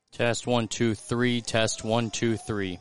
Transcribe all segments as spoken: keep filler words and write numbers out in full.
Test one, two, three. Test one, two, three.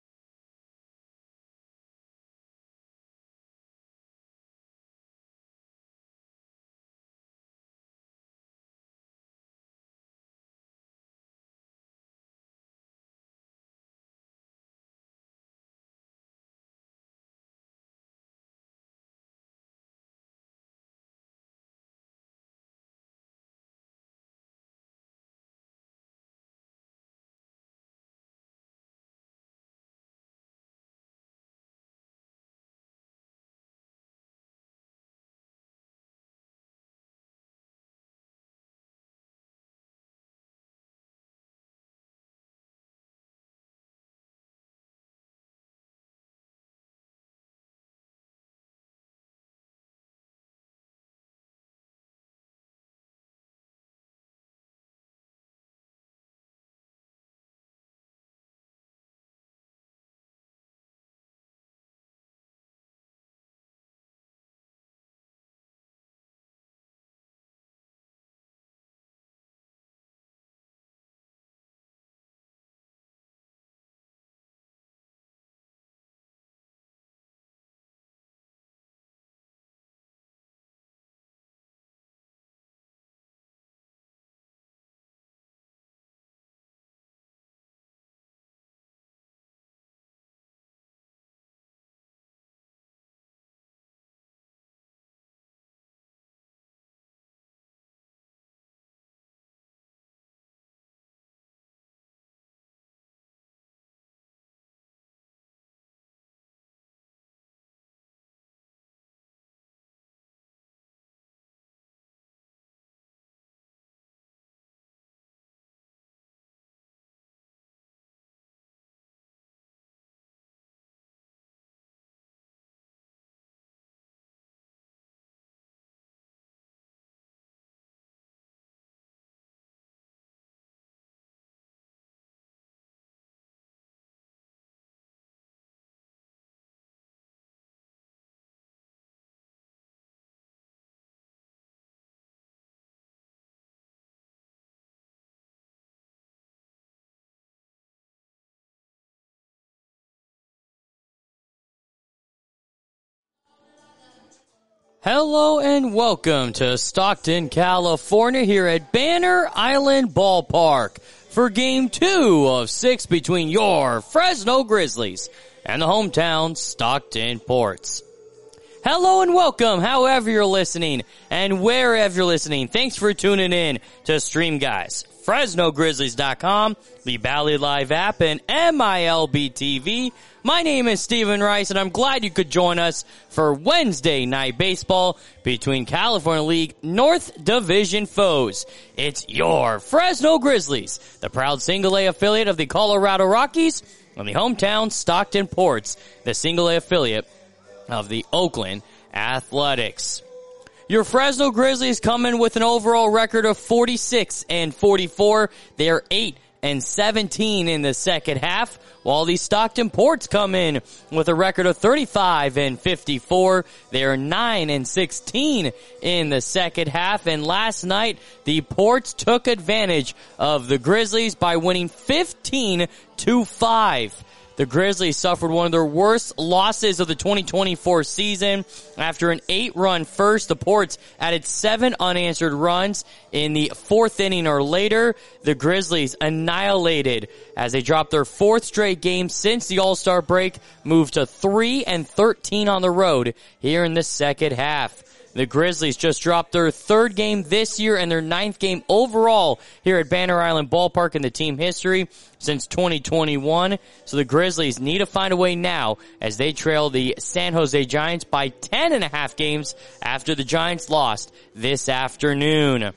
Hello and welcome to Stockton, California here at Banner Island Ballpark for game two of six between your Fresno Grizzlies and the hometown Stockton Ports. Hello and welcome, however you're listening and wherever you're listening. Thanks for tuning in to Stream Guys, Fresno Grizzlies dot com, the Bally Live app, and M I L B T V. My name is Steven Rice, and I'm glad you could join us for Wednesday Night Baseball between California League North Division foes. It's your Fresno Grizzlies, the proud single A affiliate of the Colorado Rockies, and the hometown Stockton Ports, the single A affiliate of the Oakland Athletics. Your Fresno Grizzlies come in with an overall record of forty-six and forty-four. They are eight and seventeen in the second half, while the Stockton Ports come in with a record of thirty-five and fifty-four. They are nine and sixteen in the second half, and last night the Ports took advantage of the Grizzlies by winning fifteen to five. The Grizzlies suffered one of their worst losses of the twenty twenty-four season. After an eight-run first, the Ports added seven unanswered runs in the fourth inning or later. The Grizzlies annihilated as they dropped their fourth straight game since the All-Star break, moved to three and thirteen on the road here in the second half. The Grizzlies just dropped their third game this year and their ninth game overall here at Banner Island Ballpark in the team history since twenty twenty-one. So the Grizzlies need to find a way now as they trail the San Jose Giants by ten and a half games after the Giants lost this afternoon.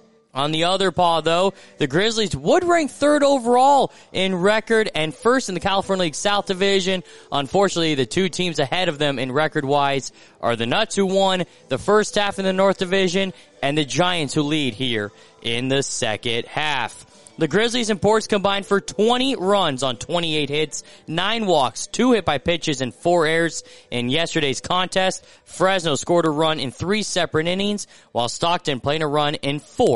On the other paw, though, the Grizzlies would rank third overall in record and first in the California League South Division. Unfortunately, the two teams ahead of them in record-wise are the Nuts, who won the first half in the North Division, and the Giants, who lead here in the second half. The Grizzlies and Ports combined for twenty runs on twenty-eight hits, nine walks, two hit by pitches, and four errors in yesterday's contest. Fresno scored a run in three separate innings, while Stockton played a run in four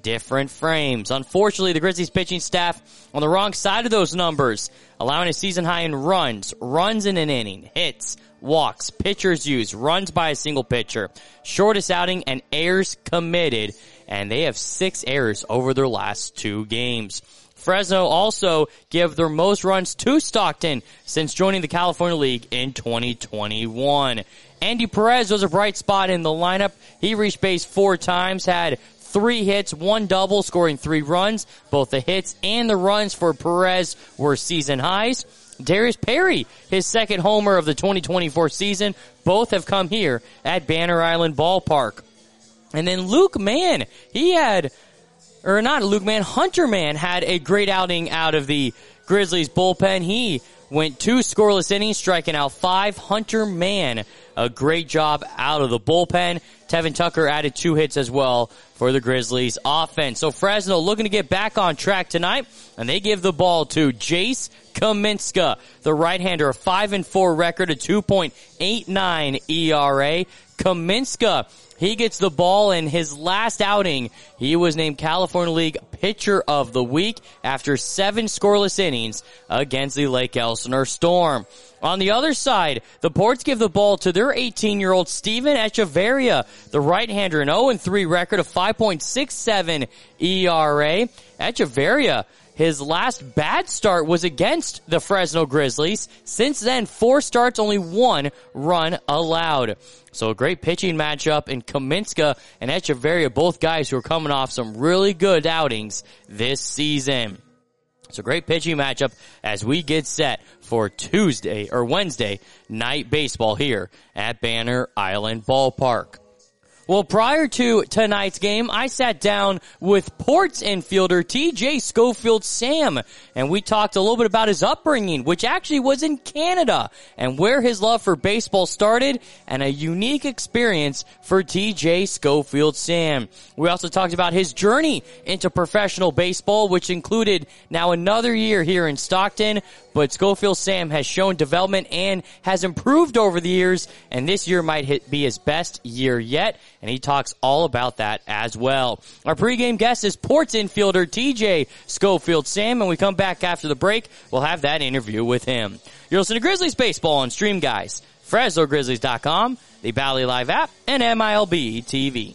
different frames. Unfortunately, the Grizzlies pitching staff on the wrong side of those numbers, allowing a season high in runs, runs in an inning, hits, walks, pitchers used, runs by a single pitcher, shortest outing, and errors committed. And they have six errors over their last two games. Fresno also give their most runs to Stockton since joining the California League in twenty twenty-one. Andy Perez was a bright spot in the lineup. He reached base four times, had three hits, one double, scoring three runs. Both the hits and the runs for Perez were season highs. Darius Perry, his second homer of the twenty twenty-four season. Both have come here at Banner Island Ballpark. And then Luke Mann, he had, or not Luke Mann, Hunter Mann had a great outing out of the Grizzlies bullpen. He went two scoreless innings, striking out five. Hunter Mann, a great job out of the bullpen. Tevin Tucker added two hits as well for the Grizzlies offense. So Fresno looking to get back on track tonight, and they give the ball to Jace Kaminska, the right-hander, a five and four record, a two point eight nine E R A. Kaminska, he gets the ball in his last outing. He was named California League Pitcher of the Week after seven scoreless innings against the Lake Elsinore Storm. On the other side, the Ports give the ball to their eighteen-year-old Steven Echeverria, the right-hander, an oh and three record, a five point six seven E R A. Echeverria, his last bad start was against the Fresno Grizzlies. Since then, four starts, only one run allowed. So a great pitching matchup in Kaminska and Echeverria, both guys who are coming off some really good outings this season. It's a great pitching matchup as we get set for Tuesday or Wednesday night baseball here at Banner Island Ballpark. Well, prior to tonight's game, I sat down with Ports infielder T J Schofield Sam, and we talked a little bit about his upbringing, which actually was in Canada, and where his love for baseball started, and a unique experience for T J Schofield Sam. We also talked about his journey into professional baseball, which included now another year here in Stockton, but Schofield Sam has shown development and has improved over the years, and this year might hit, be his best year yet, and he talks all about that as well. Our pregame guest is Ports infielder T J Schofield Sam, and we come back after the break, we'll have that interview with him. You're listening to Grizzlies Baseball on Stream Guys, Fresno Grizzlies dot com, the Bally Live app, and M I L B T V.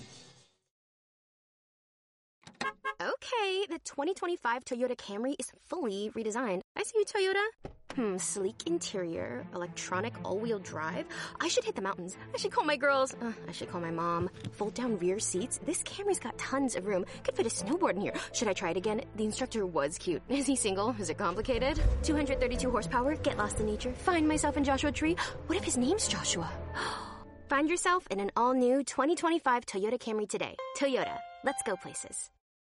Okay, the twenty twenty-five Toyota Camry is fully redesigned. I see you, Toyota. Hmm, sleek interior, electronic all-wheel drive. I should hit the mountains. I should call my girls. Uh, I should call my mom. Fold-down rear seats. This Camry's got tons of room. Could fit a snowboard in here. Should I try it again? The instructor was cute. Is he single? Is it complicated? two hundred thirty-two horsepower. Get lost in nature. Find myself in Joshua Tree. What if his name's Joshua? Find yourself in an all-new twenty twenty-five Toyota Camry today. Toyota. Let's go places.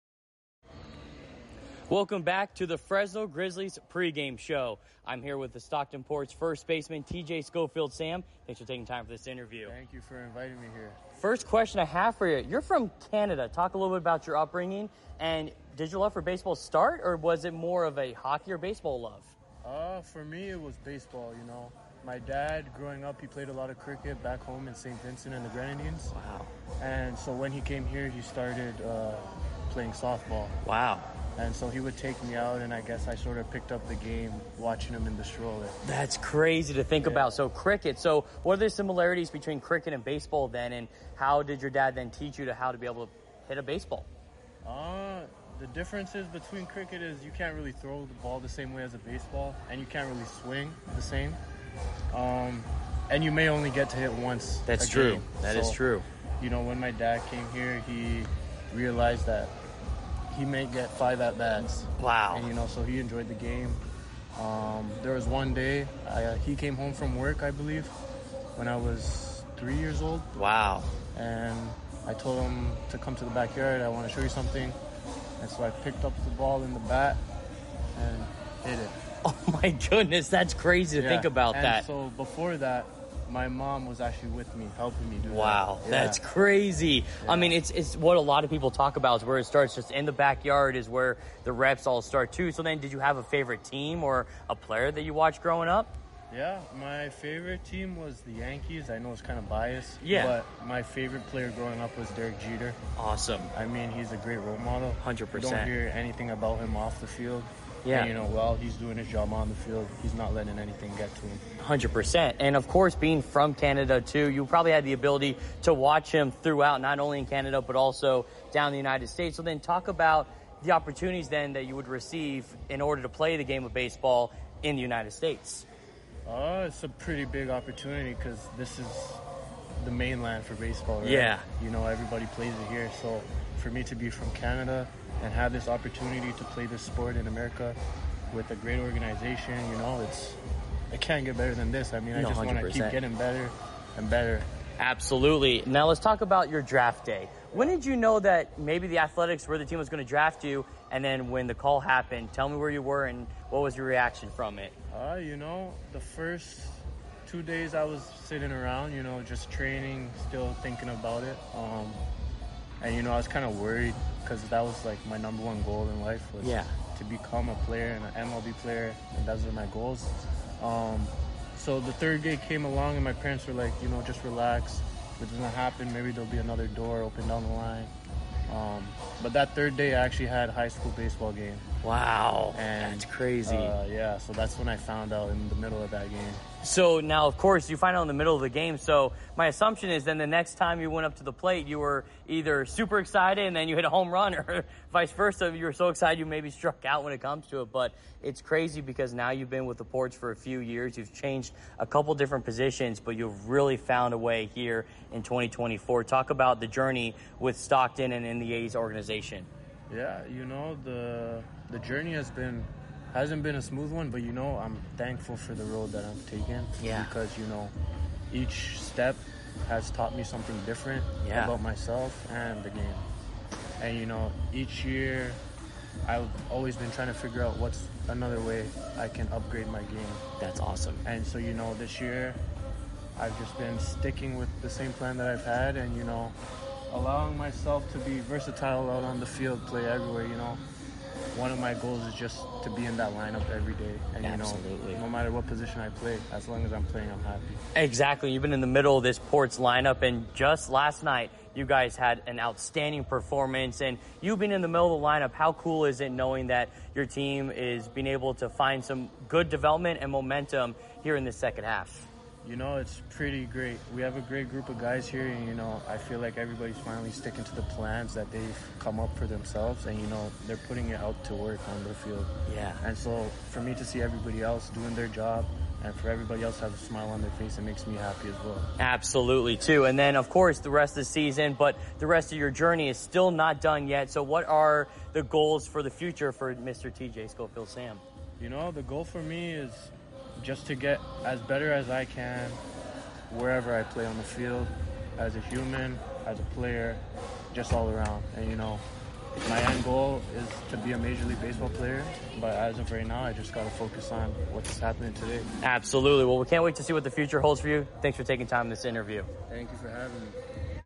Welcome back to the Fresno Grizzlies pregame show. I'm here with the Stockton Ports first baseman, T J Schofield Sam. Thanks for taking time for this interview. Thank you for inviting me here. First question I have for you. You're from Canada. Talk a little bit about your upbringing. And did your love for baseball start, or was it more of a hockey or baseball love? Uh, for me, it was baseball, you know. My dad, growing up, he played a lot of cricket back home in Saint Vincent and the Grenadines. Wow. And so when he came here, he started uh, playing softball. Wow. And so he would take me out, and I guess I sort of picked up the game watching him in the stroller. That's crazy to think yeah. about. So cricket. So what are the similarities between cricket and baseball then, and how did your dad then teach you to how to be able to hit a baseball? Uh, the differences between cricket is you can't really throw the ball the same way as a baseball, and you can't really swing the same. Um, and you may only get to hit once. That's a true. Game. That so, is true. You know, when my dad came here, he realized that he may get five at-bats. Wow. And, you know, so he enjoyed the game. Um, there was one day, I, uh, he came home from work, I believe, when I was three years old. Wow. And I told him to come to the backyard. I want to show you something. And so I picked up the ball in the bat and hit it. Oh, my goodness. That's crazy to yeah. think about and that. So before that, my mom was actually with me, helping me do that. Wow, yeah. that's crazy. Yeah. I mean, it's it's what a lot of people talk about is where it starts just in the backyard is where the reps all start too. So then did you have a favorite team or a player that you watched growing up? Yeah, my favorite team was the Yankees. I know it's kind of biased. Yeah. But my favorite player growing up was Derek Jeter. Awesome. I mean, he's a great role model. one hundred percent. You don't hear anything about him off the field. Yeah. And, you know, while he's doing his job on the field, he's not letting anything get to him. one hundred percent. And, of course, being from Canada, too, you probably had the ability to watch him throughout, not only in Canada, but also down in the United States. So then talk about the opportunities then that you would receive in order to play the game of baseball in the United States. Uh, it's a pretty big opportunity because this is the mainland for baseball, right? Yeah. You know, everybody plays it here. So for me to be from Canada and have this opportunity to play this sport in America with a great organization, you know, it's it can't get better than this. I mean, I No, just want to keep getting better and better. Absolutely. Now let's talk about your draft day. When did you know that maybe the Athletics were the team that was going to draft you? And then when the call happened, tell me where you were and what was your reaction from it? Uh, you know, the first two days I was sitting around, you know, just training, still thinking about it. Um, and, you know, I was kind of worried because that was, like, my number one goal in life was yeah. to become a player and an M L B player, and those were my goals. Um, so the third day came along, and my parents were like, you know, just relax. If it doesn't happen, maybe there'll be another door open down the line. Um, but that third day, I actually had a high school baseball game. Wow, and, that's crazy. Uh, yeah, so that's when I found out in the middle of that game. So now, of course, you find out in the middle of the game. So my assumption is then the next time you went up to the plate, you were either super excited and then you hit a home run, or vice versa. You were so excited you maybe struck out when it comes to it. But it's crazy because now you've been with the Ports for a few years. You've changed a couple different positions, but you've really found a way here in twenty twenty-four. Talk about the journey with Stockton and in the A's organization. Yeah, you know, the the journey has been hasn't been a smooth one, but you know, I'm thankful for the road that I've taken. Yeah. Because, you know, each step has taught me something different yeah. about myself and the game. And, you know, each year I've always been trying to figure out what's another way I can upgrade my game. That's awesome. And so, you know, this year I've just been sticking with the same plan that I've had and, you know, allowing myself to be versatile out on the field, play everywhere, you know. One of my goals is just to be in that lineup every day. And, Absolutely. you know, no matter what position I play, as long as I'm playing, I'm happy. Exactly. You've been in the middle of this Ports lineup, and just last night, you guys had an outstanding performance. And you being in the middle of the lineup, how cool is it knowing that your team is being able to find some good development and momentum here in the second half? You know, it's pretty great. We have a great group of guys here, and, you know, I feel like everybody's finally sticking to the plans that they've come up for themselves, and, you know, they're putting it out to work on the field. Yeah. And so for me to see everybody else doing their job and for everybody else to have a smile on their face, it makes me happy as well. Absolutely, too. And then, of course, the rest of the season, but the rest of your journey is still not done yet. So what are the goals for the future for Mister T J Schofield Sam? You know, the goal for me is just to get as better as I can wherever I play on the field, as a human, as a player, just all around. And, you know, my end goal is to be a Major League Baseball player, but as of right now, I just got to focus on what's happening today. Absolutely. Well, we can't wait to see what the future holds for you. Thanks for taking time in this interview. Thank you for having me.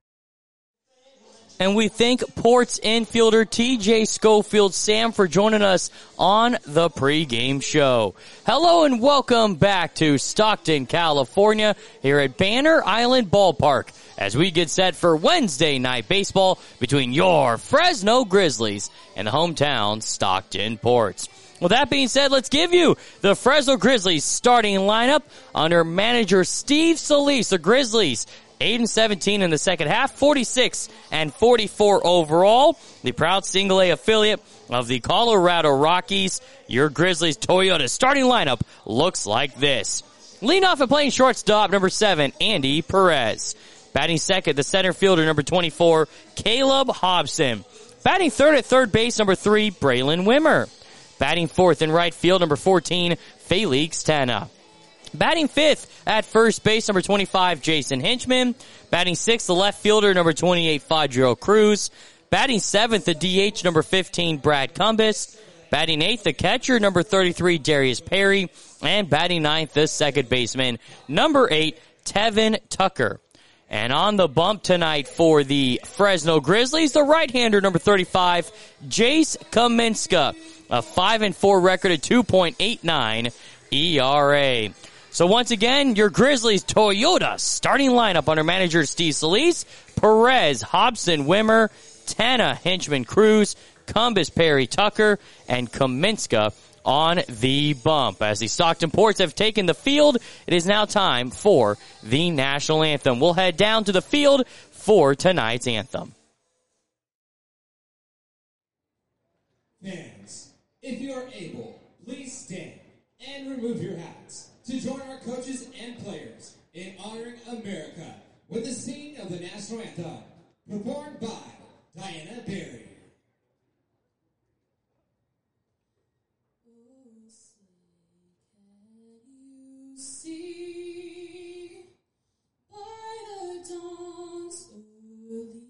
And we thank Ports infielder T J Schofield Sam for joining us on the pregame show. Hello and welcome back to Stockton, California, here at Banner Island Ballpark, as we get set for Wednesday night baseball between your Fresno Grizzlies and the hometown Stockton Ports. With that being said, let's give you the Fresno Grizzlies starting lineup under manager Steve Solis. The Grizzlies eight and seventeen in the second half, forty-six and forty-four overall. The proud single A affiliate of the Colorado Rockies. Your Grizzlies Toyota starting lineup looks like this. Leading off and playing shortstop, number seven, Andy Perez. Batting second, the center fielder, number twenty-four, Caleb Hobson. Batting third at third base, number three, Braylon Wimmer. Batting fourth in right field, number fourteen, Felix Tana. Batting fifth at first base, number twenty-five, Jason Hinchman. Batting sixth, the left fielder, number twenty-eight, Fadrio Cruz. Batting seventh, the D H, number fifteen, Brad Cumbas. Batting eighth, the catcher, number thirty-three, Darius Perry. And batting ninth, the second baseman, number eight, Tevin Tucker. And on the bump tonight for the Fresno Grizzlies, the right-hander, number thirty-five, Jace Kaminska. A five and four record at two point eight nine E R A. So once again, your Grizzlies Toyota starting lineup under manager Steve Solis: Perez, Hobson, Wimmer, Tanna, Hinchman, Cruz, Cumbus, Perry, Tucker, and Kaminska on the bump. As the Stockton Ports have taken the field, it is now time for the national anthem. We'll head down to the field for tonight's anthem. Fans, if you are able, please stand and remove your hats to join our coaches and players in honoring America with the singing of the national anthem, performed by Diana Berry. See by the dawn's early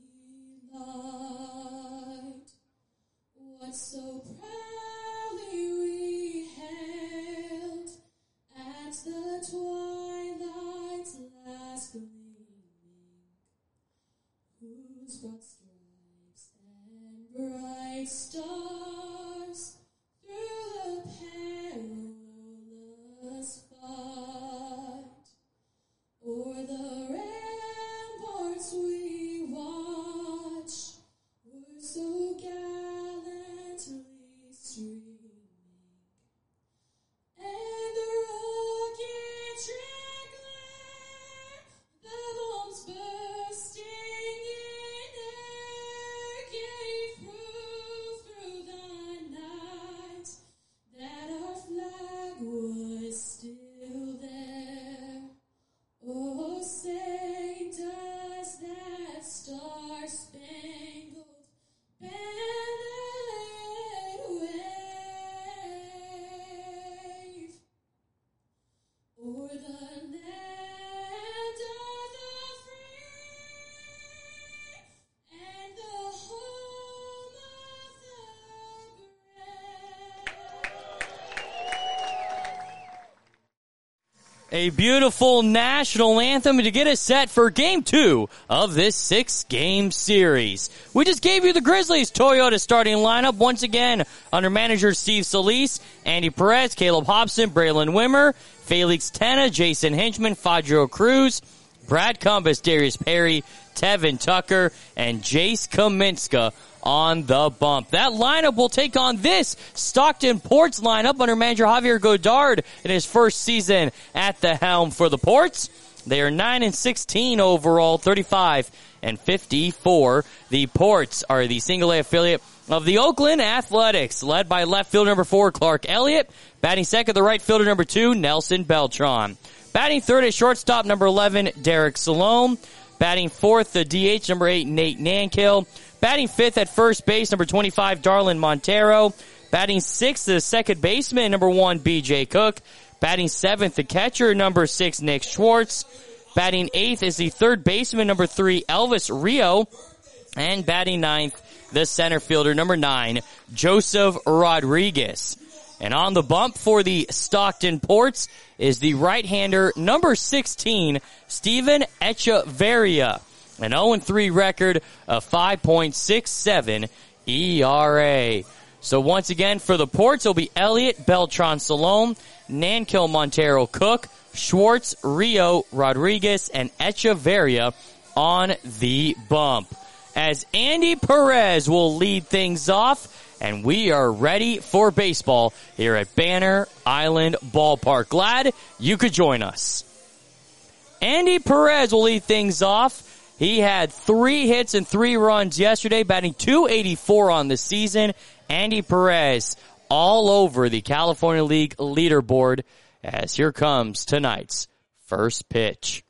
light what so proudly we hailed at the twilight's last gleaming, whose broad stripes and bright stars through the perilous fight o'er the ramparts we watch were so gallantly streaming, and the rocket track glare, the bombs bursting in air gave proof through the night that our flag was still there. Oh, say does that star-spangled banner wave o'er the land of the free and the home of the brave. A beautiful national anthem to get us set for game two of this six-game series. We just gave you the Grizzlies Toyota starting lineup once again under manager Steve Solis: Andy Perez, Caleb Hobson, Braylon Wimmer, Felix Tanna, Jason Hinchman, Fadro Cruz, Brad Cumbus, Darius Perry, Tevin Tucker, and Jace Kaminska on the bump. That lineup will take on this Stockton Ports lineup under manager Javier Godard in his first season at the helm for the Ports. They are nine and sixteen overall, thirty-five and fifty-four. The Ports are the single A affiliate of the Oakland Athletics, led by left fielder number four, Clark Elliott. Batting second, the right fielder number two, Nelson Beltran. Batting third at shortstop, number eleven, Derek Salome. Batting fourth, the D H, number eight, Nate Nankill. Batting fifth at first base, number twenty-five, Darlin Montero. Batting sixth, the second baseman, number one, B J Cook. Batting seventh, the catcher, number six, Nick Schwartz. Batting eighth is the third baseman, number three, Elvis Rio. And batting ninth, the center fielder, number nine, Joseph Rodriguez. And on the bump for the Stockton Ports is the right-hander, number sixteen, Steven Echeverria. An oh and three record, a five point six seven E R A. So once again, for the Ports, it'll be Elliott, Beltran, Salome, Nankill, Montero, Cook, Schwartz, Rio, Rodriguez, and Echeverria on the bump. As Andy Perez will lead things off, and we are ready for baseball here at Banner Island Ballpark. Glad you could join us. Andy Perez will lead things off. He had three hits and three runs yesterday, batting two eighty-four on the season. Andy Perez all over the California League leaderboard, as here comes tonight's first pitch.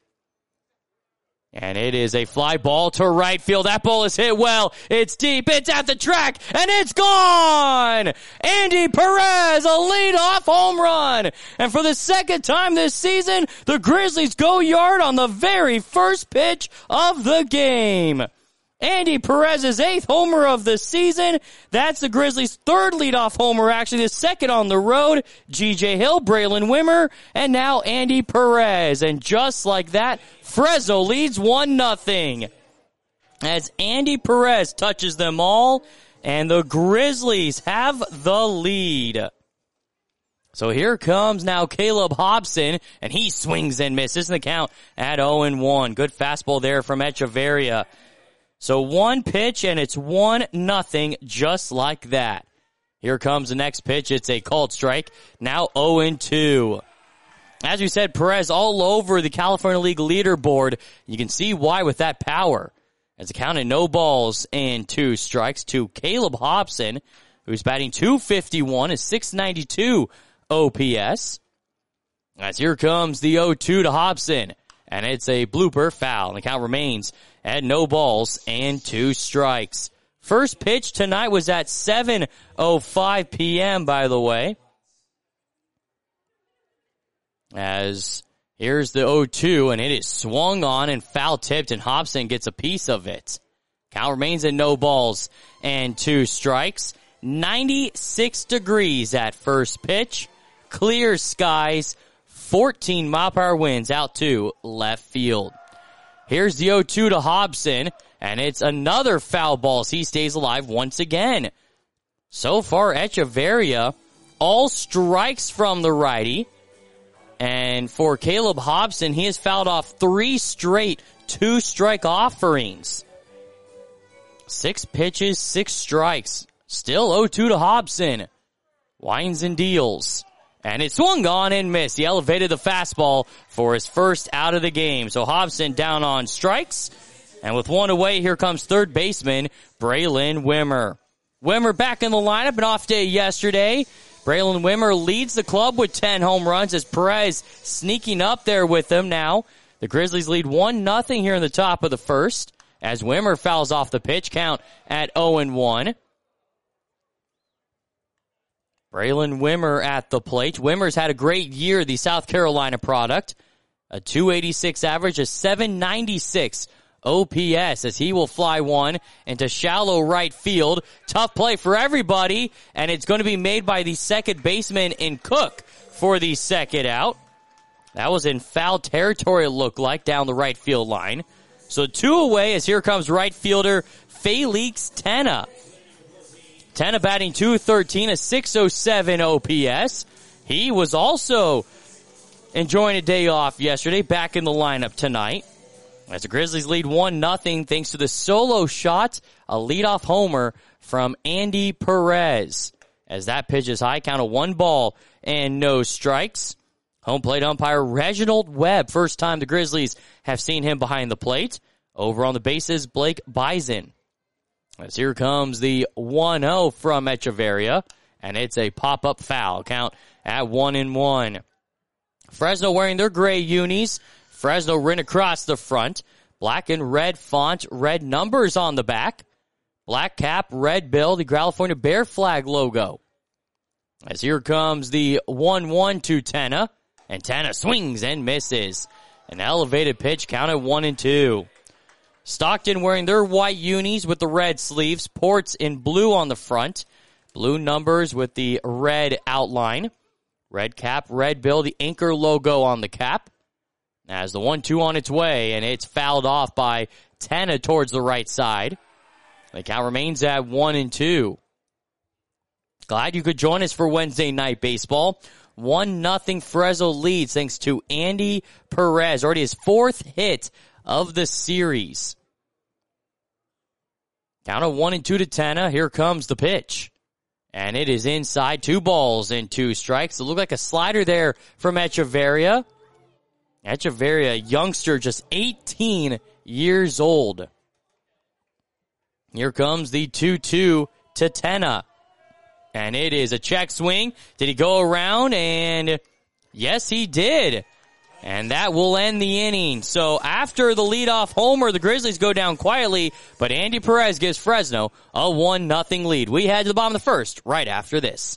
And it is a fly ball to right field. That ball is hit well. It's deep. It's at the track. And it's gone! Andy Perez, a leadoff home run. And for the second time this season, the Grizzlies go yard on the very first pitch of the game. Andy Perez's eighth homer of the season. That's the Grizzlies' third leadoff homer, actually the second on the road. G J Hill, Braylon Wimmer, and now Andy Perez. And just like that, Fresno leads one nothing. As Andy Perez touches them all, and the Grizzlies have the lead. So here comes now Caleb Hobson, and he swings and misses in the count at oh and one. Good fastball there from Echeverria. So one pitch, and it's one nothing, just like that. Here comes the next pitch. It's a called strike. Now oh and two. As we said, Perez all over the California League leaderboard. You can see why with that power. As it counted no balls and two strikes to Caleb Hobson, who's batting two fifty-one, a six ninety-two O P S. As here comes the oh two to Hobson, and it's a blooper foul. And the count remains at no balls and two strikes. First pitch tonight was at seven oh five p.m., by the way. As here's the oh two, and it is swung on and foul-tipped, and Hobson gets a piece of it. Count remains at no balls and two strikes. ninety-six degrees at first pitch. Clear skies. fourteen mile per hour winds out to left field. Here's the oh two to Hobson, and it's another foul ball as he stays alive once again. So far, Echeverria, all strikes from the righty. And for Caleb Hobson, he has fouled off three straight two-strike offerings. Six pitches, six strikes. Still oh two to Hobson. Winds and deals. And it swung on and missed. He elevated the fastball for his first out of the game. So Hobson down on strikes. And with one away, here comes third baseman Braylon Wimmer. Wimmer back in the lineup, an off day yesterday. Braylon Wimmer leads the club with ten home runs as Perez sneaking up there with him now. The Grizzlies lead one nothing here in the top of the first as Wimmer fouls off the pitch, count at oh and one. Braylon Wimmer at the plate. Wimmer's had a great year, the South Carolina product. A two eighty-six average, a seven ninety-six O P S as he will fly one into shallow right field. Tough play for everybody, and it's going to be made by the second baseman in Cook for the second out. That was in foul territory, it looked like, down the right field line. So two away as here comes right fielder Felix Tena. Tena batting two thirteen, a six oh seven O P S. He was also enjoying a day off yesterday, back in the lineup tonight. As the Grizzlies lead one nothing thanks to the solo shot, a leadoff homer from Andy Perez. As that pitch is high, count of one ball and no strikes. Home plate umpire Reginald Webb. First time the Grizzlies have seen him behind the plate. Over on the bases, Blake Bison. As here comes the one oh from Echeverria, and it's a pop-up foul. Count at one and one. Fresno wearing their gray unis. Fresno written across the front. Black and red font, red numbers on the back. Black cap, red bill, the California Bear flag logo. As here comes the one one to Tena. And Tena swings and misses. An elevated pitch, counted one and two. Stockton wearing their white unis with the red sleeves. Ports in blue on the front. Blue numbers with the red outline. Red cap, red bill, the anchor logo on the cap. As the one two on its way, and it's fouled off by Tena towards the right side. The count remains at one and two. Glad you could join us for Wednesday Night Baseball. One nothing Fresno leads thanks to Andy Perez. Already his fourth hit of the series. Count of one and two to Tena. Here comes the pitch. And it is inside, two balls and two strikes. It looked like a slider there from Echeverria. Echeverria, youngster, just eighteen years old. Here comes the two two to Tena. And it is a check swing. Did he go around? And yes, he did. And that will end the inning. So after the leadoff homer, the Grizzlies go down quietly, but Andy Perez gives Fresno a one nothing lead. We head to the bottom of the first right after this.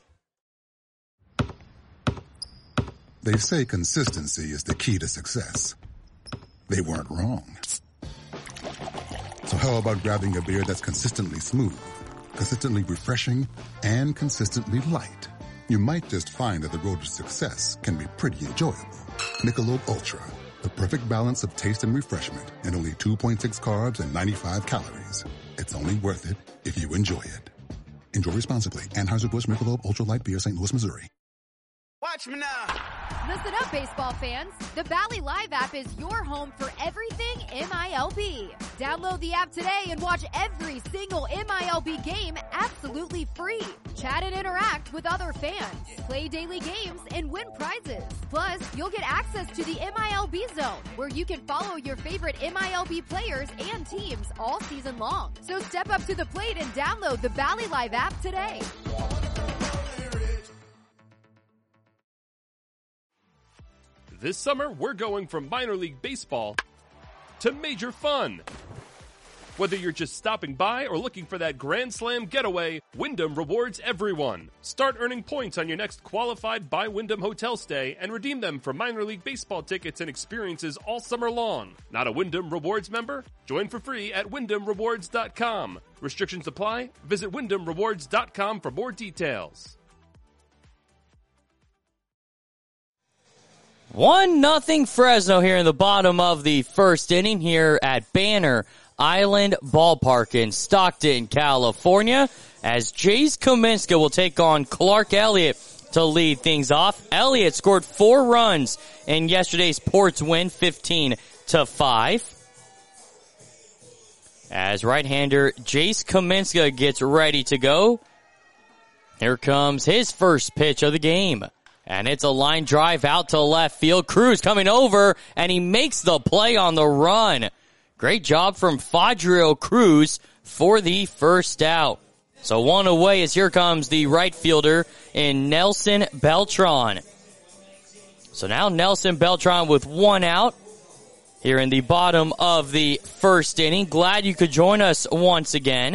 They say consistency is the key to success. They weren't wrong. So how about grabbing a beer that's consistently smooth, consistently refreshing, and consistently light? You might just find that the road to success can be pretty enjoyable. Michelob Ultra, the perfect balance of taste and refreshment, and only two point six carbs and ninety-five calories. It's only worth it if you enjoy it. Enjoy responsibly. Anheuser-Busch Michelob Ultra Light Beer, Saint Louis, Missouri. Wow, Watch me now. Listen up, baseball fans. The Valley Live app is your home for everything M I L B. Download the app today and watch every single M I L B game absolutely free. Chat and interact with other fans. Play daily games and win prizes. Plus, you'll get access to the M I L B Zone, where you can follow your favorite M I L B players and teams all season long. So step up to the plate and download the Valley Live app today. This summer, we're going from minor league baseball to major fun. Whether you're just stopping by or looking for that Grand Slam getaway, Wyndham rewards everyone. Start earning points on your next qualified by Wyndham hotel stay and redeem them for minor league baseball tickets and experiences all summer long. Not a Wyndham Rewards member? Join for free at wyndham rewards dot com. Restrictions apply. Visit wyndham rewards dot com for more details. One nothing Fresno here in the bottom of the first inning here at Banner Island Ballpark in Stockton, California, as Jace Kaminska will take on Clark Elliott to lead things off. Elliott scored four runs in yesterday's Ports win, fifteen to five. As right-hander Jace Kaminska gets ready to go, here comes his first pitch of the game. And it's a line drive out to left field. Cruz coming over, and he makes the play on the run. Great job from Fadrio Cruz for the first out. So one away as here comes the right fielder in Nelson Beltran. So now Nelson Beltran with one out here in the bottom of the first inning. Glad you could join us once again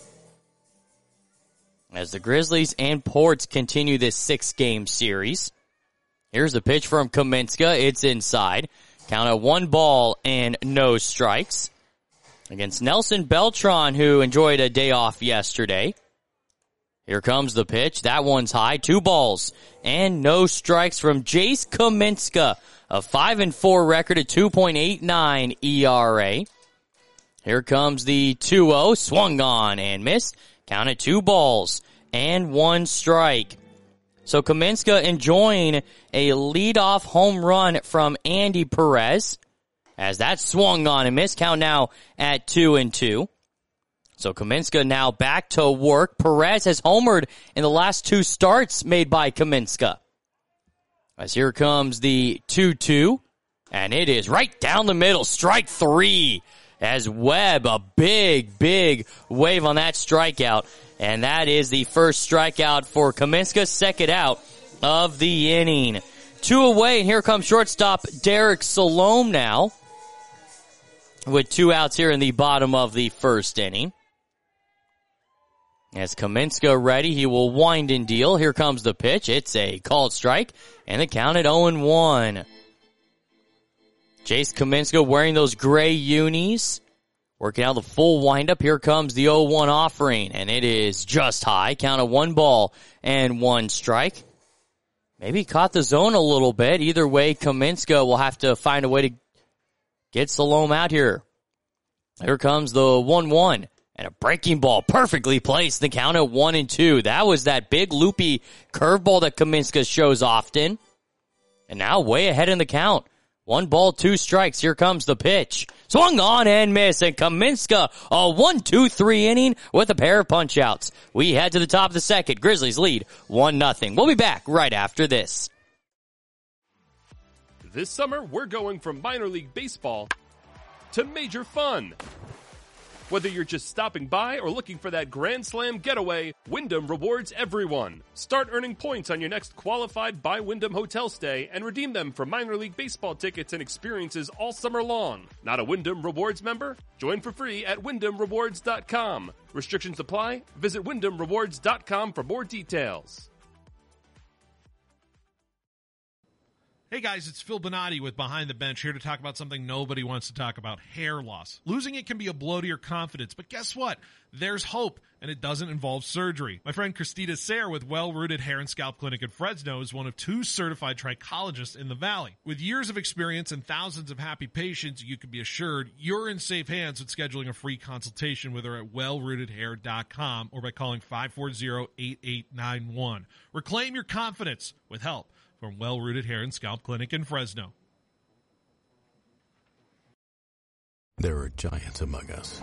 as the Grizzlies and Ports continue this six-game series. Here's the pitch from Kaminska. It's inside. Count at one ball and no strikes against Nelson Beltran, who enjoyed a day off yesterday. Here comes the pitch. That one's high. Two balls and no strikes from Jace Kaminska. A five and four record, a two point eight nine E R A. Here comes the two oh. Swung on and missed. Count at two balls and one strike. So Kaminska enjoying a leadoff home run from Andy Perez as that swung on and missed. Count now at two and two. So Kaminska now back to work. Perez has homered in the last two starts made by Kaminska. As here comes the two two, and it is right down the middle. Strike three. As Webb, a big, big wave on that strikeout. And that is the first strikeout for Kaminska, second out of the inning. Two away, and here comes shortstop Derek Salome now with two outs here in the bottom of the first inning. As Kaminska ready, he will wind and deal. Here comes the pitch. It's a called strike, and the count at oh and one. Jace Kaminska wearing those gray unis, working out the full windup. Here comes the oh one offering, and it is just high. Count of one ball and one strike. Maybe caught the zone a little bit. Either way, Kaminska will have to find a way to get Salome out here. Here comes the one one, and a breaking ball perfectly placed. The count at one and two. That was that big loopy curveball that Kaminska shows often. And now way ahead in the count. One ball, two strikes. Here comes the pitch. Swung on and missed. And Kaminska, a one two three inning with a pair of punch-outs. We head to the top of the second. Grizzlies lead one nothing. We'll be back right after this. This summer, we're going from minor league baseball to major fun. Whether you're just stopping by or looking for that Grand Slam getaway, Wyndham rewards everyone. Start earning points on your next qualified by Wyndham hotel stay and redeem them for minor league baseball tickets and experiences all summer long. Not a Wyndham Rewards member? Join for free at wyndham rewards dot com. Restrictions apply. Visit wyndham rewards dot com for more details. Hey guys, it's Phil Bonatti with Behind the Bench here to talk about something nobody wants to talk about, hair loss. Losing it can be a blow to your confidence, but guess what? There's hope, and it doesn't involve surgery. My friend Christina Sayre with Well Rooted Hair and Scalp Clinic in Fresno is one of two certified trichologists in the Valley. With years of experience and thousands of happy patients, you can be assured you're in safe hands with scheduling a free consultation with her at well rooted hair dot com or by calling five four zero, eight eight nine one. Reclaim your confidence with help from Well-Rooted Hair and Scalp Clinic in Fresno. There are giants among us,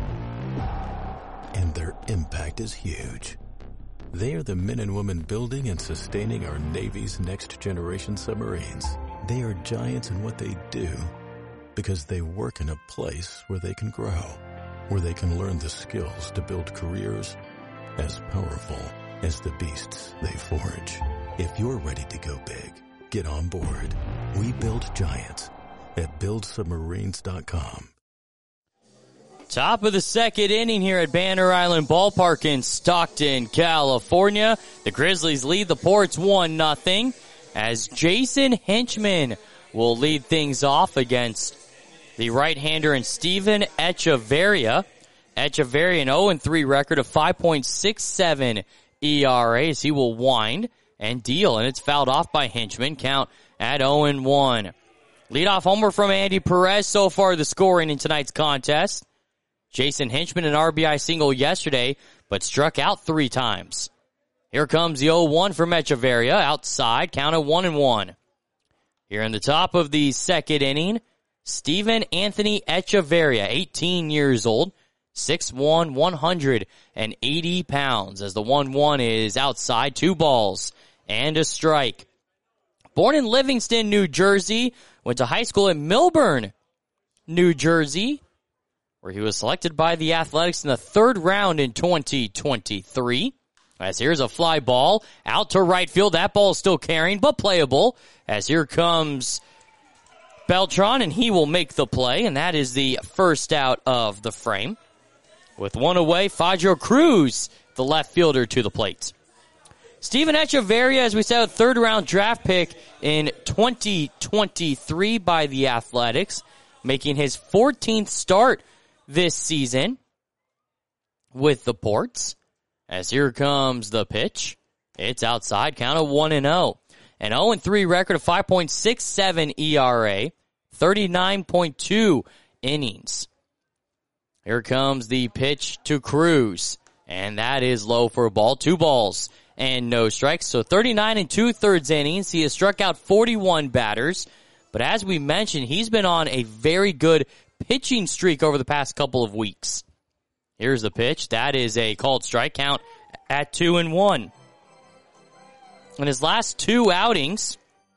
and their impact is huge. They are the men and women building and sustaining our Navy's next-generation submarines. They are giants in what they do because they work in a place where they can grow, where they can learn the skills to build careers as powerful as the beasts they forge. If you're ready to go big, get on board. We build giants at build submarines dot com. Top of the second inning here at Banner Island Ballpark in Stockton, California. The Grizzlies lead the Ports one nothing as Jason Hinchman will lead things off against the right-hander and Steven Echeverria. Echeverria an oh and three record of five point six seven E R A as he will wind and deal, and it's fouled off by Hinchman. Count at oh and one. Leadoff homer from Andy Perez so far the scoring in tonight's contest. Jason Hinchman an R B I single yesterday, but struck out three times. Here comes the oh one from Echeverria outside, count at one and one. Here in the top of the second inning, Steven Anthony Echeverria, eighteen years old, six one, one hundred eighty pounds, as the one one is outside, two balls and a strike. Born in Livingston, New Jersey, went to high school in Milburn, New Jersey, where he was selected by the Athletics in the third round in twenty twenty-three. As here's a fly ball out to right field. That ball is still carrying, but playable. As here comes Beltran, and he will make the play, and that is the first out of the frame. With one away, Fajro Cruz, the left fielder, to the plate. Steven Echeverria, as we said, a third-round draft pick in twenty twenty-three by the Athletics, making his fourteenth start this season with the Ports. As here comes the pitch. It's outside, count of one and oh. An oh and three record of five point six seven E R A, thirty-nine point two innings. Here comes the pitch to Cruz, and that is low for a ball. Two balls and no strikes. So thirty-nine and two-thirds innings. He has struck out forty-one batters. But as we mentioned, he's been on a very good pitching streak over the past couple of weeks. Here's the pitch. That is a called strike, count at two and one. In his last two outings,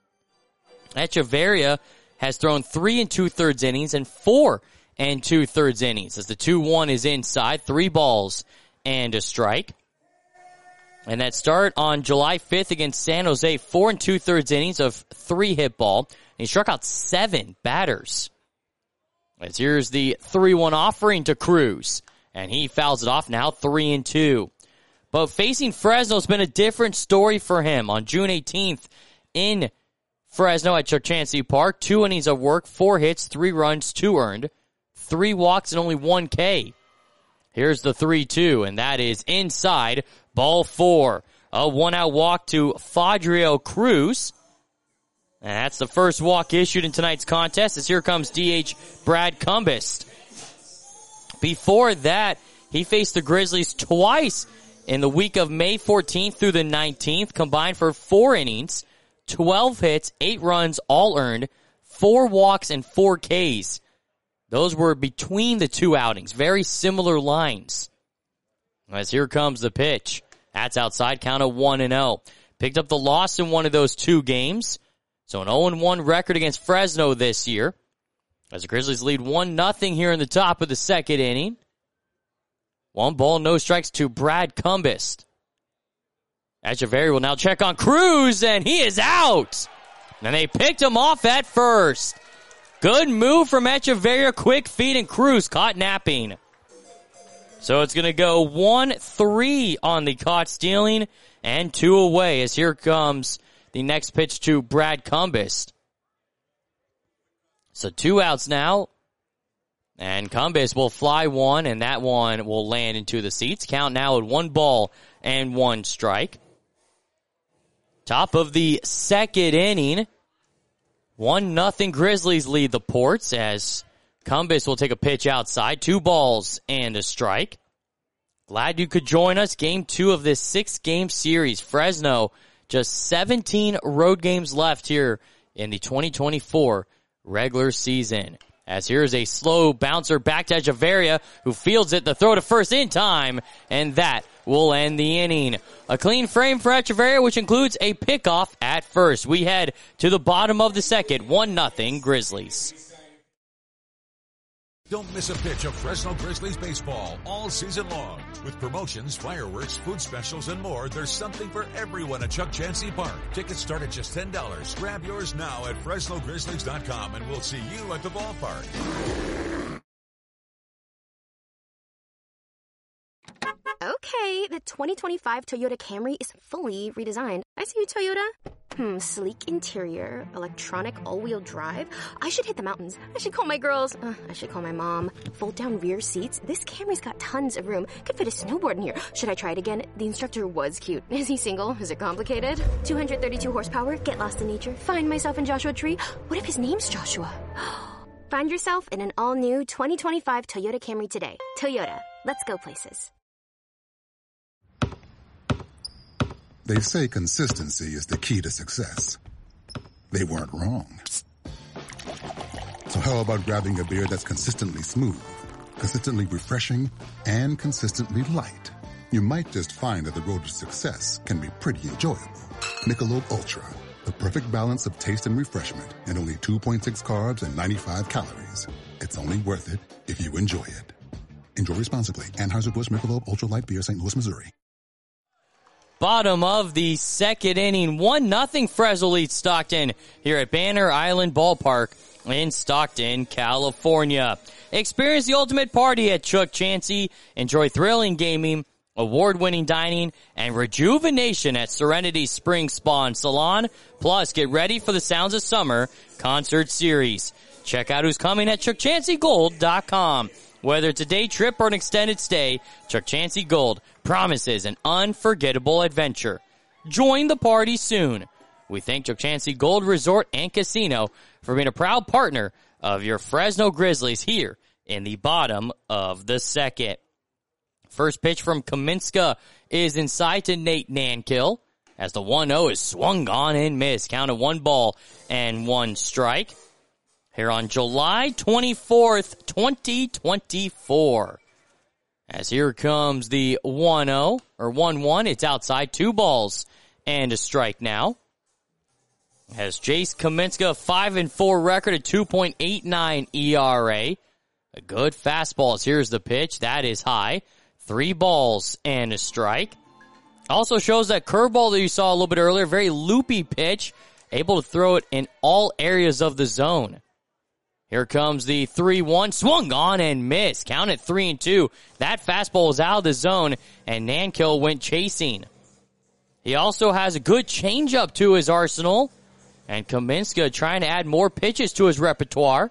Echeverria has thrown three and two-thirds innings and four and two-thirds innings, as the two one is inside, three balls and a strike. And that start on July fifth against San Jose, four and two-thirds innings of three hit ball. And he struck out seven batters. As here's the three one offering to Cruz, and he fouls it off now, three and two. But facing Fresno has been a different story for him. On June eighteenth in Fresno at Churchansey Park, two innings of work, four hits, three runs, two earned, three walks, and only one K. Here's the three two, and that is inside, ball four. A one-out walk to Fajrio Cruz. And that's the first walk issued in tonight's contest, as here comes D H Brad Cumbest. Before that, he faced the Grizzlies twice in the week of May fourteenth through the nineteenth, combined for four innings, twelve hits, eight runs, all earned, four walks, and four Ks. Those were between the two outings. Very similar lines. As here comes the pitch. That's outside, count of one and oh. Picked up the loss in one of those two games. So an oh and one record against Fresno this year. As the Grizzlies lead one nothing here in the top of the second inning. One ball, no strikes to Brad Cumbest. Echeverria will now check on Cruz, and he is out. And they picked him off at first. Good move from Echeverria, quick feet, and Cruz caught napping. So it's going to go one three on the caught stealing and two away, as here comes the next pitch to Brad Cumbest. So two outs now. And Cumbest will fly one, and that one will land into the seats. Count now at one ball and one strike. Top of the second inning. One nothing Grizzlies lead the Ports as Cumbest will take a pitch outside. Two balls and a strike. Glad you could join us. Game two of this six-game series. Fresno Just seventeen road games left here in the twenty twenty-four regular season. As here's a slow bouncer back to Echeverria, who fields it, the throw to first in time, and that will end the inning. A clean frame for Echeverria, which includes a pickoff at first. We head to the bottom of the second, one nothing Grizzlies. Don't miss a pitch of Fresno Grizzlies baseball all season long. With promotions, fireworks, food specials, and more, there's something for everyone at Chuck Chansey Park. Tickets start at just ten dollars. Grab yours now at Fresno Grizzlies dot com, and we'll see you at the ballpark. Okay, the twenty twenty-five Toyota Camry is fully redesigned. I see you, Toyota. Hmm, sleek interior, electronic all-wheel drive. I should hit the mountains. I should call my girls. Uh, I should call my mom. Fold-down rear seats. This Camry's got tons of room. Could fit a snowboard in here. Should I try it again? The instructor was cute. Is he single? Is it complicated? two hundred thirty-two horsepower. Get lost in nature. Find myself in Joshua Tree. What if his name's Joshua? Find yourself in an all-new twenty twenty-five Toyota Camry today. Toyota. Let's go places. They say consistency is the key to success. They weren't wrong. So how about grabbing a beer that's consistently smooth, consistently refreshing, and consistently light? You might just find that the road to success can be pretty enjoyable. Michelob Ultra, the perfect balance of taste and refreshment, and only two point six carbs and ninety-five calories. It's only worth it if you enjoy it. Enjoy responsibly. Anheuser-Busch Michelob Ultra Light Beer, Saint Louis, Missouri. Bottom of the second inning, one nothing Fresno leads Stockton here at Banner Island Ballpark in Stockton, California. Experience the ultimate party at Chuck Chansey. Enjoy thrilling gaming, award-winning dining, and rejuvenation at Serenity Spring Spa and Salon. Plus, get ready for the Sounds of Summer concert series. Check out who's coming at chuck chansey gold dot com. Whether it's a day trip or an extended stay, Chuck Chansey Gold promises an unforgettable adventure. Join the party soon. We thank Chuck Chansey Gold Resort and Casino for being a proud partner of your Fresno Grizzlies here in the bottom of the second. First pitch from Kaminska is inside to Nate Nankill as the one oh is swung on and missed. Count of one ball and one strike. Here on July twenty-fourth, twenty twenty-four. As here comes the one oh, or one one, it's outside, two balls and a strike now. Has Jace Kaminska, five and four record, a two point eight nine E R A. A good fastball. Here's the pitch, that is high. Three balls and a strike. Also shows that curveball that you saw a little bit earlier, very loopy pitch, able to throw it in all areas of the zone. Here comes the three one, swung on and missed. Count it three and two. That fastball is out of the zone, and Nankill went chasing. He also has a good changeup to his arsenal, and Kaminska trying to add more pitches to his repertoire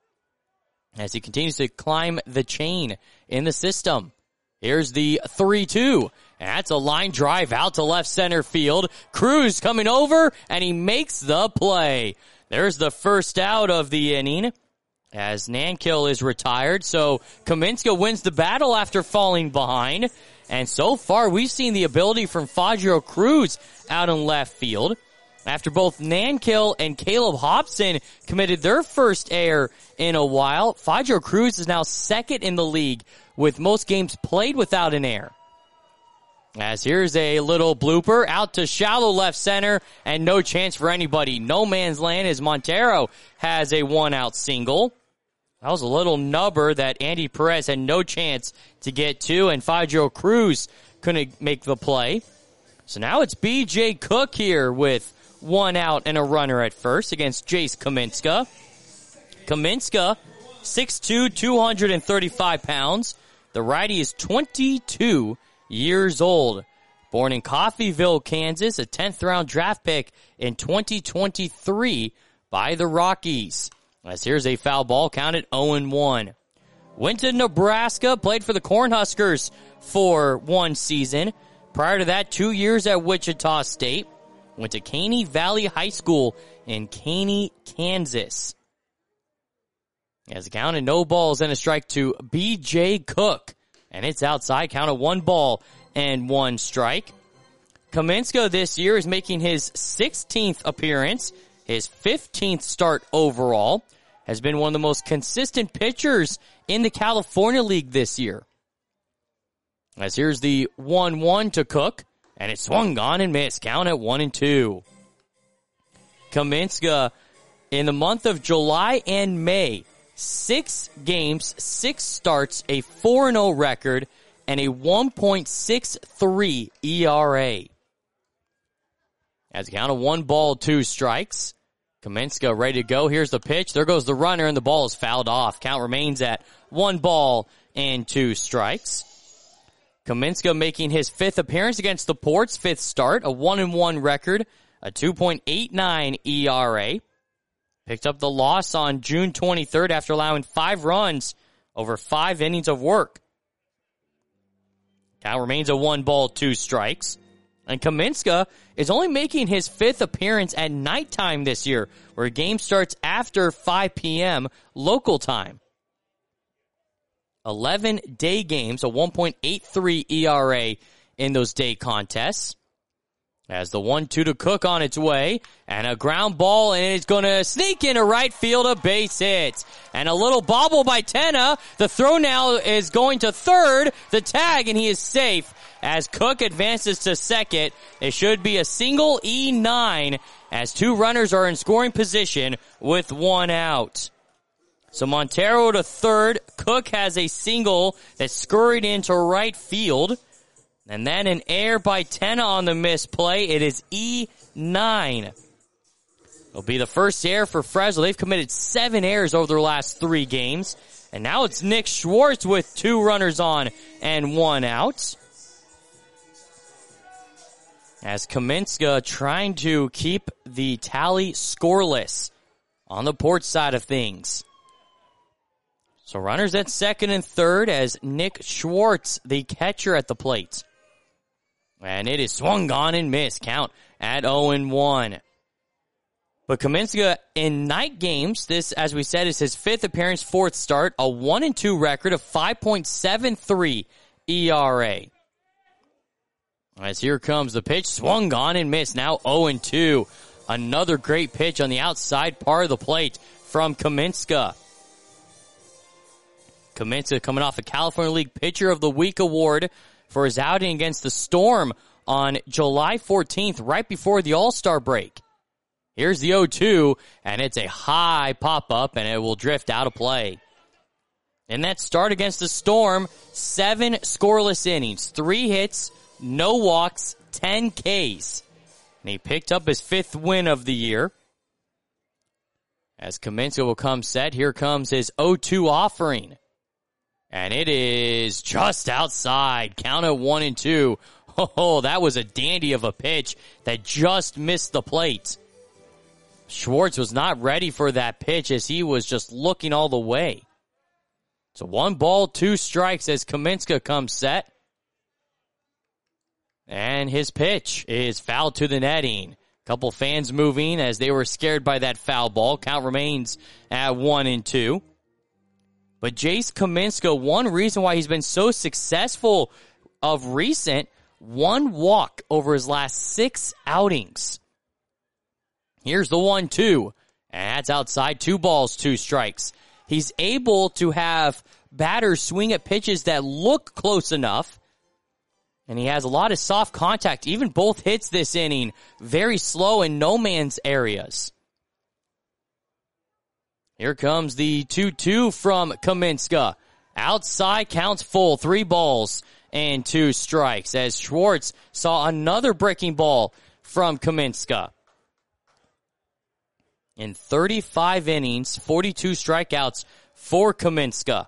as he continues to climb the chain in the system. Here's the three two. And that's a line drive out to left center field. Cruz coming over, and he makes the play. There's the first out of the inning as Nankill is retired. So Kaminska wins the battle after falling behind. And so far, we've seen the ability from Fadrio Cruz out in left field. After both Nankill and Caleb Hobson committed their first error in a while, Fadrio Cruz is now second in the league with most games played without an error. As here's a little blooper out to shallow left center and no chance for anybody. No man's land as Montero has a one out single. That was a little nubber that Andy Perez had no chance to get to, and Fadrio Cruz couldn't make the play. So now it's B J Cook here with one out and a runner at first against Jace Kaminska. Kaminska, six two, two hundred thirty-five pounds. The righty is twenty-two years old. Born in Coffeyville, Kansas, a tenth round draft pick in twenty twenty-three by the Rockies. As here's a foul ball, counted oh and one. Went to Nebraska, played for the Cornhuskers for one season. Prior to that, two years at Wichita State. Went to Caney Valley High School in Caney, Kansas. As a count of no balls and a strike to B J Cook. And it's outside, count of one ball and one strike. Kaminska this year is making his sixteenth appearance, his fifteenth start overall, has been one of the most consistent pitchers in the California League this year. As here's the one one to Cook, and it swung on and missed. Count at one and two. Kaminska, in the month of July and May, six games, six starts, a four and oh record, and a one point six three E R A. As a count of one ball, two strikes. Kaminska ready to go. Here's the pitch. There goes the runner, and the ball is fouled off. Count remains at one ball and two strikes. Kaminska making his fifth appearance against the Ports, fifth start, a one and one record, a two point eight nine E R A. Picked up the loss on June twenty-third after allowing five runs over five innings of work. Count remains a one ball, two strikes. And Kaminska is only making his fifth appearance at nighttime this year, where a game starts after five p.m. local time. eleven day games, a one point eight three E R A in those day contests. As the one two to Cook on its way, and a ground ball, and it's going to sneak into right field, a base hit. And a little bobble by Tenna. The throw now is going to third, the tag, and he is safe. As Cook advances to second, it should be a single E nine, as two runners are in scoring position with one out. So Montero to third, Cook has a single that scurried into right field. And then an error by Tenna on the misplay. It is E nine. It'll be the first error for Fresno. They've committed seven errors over their last three games. And now it's Nick Schwartz with two runners on and one out. As Kaminska trying to keep the tally scoreless on the Port side of things. So runners at second and third as Nick Schwartz, the catcher, at the plate. And it is swung on and missed. Count at oh and one. But Kaminska in night games, this, as we said, is his fifth appearance, fourth start, a one and two record of five point seven three E R A. As here comes the pitch, swung on and missed. Now oh and two. Another great pitch on the outside part of the plate from Kaminska. Kaminska coming off the California League Pitcher of the Week award for his outing against the Storm on July fourteenth, right before the All-Star break. Here's the oh two, and it's a high pop-up, and it will drift out of play. In that start against the Storm, seven scoreless innings, three hits, no walks, ten Ks. And he picked up his fifth win of the year. As Kaminska will come set, here comes his oh two offering. And it is just outside. Count at one and two. Oh, that was a dandy of a pitch that just missed the plate. Schwartz was not ready for that pitch as he was just looking all the way. So one ball, two strikes as Kaminska comes set. And his pitch is fouled to the netting. Couple fans moving as they were scared by that foul ball. Count remains at one and two. But Jace Kaminska, one reason why he's been so successful of recent, one walk over his last six outings. Here's the one two, and that's outside. Two balls, two strikes. He's able to have batters swing at pitches that look close enough, and he has a lot of soft contact. Even both hits this inning, very slow in no man's areas. Here comes the two two from Kaminska. Outside, counts full. Three balls and two strikes as Schwartz saw another breaking ball from Kaminska. In thirty-five innings, forty-two strikeouts for Kaminska.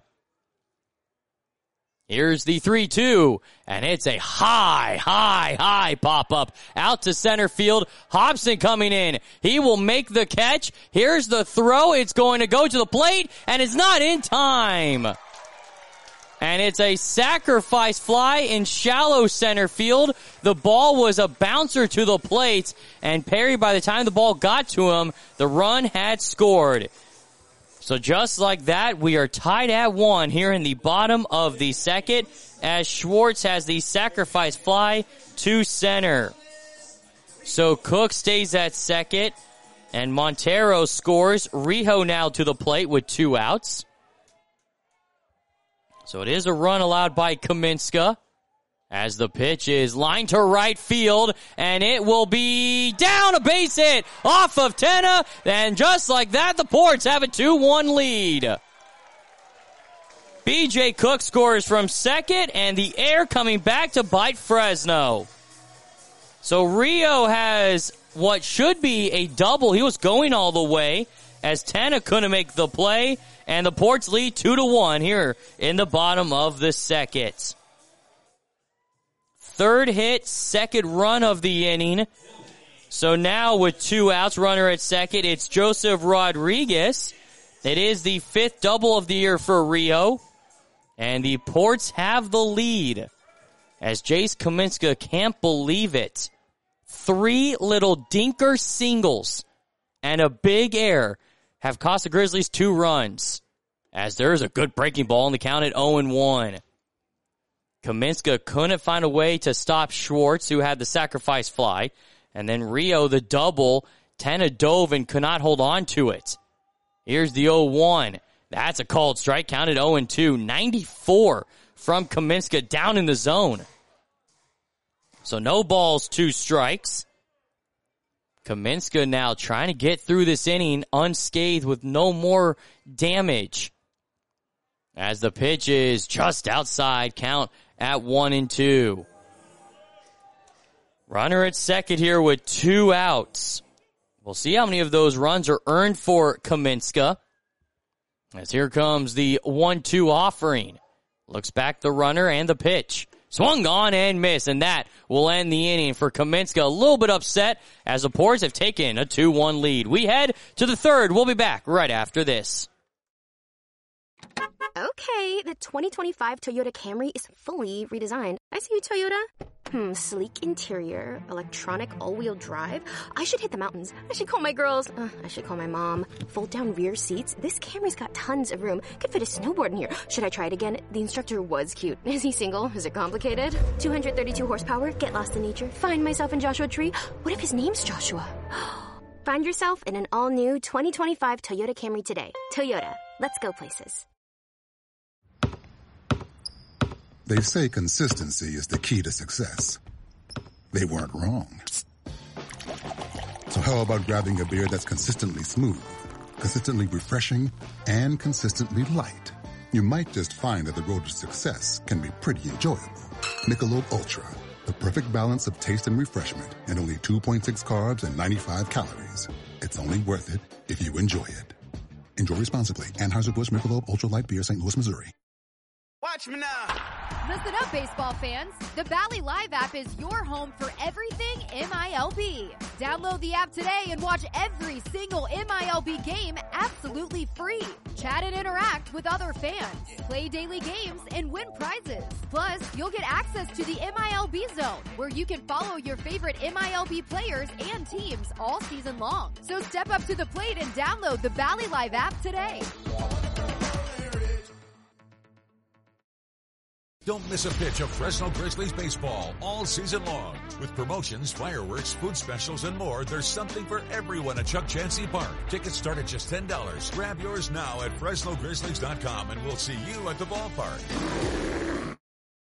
Here's the three two, and it's a high, high, high pop-up out to center field. Hobson coming in. He will make the catch. Here's the throw. It's going to go to the plate, and it's not in time. And it's a sacrifice fly in shallow center field. The ball was a bouncer to the plate, and Perry, by the time the ball got to him, the run had scored. So just like that, we are tied at one here in the bottom of the second as Schwartz has the sacrifice fly to center. So Cook stays at second, and Montero scores. Rijo now to the plate with two outs. So it is a run allowed by Kaminska as the pitch is lined to right field, and it will be down, a base hit off of Tenna, and just like that, the Ports have a two one lead. B J Cook scores from second, and the air coming back to bite Fresno. So Rio has what should be a double. He was going all the way as Tenna couldn't make the play, and the Ports lead two to one here in the bottom of the second. Third hit, second run of the inning. So now with two outs, runner at second, it's Joseph Rodriguez. It is the fifth double of the year for Rio. And the Ports have the lead as Jace Kaminska can't believe it. Three little dinker singles and a big air have cost the Grizzlies two runs as there's a good breaking ball in the count at oh and one. Kaminska couldn't find a way to stop Schwartz, who had the sacrifice fly. And then Rio, the double, Tenna dove and could not hold on to it. Here's the oh one. That's a called strike, counted oh and two. ninety-four from Kaminska down in the zone. So no balls, two strikes. Kaminska now trying to get through this inning unscathed with no more damage. As the pitch is just outside, count at one and two. Runner at second here with two outs. We'll see how many of those runs are earned for Kaminska. As here comes the one two offering. Looks back the runner and the pitch. Swung on and missed, and that will end the inning for Kaminska. A little bit upset as the Ports have taken a two one lead. We head to the third. We'll be back right after this. Okay, the twenty twenty-five Toyota Camry is fully redesigned. I see you, Toyota. Hmm, sleek interior, electronic all-wheel drive. I should hit the mountains. I should call my girls. Uh, I should call my mom. Fold-down rear seats. This Camry's got tons of room. Could fit a snowboard in here. Should I try it again? The instructor was cute. Is he single? Is it complicated? two hundred thirty-two horsepower. Get lost in nature. Find myself in Joshua Tree. What if his name's Joshua? Find yourself in an all-new twenty twenty-five Toyota Camry today. Toyota. Let's go places. They say consistency is the key to success. They weren't wrong. So how about grabbing a beer that's consistently smooth, consistently refreshing, and consistently light? You might just find that the road to success can be pretty enjoyable. Michelob Ultra, the perfect balance of taste and refreshment, and only two point six carbs and ninety-five calories. It's only worth it if you enjoy it. Enjoy responsibly. Anheuser-Busch Michelob Ultra Light Beer, Saint Louis, Missouri. Watch me now. Listen up, baseball fans. The Bally Live app is your home for everything M I L B. Download the app today and watch every single M I L B game absolutely free. Chat and interact with other fans. Play daily games and win prizes. Plus, you'll get access to the M I L B Zone, where you can follow your favorite M I L B players and teams all season long. So step up to the plate and download the Bally Live app today. Don't miss a pitch of Fresno Grizzlies baseball all season long. With promotions, fireworks, food specials, and more, there's something for everyone at Chuck Chansey Park. Tickets start at just ten dollars. Grab yours now at Fresno Grizzlies dot com, and we'll see you at the ballpark.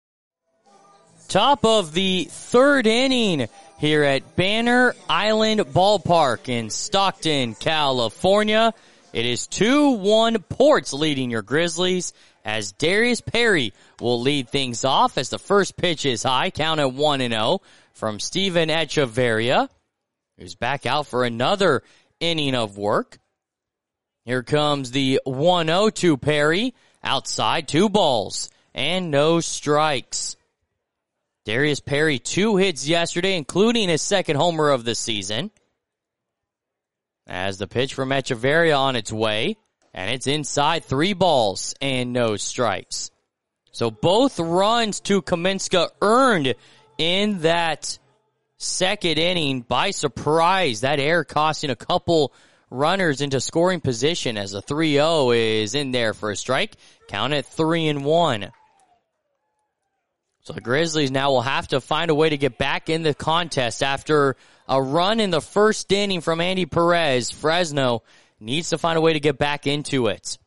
Top of the third inning here at Banner Island Ballpark in Stockton, California. It is two one Ports leading your Grizzlies, as Darius Perry will lead things off as the first pitch is high, count at one and oh from Steven Echeverria, who's back out for another inning of work. Here comes the one oh to Perry, outside, two balls and no strikes. Darius Perry, two hits yesterday, including his second homer of the season. As the pitch from Echeverria on its way, and it's inside, three balls and no strikes. So both runs to Kaminska earned in that second inning by surprise. That error costing a couple runners into scoring position as a three oh is in there for a strike. Count at three and one. So the Grizzlies now will have to find a way to get back in the contest after A run in the first inning from Andy Perez. Fresno needs to find a way to get back into it.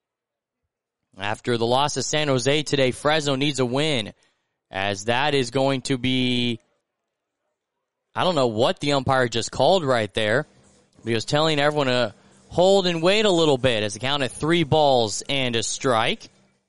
After the loss of San Jose today, Fresno needs a win, as that is going to be, I don't know what the umpire just called right there. He was telling everyone to hold and wait a little bit as it counted three balls and a strike.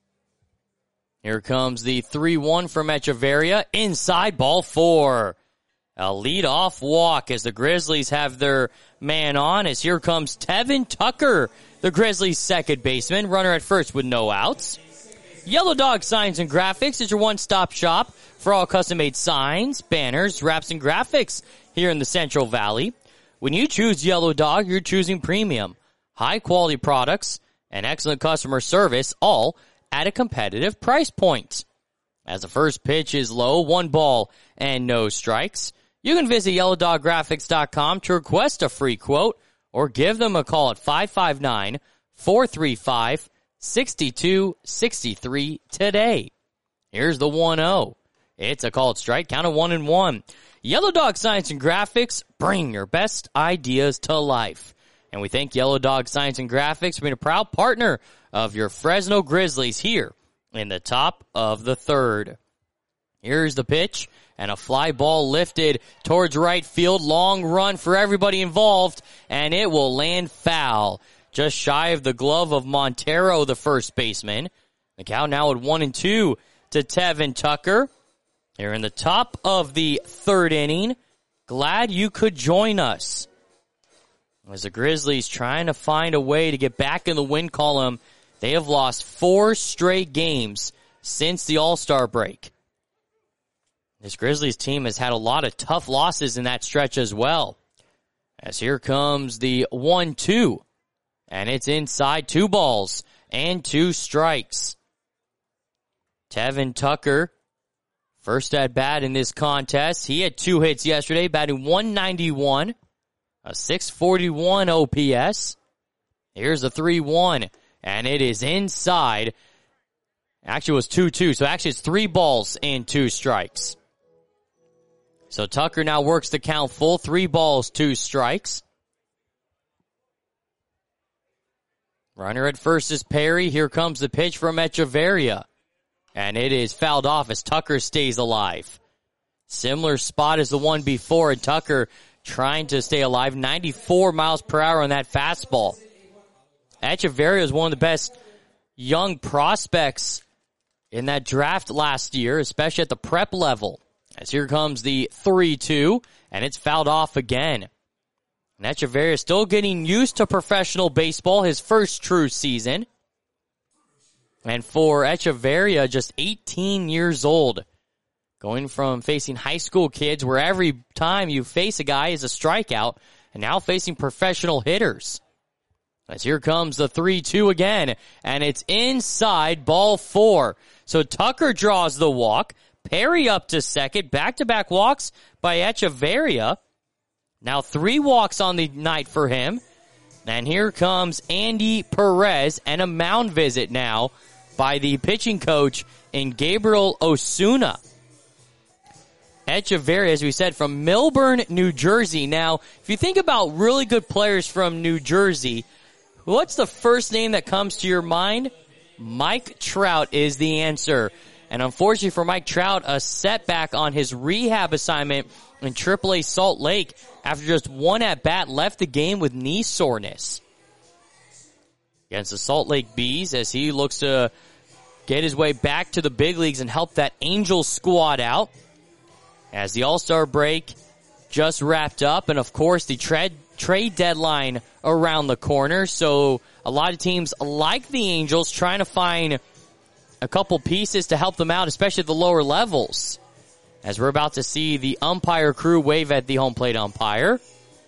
Here comes the three one from Echeverria. Inside, ball four. A lead-off walk as the Grizzlies have their man on, as here comes Tevin Tucker, the Grizzlies' second baseman, runner at first with no outs. Yellow Dog Signs and Graphics is your one-stop shop for all custom-made signs, banners, wraps, and graphics here in the Central Valley. When you choose Yellow Dog, you're choosing premium, high-quality products, and excellent customer service, all at a competitive price point. As the first pitch is low, one ball and no strikes, you can visit yellow dog graphics dot com to request a free quote or give them a call at five five nine, four three five, six two six three today. Here's the one oh. It's a called strike, count of one and one. Yellow Dog Science and Graphics, bring your best ideas to life. And we thank Yellow Dog Science and Graphics for being a proud partner of your Fresno Grizzlies here in the top of the third. Here's the pitch, and a fly ball lifted towards right field. Long run for everybody involved, and it will land foul. Just shy of the glove of Montero, the first baseman. The count now at one and two to Tevin Tucker. Here in the top of the third inning. Glad you could join us. As the Grizzlies trying to find a way to get back in the win column, they have lost four straight games since the All-Star break. This Grizzlies team has had a lot of tough losses in that stretch as well. As here comes the one two. And it's inside, two balls and two strikes. Tevin Tucker, first at bat in this contest. He had two hits yesterday, batting one ninety-one, a six forty-one O P S. Here's the three one, and it is inside. Actually, it was two two, so actually it's three balls and two strikes. So Tucker now works the count full, three balls, two strikes. Runner at first is Perry. Here comes the pitch from Echeverria. And it is fouled off as Tucker stays alive. Similar spot as the one before, and Tucker trying to stay alive. ninety-four miles per hour on that fastball. Echeverria is one of the best young prospects in that draft last year, especially at the prep level. As here comes the three two, and it's fouled off again. And Echeverria is still getting used to professional baseball, his first true season. And for Echeverria, just eighteen years old, going from facing high school kids where every time you face a guy is a strikeout, and now facing professional hitters. As here comes the three two again, and it's inside, ball four. So Tucker draws the walk, Perry up to second, back-to-back walks by Echeverria. Now three walks on the night for him. And here comes Andy Perez, and a mound visit now by the pitching coach in Gabriel Osuna. Echeverria, as we said, from Milburn, New Jersey. Now, if you think about really good players from New Jersey, what's the first name that comes to your mind? Mike Trout is the answer. And unfortunately for Mike Trout, a setback on his rehab assignment in triple A Salt Lake after just one at-bat left the game with knee soreness. Against the Salt Lake Bees as he looks to get his way back to the big leagues and help that Angels squad out. As the All-Star break just wrapped up, and of course the trade trade deadline around the corner. So a lot of teams like the Angels trying to find a couple pieces to help them out, especially at the lower levels. As we're about to see the umpire crew wave at the home plate umpire.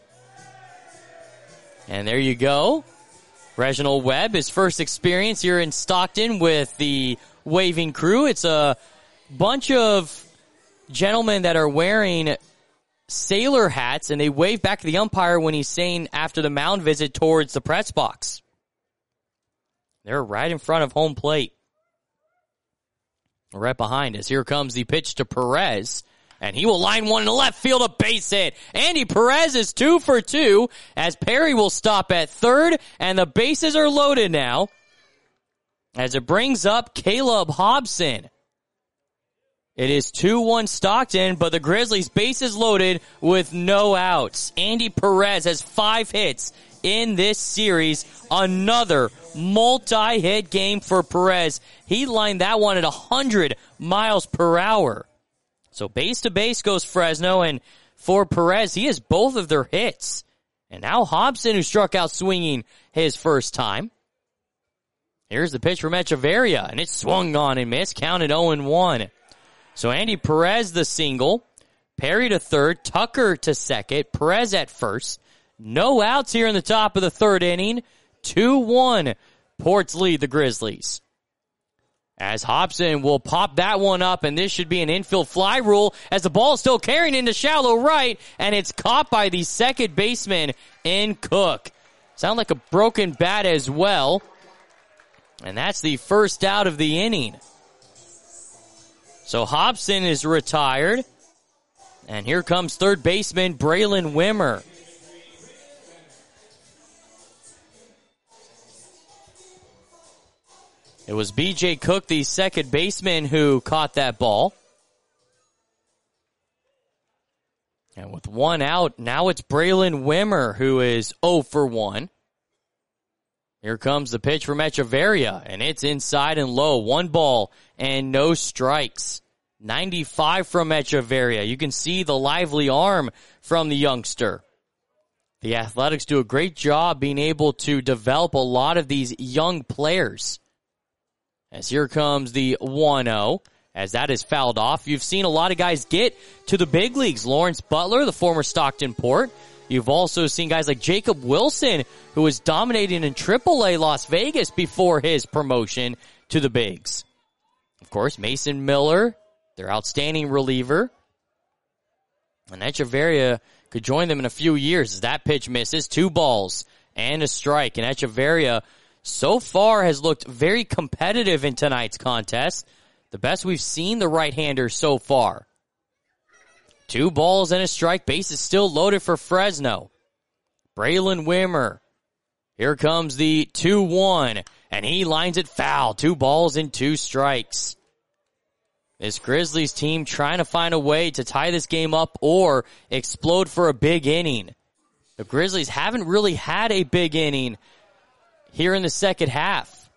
And there you go. Reginald Webb, his first experience here in Stockton with the waving crew. It's a bunch of gentlemen that are wearing sailor hats, and they wave back to the umpire when he's saying after the mound visit towards the press box. They're right in front of home plate. Right behind us. Here comes the pitch to Perez. And he will line one in the left field, a base hit. Andy Perez is two for two as Perry will stop at third, and the bases are loaded now as it brings up Caleb Hobson. It is two one Stockton, but the Grizzlies bases loaded with no outs. Andy Perez has five hits in this series. Another multi-hit game for Perez. He lined that one at one hundred miles per hour. So base to base goes Fresno, and for Perez, he has both of their hits. And now Hobson, who struck out swinging his first time. Here's the pitch from Echeverria, and it's swung on and missed, counted oh and one. So Andy Perez the single, Perry to third, Tucker to second, Perez at first. No outs here in the top of the third inning. two one, Ports lead the Grizzlies. As Hobson will pop that one up, and this should be an infield fly rule as the ball is still carrying into shallow right, and it's caught by the second baseman in Cook. Sound like a broken bat as well. And that's the first out of the inning. So Hobson is retired. And here comes third baseman Braylon Wimmer. It was B J Cook, the second baseman, who caught that ball. And with one out, now it's Braylon Wimmer, who is oh for one. Here comes the pitch from Echeverria, and it's inside and low. One ball and no strikes. ninety-five from Echeverria. You can see the lively arm from the youngster. The Athletics do a great job being able to develop a lot of these young players. As here comes the one oh, as that is fouled off. You've seen a lot of guys get to the big leagues. Lawrence Butler, the former Stockton Port. You've also seen guys like Jacob Wilson, who was dominating in triple A Las Vegas before his promotion to the bigs. Of course, Mason Miller, their outstanding reliever. And Echeverria could join them in a few years as that pitch misses. Two balls and a strike. And Echeverria so far has looked very competitive in tonight's contest. The best we've seen the right-hander so far. Two balls and a strike. Base is still loaded for Fresno. Braylon Wimmer. Here comes the two one, and he lines it foul. Two balls and two strikes. This Grizzlies team trying to find a way to tie this game up or explode for a big inning. The Grizzlies haven't really had a big inning here in the second half.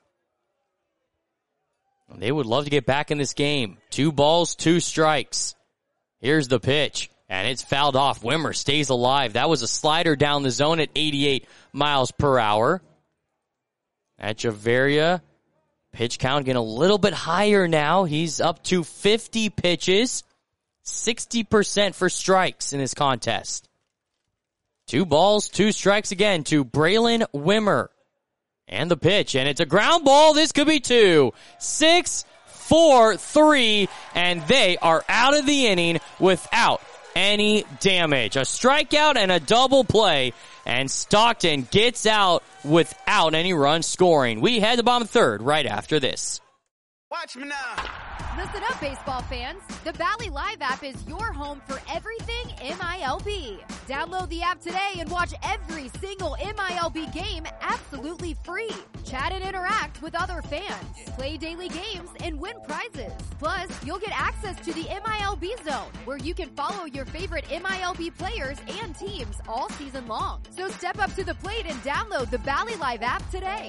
They would love to get back in this game. Two balls, two strikes. Here's the pitch, and it's fouled off. Wimmer stays alive. That was a slider down the zone at eighty-eight miles per hour. Echeverria, pitch count getting a little bit higher now. He's up to fifty pitches, sixty percent for strikes in this contest. Two balls, two strikes again to Braylon Wimmer. And the pitch, and it's a ground ball. This could be two. Six, four, three, and they are out of the inning without any damage. A strikeout and a double play, and Stockton gets out without any run scoring. We head to bottom third right after this. Watch me now. Listen up, baseball fans. The Valley Live app is your home for everything M I L B. Download the app today and watch every single M I L B game absolutely free. Chat and interact with other fans. Play daily games and win prizes. Plus, you'll get access to the M I L B Zone, where you can follow your favorite M I L B players and teams all season long. So step up to the plate and download the Valley Live app today.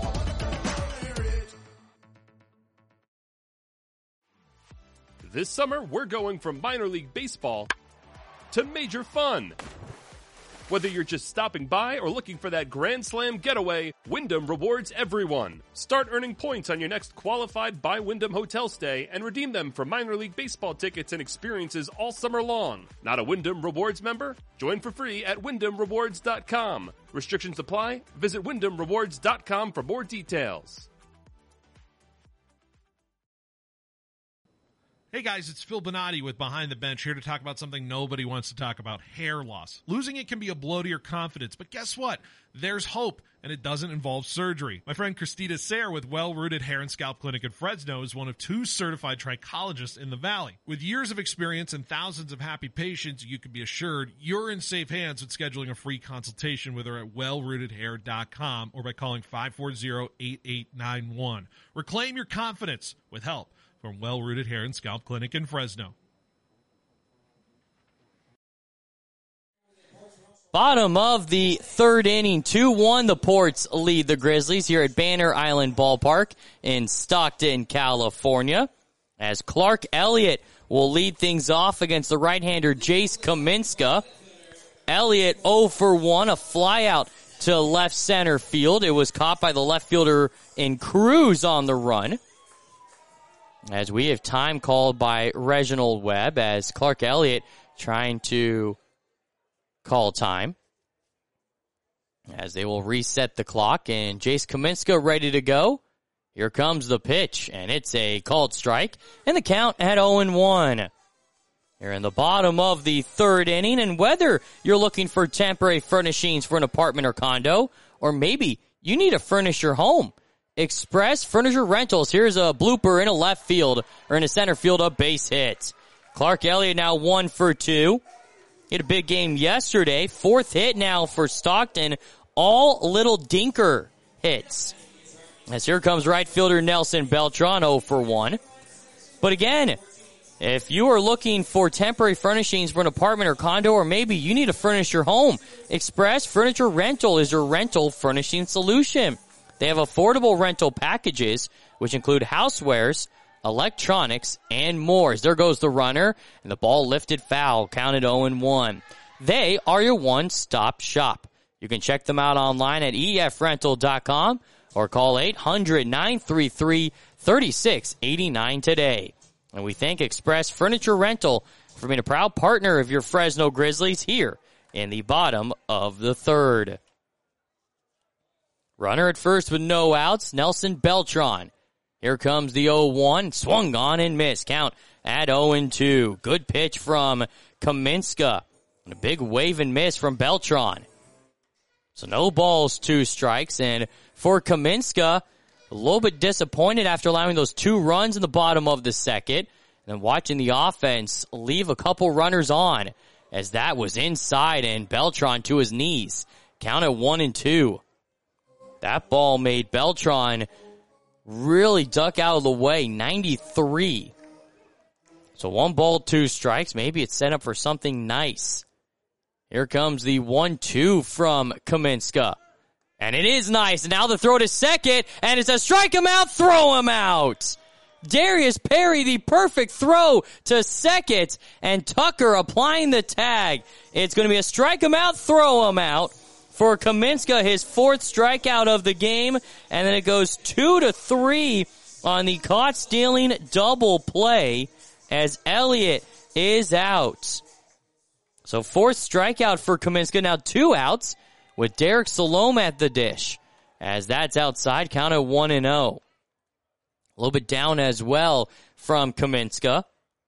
This summer, we're going from minor league baseball to major fun. Whether you're just stopping by or looking for that Grand Slam getaway, Wyndham rewards everyone. Start earning points on your next qualified by Wyndham hotel stay and redeem them for minor league baseball tickets and experiences all summer long. Not a Wyndham Rewards member? Join for free at wyndham rewards dot com. Restrictions apply. Visit wyndham rewards dot com for more details. Hey guys, it's Phil Bonatti with Behind the Bench, here to talk about something nobody wants to talk about, hair loss. Losing it can be a blow to your confidence, but guess what? There's hope, and it doesn't involve surgery. My friend Christina Sayre with Well Rooted Hair and Scalp Clinic in Fresno is one of two certified trichologists in the Valley. With years of experience and thousands of happy patients, you can be assured you're in safe hands with scheduling a free consultation with her at well rooted hair dot com or by calling five four zero, eight eight nine one. Reclaim your confidence with help from Well Rooted Hair and Scalp Clinic in Fresno. Bottom of the third inning, two one, the Ports lead the Grizzlies here at Banner Island Ballpark in Stockton, California, as Clark Elliott will lead things off against the right-hander Jace Kaminska. Elliott oh for one, a flyout to left center field. It was caught by the left fielder in Cruz on the run. As we have time called by Reginald Webb as Clark Elliott trying to call time. As they will reset the clock and Jace Kaminska ready to go. Here comes the pitch and it's a called strike and the count at oh and one. Here in the bottom of the third inning, and whether you're looking for temporary furnishings for an apartment or condo, or maybe you need to furnish your home, Express Furniture Rentals. Here's a blooper in a left field, or in a center field, a base hit. Clark Elliott now one for two. He had a big game yesterday. Fourth hit now for Stockton. All little dinker hits. As here comes right fielder Nelson Beltran oh for one. But again, if you are looking for temporary furnishings for an apartment or condo, or maybe you need to furnish your home, Express Furniture Rental is your rental furnishing solution. They have affordable rental packages, which include housewares, electronics, and more. As there goes the runner, and the ball lifted foul, counted oh and one. They are your one-stop shop. You can check them out online at E F rental dot com or call eight hundred, nine three three, three six eight nine today. And we thank Express Furniture Rental for being a proud partner of your Fresno Grizzlies here in the bottom of the third. Runner at first with no outs, Nelson Beltran. Here comes the oh one, swung on and missed. Count at oh and two. Good pitch from Kaminska. And a big wave and miss from Beltran. So no balls, two strikes. And for Kaminska, a little bit disappointed after allowing those two runs in the bottom of the second. And then watching the offense leave a couple runners on, as that was inside and Beltran to his knees. Count at one and two. That ball made Beltran really duck out of the way, ninety-three. So one ball, two strikes. Maybe it's set up for something nice. Here comes the one two from Kaminska. And it is nice. Now the throw to second, and it's a strike him out, throw him out. Darius Perry, the perfect throw to second, and Tucker applying the tag. It's going to be a strike him out, throw him out. For Kaminska, his fourth strikeout of the game, and then it goes two to three on the caught stealing double play as Elliott is out. So fourth strikeout for Kaminska, now two outs with Derek Salome at the dish, as that's outside, count at one and oh. A little bit down as well from Kaminska.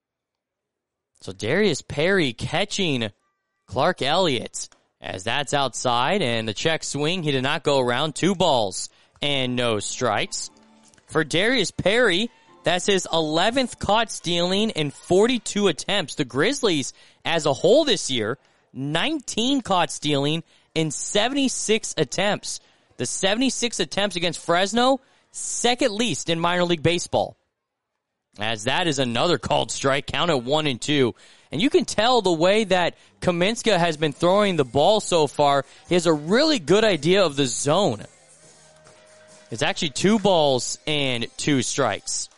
So Darius Perry catching Clark Elliott, as that's outside, and the check swing, he did not go around. Two balls and no strikes. For Darius Perry, that's his eleventh caught stealing in forty-two attempts. The Grizzlies, as a whole this year, nineteen caught stealing in seventy-six attempts. The seventy-six attempts against Fresno, second least in minor league baseball. As that is another called strike, count at one and two. And you can tell the way that Kaminska has been throwing the ball so far, he has a really good idea of the zone. It's actually two balls and two strikes.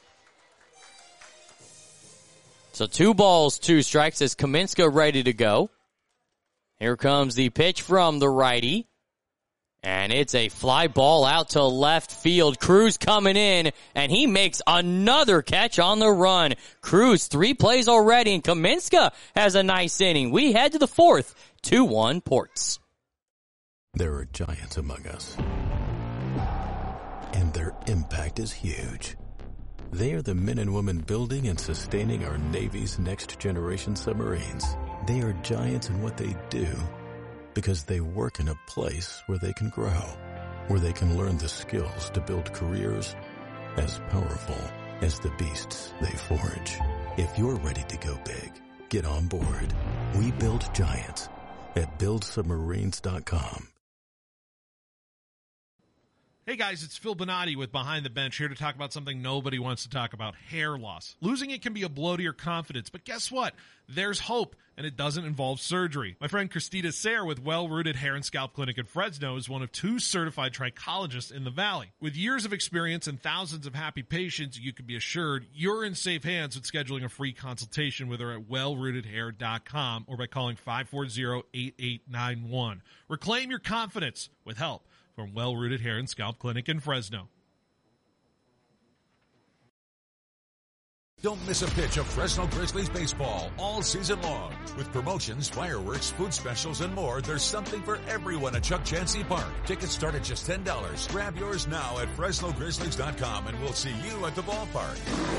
So two balls, two strikes as Kaminska ready to go. Here comes the pitch from the righty. And it's a fly ball out to left field. Cruz coming in, and he makes another catch on the run. Cruz, three plays already, and Kaminska has a nice inning. We head to the fourth, two one Ports. There are giants among us, and their impact is huge. They are the men and women building and sustaining our Navy's next-generation submarines. They are giants in what they do because they work in a place where they can grow, where they can learn the skills to build careers as powerful as the beasts they forge. If you're ready to go big, get on board. We build giants at build submarines dot com. Hey guys, it's Phil Bonatti with Behind the Bench here to talk about something nobody wants to talk about, hair loss. Losing it can be a blow to your confidence, but guess what? There's hope, and it doesn't involve surgery. My friend Christina Sayre with Well Rooted Hair and Scalp Clinic in Fresno is one of two certified trichologists in the Valley. With years of experience and thousands of happy patients, you can be assured you're in safe hands with scheduling a free consultation with her at well rooted hair dot com or by calling five four zero, eight eight nine one. Reclaim your confidence with help from Well Rooted Hair and Scalp Clinic in Fresno. Don't miss a pitch of Fresno Grizzlies baseball all season long. With promotions, fireworks, food specials, and more, there's something for everyone at Chuck Chansey Park. Tickets start at just ten dollars. Grab yours now at Fresno Grizzlies dot com, and we'll see you at the ballpark.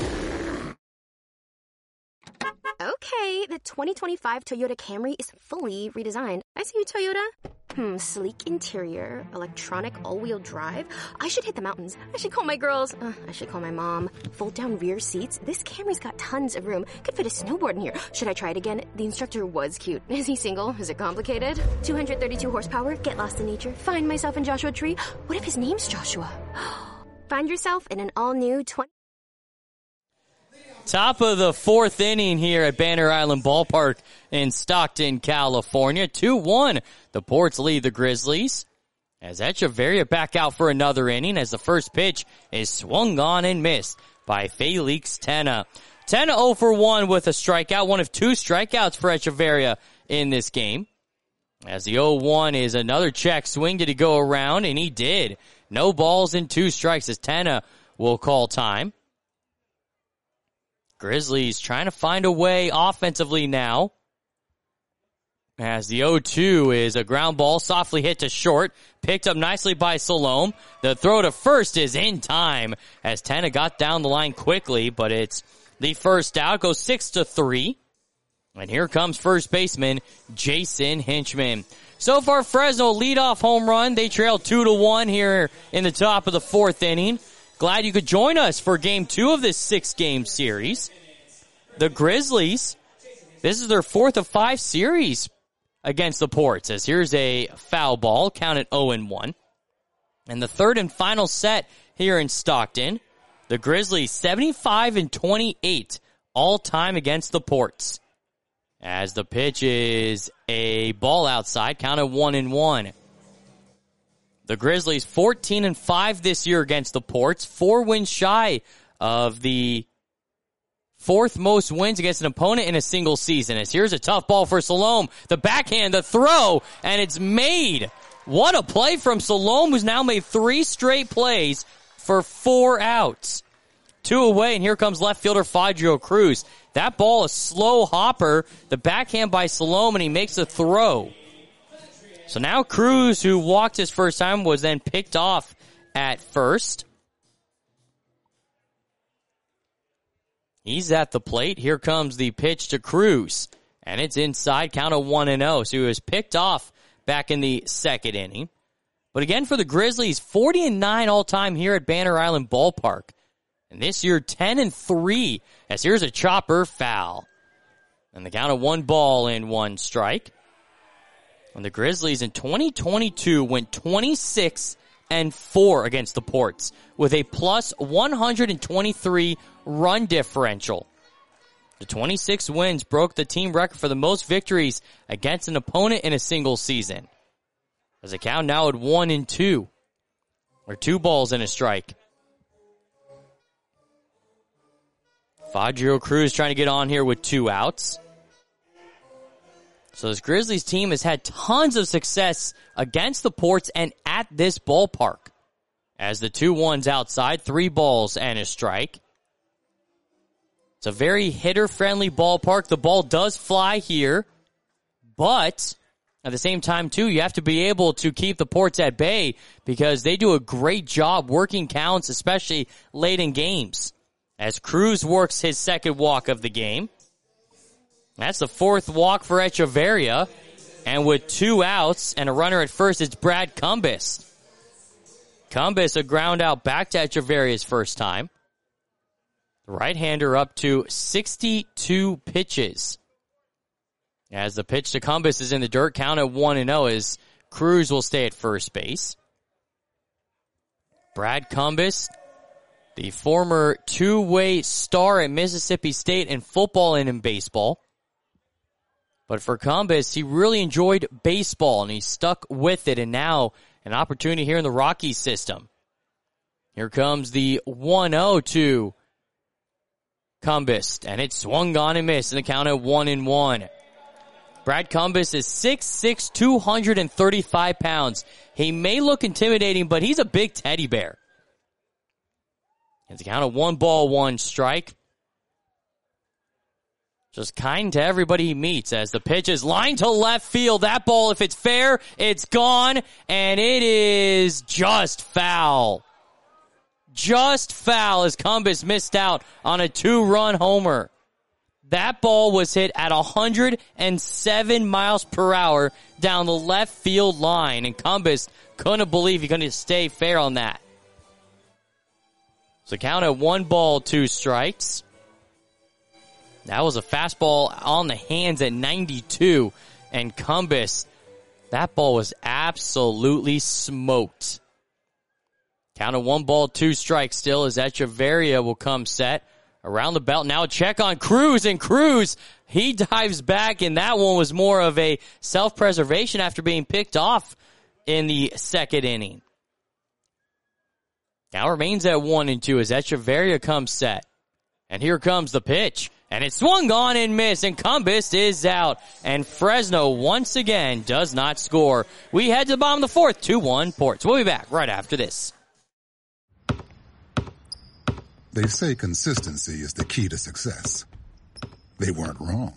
Okay, the twenty twenty-five Toyota Camry is fully redesigned. I see you, Toyota. Hmm, sleek interior, electronic all-wheel drive. I should hit the mountains. I should call my girls. Uh, I should call my mom. Fold-down rear seats. This Camry's got tons of room. Could fit a snowboard in here. Should I try it again? The instructor was cute. Is he single? Is it complicated? two hundred thirty-two horsepower. Get lost in nature. Find myself in Joshua Tree. What if his name's Joshua? Find yourself in an all-new twenty... Top of the fourth inning here at Banner Island Ballpark in Stockton, California. two one. The Ports lead the Grizzlies. As Echeverria back out for another inning as the first pitch is swung on and missed by Felix Tena. Tena oh for one with a strikeout, one of two strikeouts for Echeverria in this game. As the oh one is another check swing. Did he go around? And he did. No balls and two strikes as Tena will call time. Grizzlies trying to find a way offensively now. As the oh two is a ground ball softly hit to short. Picked up nicely by Salome. The throw to first is in time as Tena got down the line quickly, but it's the first out. Goes six to three. And here comes first baseman Jason Hinchman. So far, Fresno leadoff home run. They trail two to one here in the top of the fourth inning. Glad you could join us for game two of this six-game series. The Grizzlies, this is their fourth of five series against the Ports. As here's a foul ball, counted oh and one. And the third and final set here in Stockton. The Grizzlies seventy-five and twenty-eight all time against the Ports. As the pitch is a ball outside, counted one and one. The Grizzlies fourteen and five this year against the Ports, four wins shy of the fourth most wins against an opponent in a single season. As here's a tough ball for Salome, the backhand, the throw, and it's made. What a play from Salome, who's now made three straight plays for four outs. Two away, and here comes left fielder Fadrio Cruz. That ball, a slow hopper, the backhand by Salome, and he makes a throw. So now Cruz, who walked his first time, was then picked off at first. He's at the plate. Here comes the pitch to Cruz. And it's inside, count of one and oh. So he was picked off back in the second inning. But again, for the Grizzlies, forty and nine all-time here at Banner Island Ballpark. And this year, ten and three. As here's a chopper foul. And the count of one ball and one strike. And the Grizzlies in twenty twenty-two went twenty-six and four against the Ports with a plus one hundred twenty-three run differential. The twenty-six wins broke the team record for the most victories against an opponent in a single season. As the count now at one and two, or two balls and a strike. Fadrio Cruz trying to get on here with two outs. So this Grizzlies team has had tons of success against the Ports and at this ballpark. As the two ones outside, three balls and a strike. It's a very hitter-friendly ballpark. The ball does fly here, but at the same time, too, you have to be able to keep the Ports at bay because they do a great job working counts, especially late in games. as Cruz works his second walk of the game. That's the fourth walk for Echeverria. And with two outs and a runner at first, it's Brad Cumbest. Cumbest, a ground out back to Echeverria's first time. The right-hander up to sixty-two pitches. As the pitch to Cumbest is in the dirt, count at one and oh as Cruz will stay at first base. Brad Cumbest, the former two-way star at Mississippi State in football and in baseball. But for Cumbest, he really enjoyed baseball, and he stuck with it, and now an opportunity here in the Rockies system. Here comes the one oh to Cumbest, and it's swung on and missed, and the count at one and one. Brad Cumbest is six six, two hundred thirty-five pounds. He may look intimidating, but he's a big teddy bear. It's a count of one ball, one strike. Just kind to everybody he meets as the pitch is lined to left field. That ball, if it's fair, it's gone, and it is just foul. Just foul as Cumbest missed out on a two-run homer. That ball was hit at one hundred seven miles per hour down the left field line, and Cumbest couldn't believe he couldn't stay fair on that. So count at one ball, two strikes. That was a fastball on the hands at ninety-two, and Cumbest, that ball was absolutely smoked. Count of one ball, two strikes still as Echeverria will come set around the belt. Now a check on Cruz, and Cruz, he dives back, and that one was more of a self-preservation after being picked off in the second inning. Now remains at one and two as Echeverria comes set. And here comes the pitch. And it's swung on and missed, and Cumbest is out. And Fresno once again does not score. We head to the bottom of the fourth, two one Ports. We'll be back right after this. They say consistency is the key to success. They weren't wrong.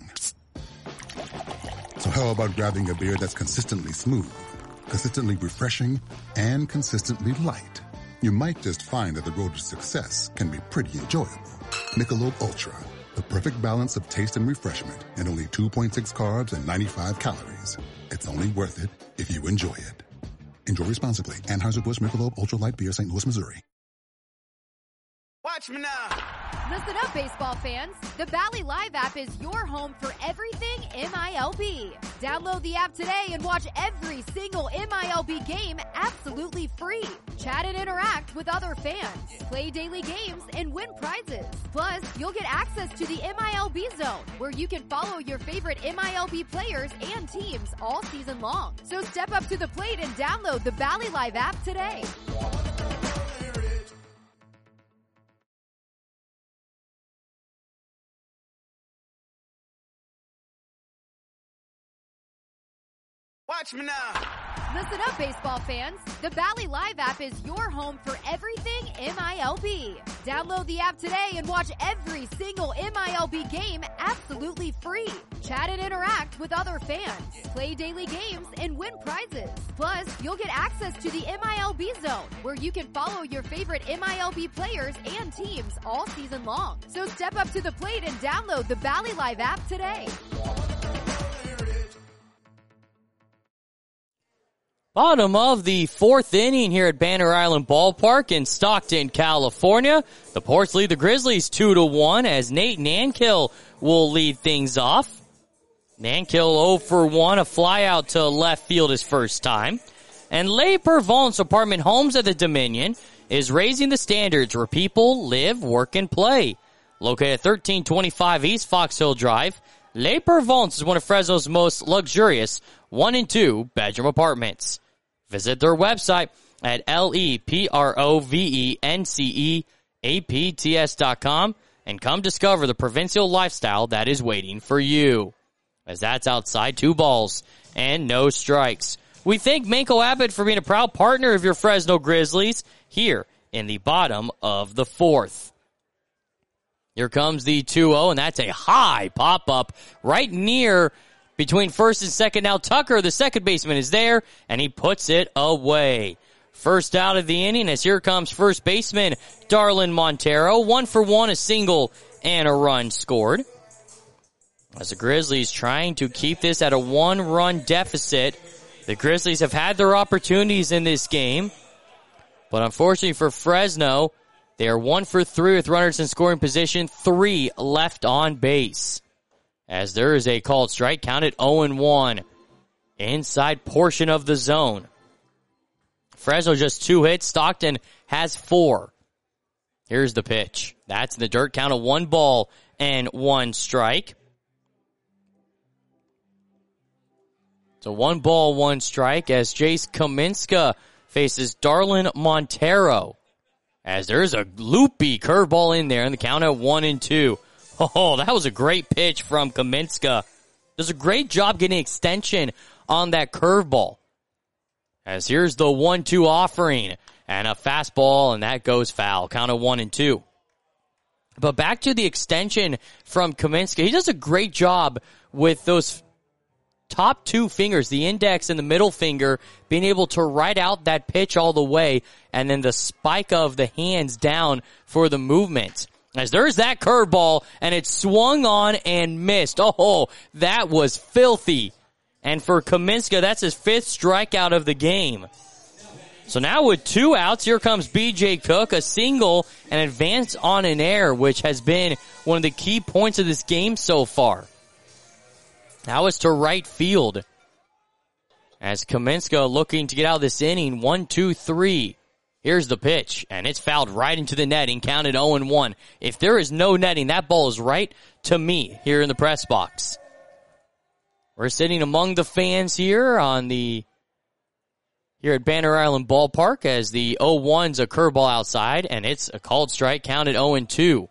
So how about grabbing a beer that's consistently smooth, consistently refreshing, and consistently light? You might just find that the road to success can be pretty enjoyable. Michelob Ultra, the perfect balance of taste and refreshment, and only two point six carbs and ninety-five calories. It's only worth it if you enjoy it. Enjoy responsibly. Anheuser-Busch Michelob Ultra Light Beer, Saint Louis, Missouri. Watch me now. Listen up, baseball fans. The Bally Live app is your home for everything M I L B. Download the app today and watch every single M I L B game absolutely free. Chat and interact with other fans. Play daily games and win prizes. Plus, you'll get access to the M I L B Zone, where you can follow your favorite M I L B players and teams all season long. So step up to the plate and download the Bally Live app today. Watch me now. Listen up, baseball fans. The Bally Live app is your home for everything M I L B. Download the app today and watch every single M I L B game absolutely free. Chat and interact with other fans. Play daily games and win prizes. Plus, you'll get access to the M I L B Zone, where you can follow your favorite M I L B players and teams all season long. So step up to the plate and download the Bally Live app today. Bottom of the fourth inning here at Banner Island Ballpark in Stockton, California. The Ports lead the Grizzlies two to one as Nate Nankill will lead things off. Nankill oh for one, a fly out to left field his first time. And Les Purvons Apartment Homes at the Dominion is raising the standards where people live, work, and play. Located at thirteen twenty-five East Fox Hill Drive, Les Purvons is one of Fresno's most luxurious one and two bedroom apartments. Visit their website at L E P R O V E N C E A P T S dot com and come discover the provincial lifestyle that is waiting for you. As that's outside, two balls and no strikes. We thank Manco Abbott for being a proud partner of your Fresno Grizzlies here in the bottom of the fourth. Here comes the two oh, and that's a high pop-up right near between first and second. Now Tucker, the second baseman, is there, and he puts it away. First out of the inning as here comes first baseman Darlin Montero. One for one, a single and a run scored. As the Grizzlies trying to keep this at a one-run deficit. The Grizzlies have had their opportunities in this game. But unfortunately for Fresno, they are one for three with runners in scoring position, three left on base. As there is a called strike, counted oh and one. Inside portion of the zone. Fresno just two hits. Stockton has four. Here's the pitch. That's in the dirt. Count of one ball and one strike. So one ball, one strike as Jace Kaminska faces Darlin Montero. As there's a loopy curveball in there and the count at one and two. Oh, that was a great pitch from Kaminska. Does a great job getting extension on that curveball. As here's the one two offering and a fastball, and that goes foul. Count of one and two. But back to the extension from Kaminska. He does a great job with those top two fingers, the index and the middle finger, being able to ride out that pitch all the way, and then the spike of the hands down for the movement. As there's that curveball, and it swung on and missed. Oh, that was filthy. And for Kaminska, that's his fifth strikeout of the game. So now with two outs, here comes B J Cook, a single, and advance on an error, which has been one of the key points of this game so far. Now it's to right field. As Kaminska looking to get out of this inning, one, two, three. Here's the pitch, and it's fouled right into the netting, counted oh and one. If there is no netting, that ball is right to me here in the press box. We're sitting among the fans here on the, here at Banner Island Ballpark as the oh one's a curveball outside, and it's a called strike, counted oh and two.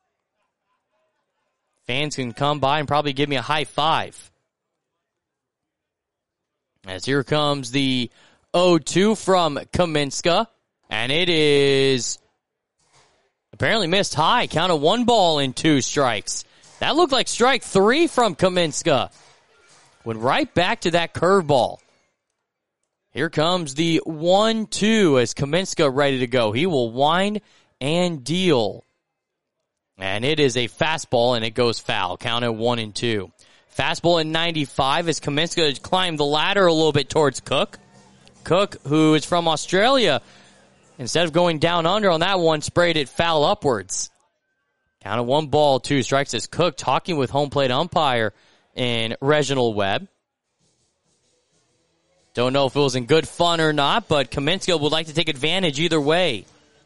Fans can come by and probably give me a high five. As here comes the oh two from Kaminska, and it is apparently missed high, count of one ball and two strikes. That looked like strike three from Kaminska. Went right back to that curveball. Here comes the one two as Kaminska ready to go. He will wind and deal. And it is a fastball, and it goes foul. Count at one and two. Fastball at ninety-five as Kaminska climbed the ladder a little bit towards Cook. Cook, who is from Australia, instead of going down under on that one, sprayed it foul upwards. Count at one ball, two strikes as Cook talking with home plate umpire in Reginald Webb. Don't know if it was in good fun or not, but Kaminska would like to take advantage either way.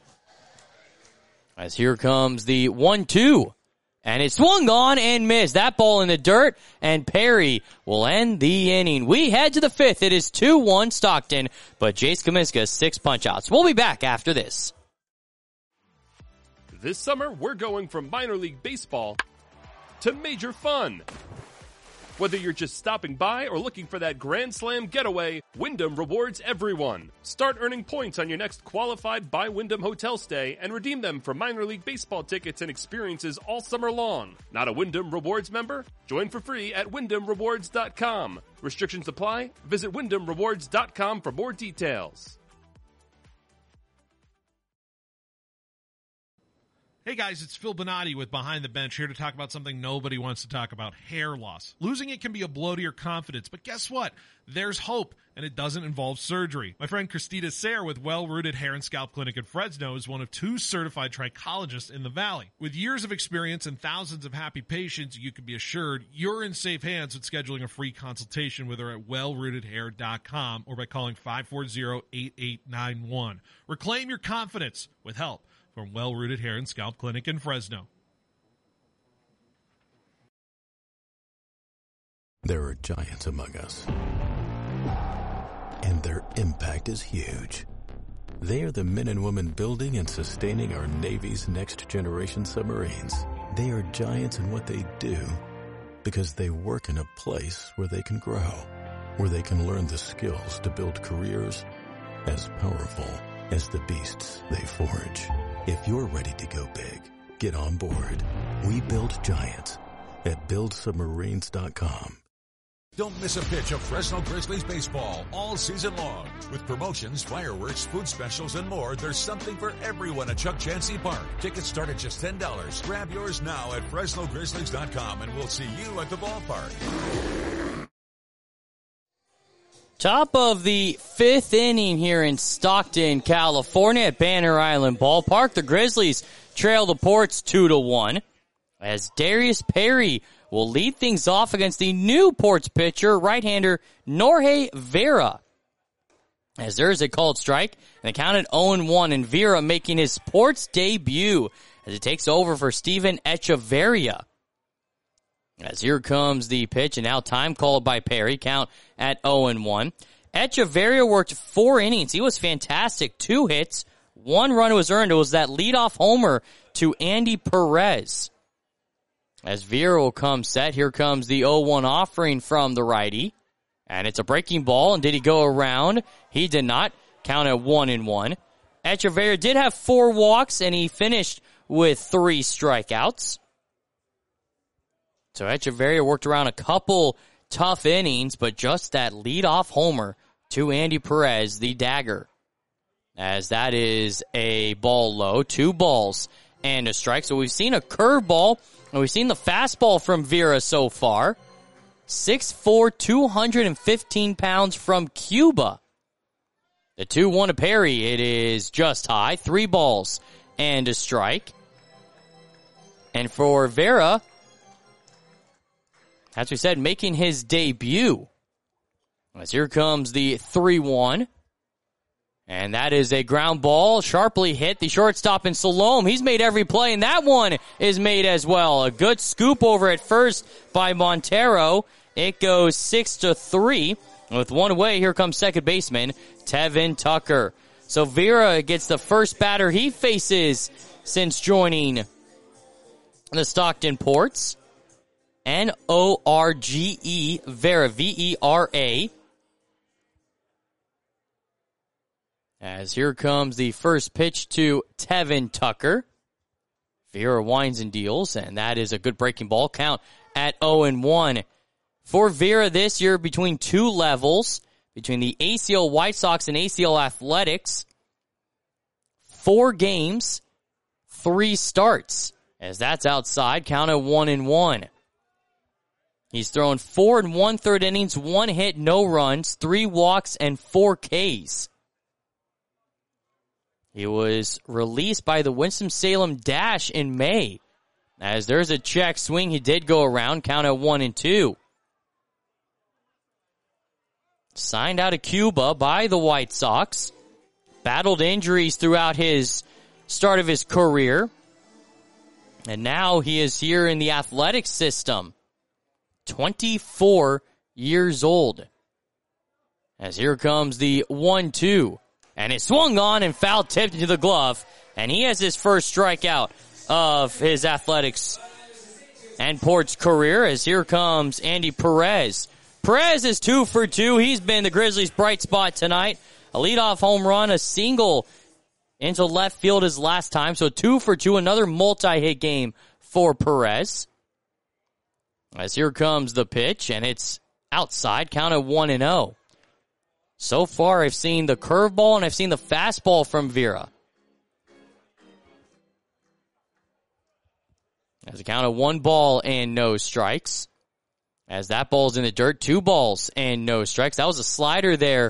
As here comes the one two. And it swung on and missed. That ball in the dirt, and Perry will end the inning. We head to the fifth. It is two one Stockton, but Jace Kaminska, six punch-outs. We'll be back after this. This summer, we're going from minor league baseball to major fun. Whether you're just stopping by or looking for that Grand Slam getaway, Wyndham rewards everyone. Start earning points on your next qualified by Wyndham hotel stay and redeem them for minor league baseball tickets and experiences all summer long. Not a Wyndham Rewards member? Join for free at wyndham rewards dot com. Restrictions apply. Visit wyndham rewards dot com for more details. Hey guys, it's Phil Bonatti with Behind the Bench here to talk about something nobody wants to talk about, hair loss. Losing it can be a blow to your confidence, but guess what? There's hope, and it doesn't involve surgery. My friend Christina Sayre with Well Rooted Hair and Scalp Clinic in Fresno is one of two certified trichologists in the Valley. With years of experience and thousands of happy patients, you can be assured you're in safe hands with scheduling a free consultation with her at well rooted hair dot com or by calling five four zero, eight eight nine one. Reclaim your confidence with help from Well Rooted Hair and Scalp Clinic in Fresno. There are giants among us, and their impact is huge. They are the men and women building and sustaining our Navy's next generation submarines. They are giants in what they do because they work in a place where they can grow, where they can learn the skills to build careers as powerful as the beasts they forge. If you're ready to go big, get on board. We build giants at build submarines dot com. Don't miss a pitch of Fresno Grizzlies baseball all season long. With promotions, fireworks, food specials, and more, there's something for everyone at Chuck Chansey Park. Tickets start at just ten dollars. Grab yours now at Fresno Grizzlies dot com, and we'll see you at the ballpark. Top of the fifth inning here in Stockton, California at Banner Island Ballpark. The Grizzlies trail the Ports two to one as Darius Perry will lead things off against the new Ports pitcher, right-hander Norge Vera. As there is a called strike, and the count at oh and one, and Vera making his Ports debut as he takes over for Steven Echeverria. As here comes the pitch, and now time called by Perry, count at oh and one. Echeverria worked four innings. He was fantastic. Two hits, one run was earned. It was that leadoff homer to Andy Perez. As Vera will come set, here comes the oh one offering from the righty. And it's a breaking ball, and did he go around? He did not. Count at one and one. Echeverria did have four walks, and he finished with three strikeouts. So Echeverria worked around a couple tough innings, but just that leadoff homer to Andy Perez, the dagger. As that is a ball low, two balls and a strike. So we've seen a curveball, and we've seen the fastball from Vera so far. six foot four, two hundred fifteen pounds from Cuba. The two one to Perry, it is just high. Three balls and a strike. And for Vera, as we said, making his debut. As here comes the three one. And that is a ground ball, sharply hit. The shortstop in Salome, he's made every play, and that one is made as well. A good scoop over at first by Montero. It goes six to three. With one away, here comes second baseman Tevin Tucker. So Vera gets the first batter he faces since joining the Stockton Ports. N O R G E, Vera, V E R A. As here comes the first pitch to Tevin Tucker. Vera winds and deals, and that is a good breaking ball. Count at oh and one. For Vera this year, between two levels, between the A C L White Sox and A C L Athletics, four games, three starts. As that's outside, count at one and one. He's thrown four and one third innings, one hit, no runs, three walks, and four Ks. He was released by the Winston-Salem Dash in May. As there's a check swing, he did go around, count at one and two. Signed out of Cuba by the White Sox. Battled injuries throughout his start of his career. And now he is here in the Athletics system. twenty-four years old. As here comes the one two. And it swung on and foul tipped into the glove. And he has his first strikeout of his Athletics and Ports career. As here comes Andy Perez. Perez is two for two. He's been the Grizzlies' bright spot tonight. A leadoff home run, a single into left field his last time. So two for two, another multi-hit game for Perez. As here comes the pitch, and it's outside, count at one and oh. So far, I've seen the curveball and I've seen the fastball from Vera. As a count of one ball and no strikes. As that ball's in the dirt, two balls and no strikes. That was a slider there,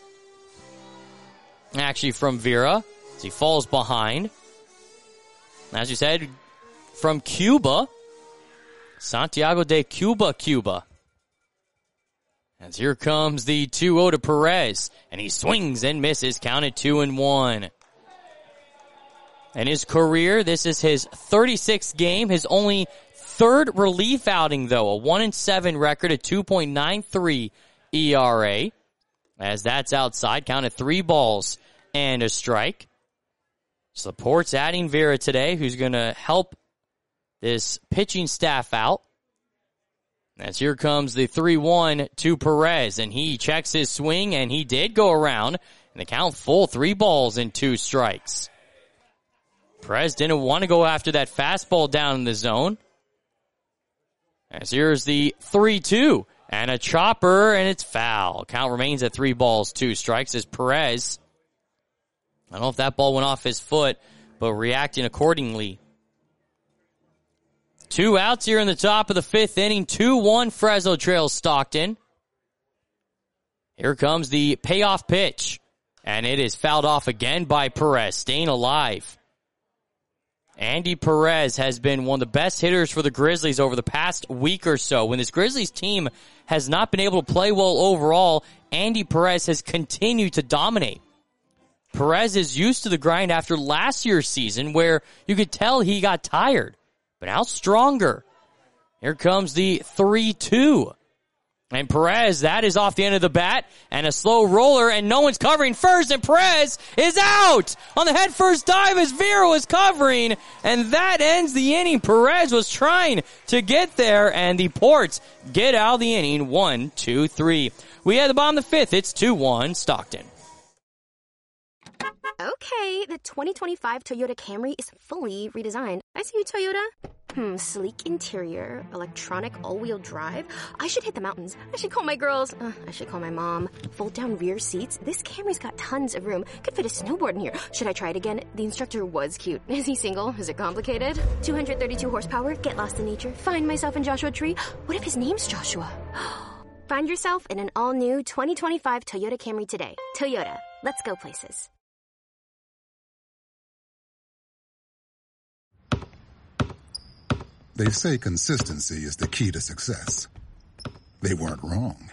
actually, from Vera. As he falls behind. As you said, from Cuba, Santiago de Cuba, Cuba. As here comes the two oh to Perez, and he swings and misses, counted two and one. In his career, this is his thirty-sixth game, his only third relief outing though, a one and seven record, a two point nine three E R A. As that's outside, counted three balls and a strike. So the Ports adding Vera today, who's going to help this pitching staff out. As here comes the three one to Perez, and he checks his swing, and he did go around, and the count full, three balls and two strikes. Perez didn't want to go after that fastball down in the zone. As here's the three two And a chopper, and it's foul. Count remains at three balls, two strikes as Perez. I don't know if that ball went off his foot, but reacting accordingly. Two outs here in the top of the fifth inning. two one Fresno trails Stockton. Here comes the payoff pitch. And it is fouled off again by Perez, staying alive. Andy Perez has been one of the best hitters for the Grizzlies over the past week or so. When this Grizzlies team has not been able to play well overall, Andy Perez has continued to dominate. Perez is used to the grind after last year's season where you could tell he got tired, but now stronger. Here comes the three two. And Perez, that is off the end of the bat, and a slow roller, and no one's covering first, and Perez is out on the head first dive as Vera was covering, and that ends the inning. Perez was trying to get there, and the Ports get out of the inning, one, two, three. We had the bottom of the fifth. It's two one Stockton. Okay, the twenty twenty-five Toyota Camry is fully redesigned. I see you, Toyota. Hmm, sleek interior, electronic all-wheel drive. I should hit the mountains. I should call my girls. Uh, I should call my mom. Fold-down rear seats. This Camry's got tons of room. Could fit a snowboard in here. Should I try it again? The instructor was cute. Is he single? Is it complicated? two hundred thirty-two horsepower. Get lost in nature. Find myself in Joshua Tree. What if his name's Joshua? Find yourself in an all-new twenty twenty-five Toyota Camry today. Toyota. Let's go places. They say consistency is the key to success. They weren't wrong.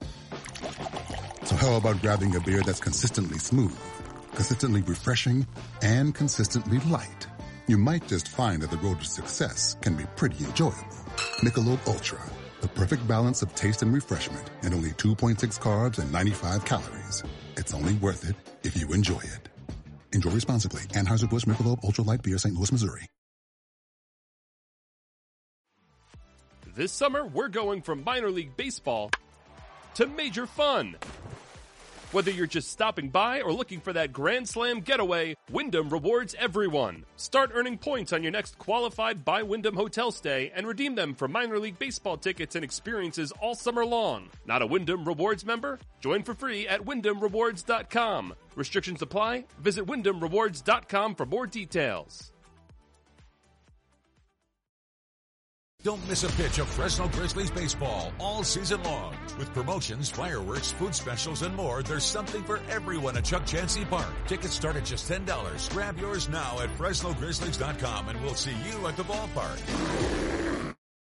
So how about grabbing a beer that's consistently smooth, consistently refreshing, and consistently light? You might just find that the road to success can be pretty enjoyable. Michelob Ultra, the perfect balance of taste and refreshment, and only two point six carbs and ninety-five calories. It's only worth it if you enjoy it. Enjoy responsibly. Anheuser-Busch Michelob Ultra Light Beer, Saint Louis, Missouri. This summer, we're going from minor league baseball to major fun. Whether you're just stopping by or looking for that Grand Slam getaway, Wyndham rewards everyone. Start earning points on your next qualified by Wyndham hotel stay and redeem them for minor league baseball tickets and experiences all summer long. Not a Wyndham Rewards member? Join for free at wyndham rewards dot com. Restrictions apply. Visit wyndham rewards dot com for more details. Don't miss a pitch of Fresno Grizzlies baseball all season long. With promotions, fireworks, food specials, and more, there's something for everyone at Chuck Chansey Park. Tickets start at just ten dollars. Grab yours now at fresno grizzlies dot com, and we'll see you at the ballpark.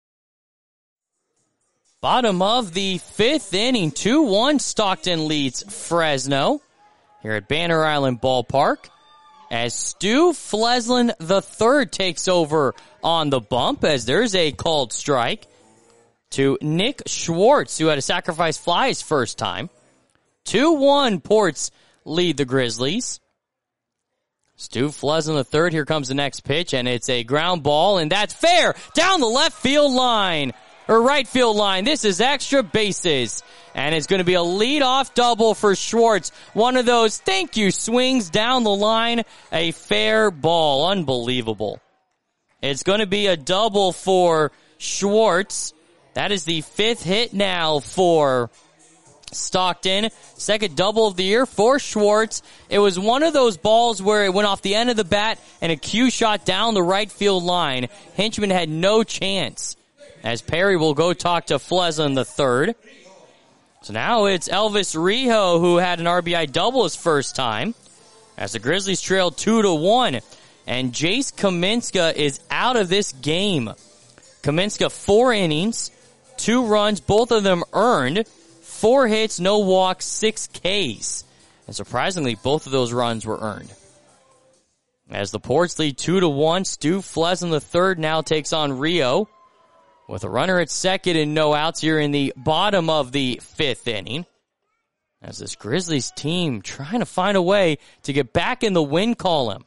Bottom of the fifth inning, two one Stockton leads Fresno here at Banner Island Ballpark, as Stu Fleslin the third takes over on the bump, as there's a called strike to Nick Schwartz, who had a sacrifice fly his first time. two one Ports lead the Grizzlies. Stu Fleslin the third, here comes the next pitch, and it's a ground ball, and that's fair down the left field line, or right field line. This is extra bases. And it's going to be a leadoff double for Schwartz. One of those thank you swings down the line. A fair ball. Unbelievable. It's going to be a double for Schwartz. That is the fifth hit now for Stockton. Second double of the year for Schwartz. It was one of those balls where it went off the end of the bat and a cue shot down the right field line. Hinchman had no chance, as Perry will go talk to Fleslin the third. So now it's Elvis Rijo, who had an R B I double his first time, as the Grizzlies trail two to one. And Jace Kaminska is out of this game. Kaminska, four innings, two runs, both of them earned, four hits, no walks, six Ks. And surprisingly, both of those runs were earned. As the Ports lead two to one, Stu Fleslin the third now takes on Rio, with a runner at second and no outs here in the bottom of the fifth inning, as this Grizzlies team trying to find a way to get back in the win column.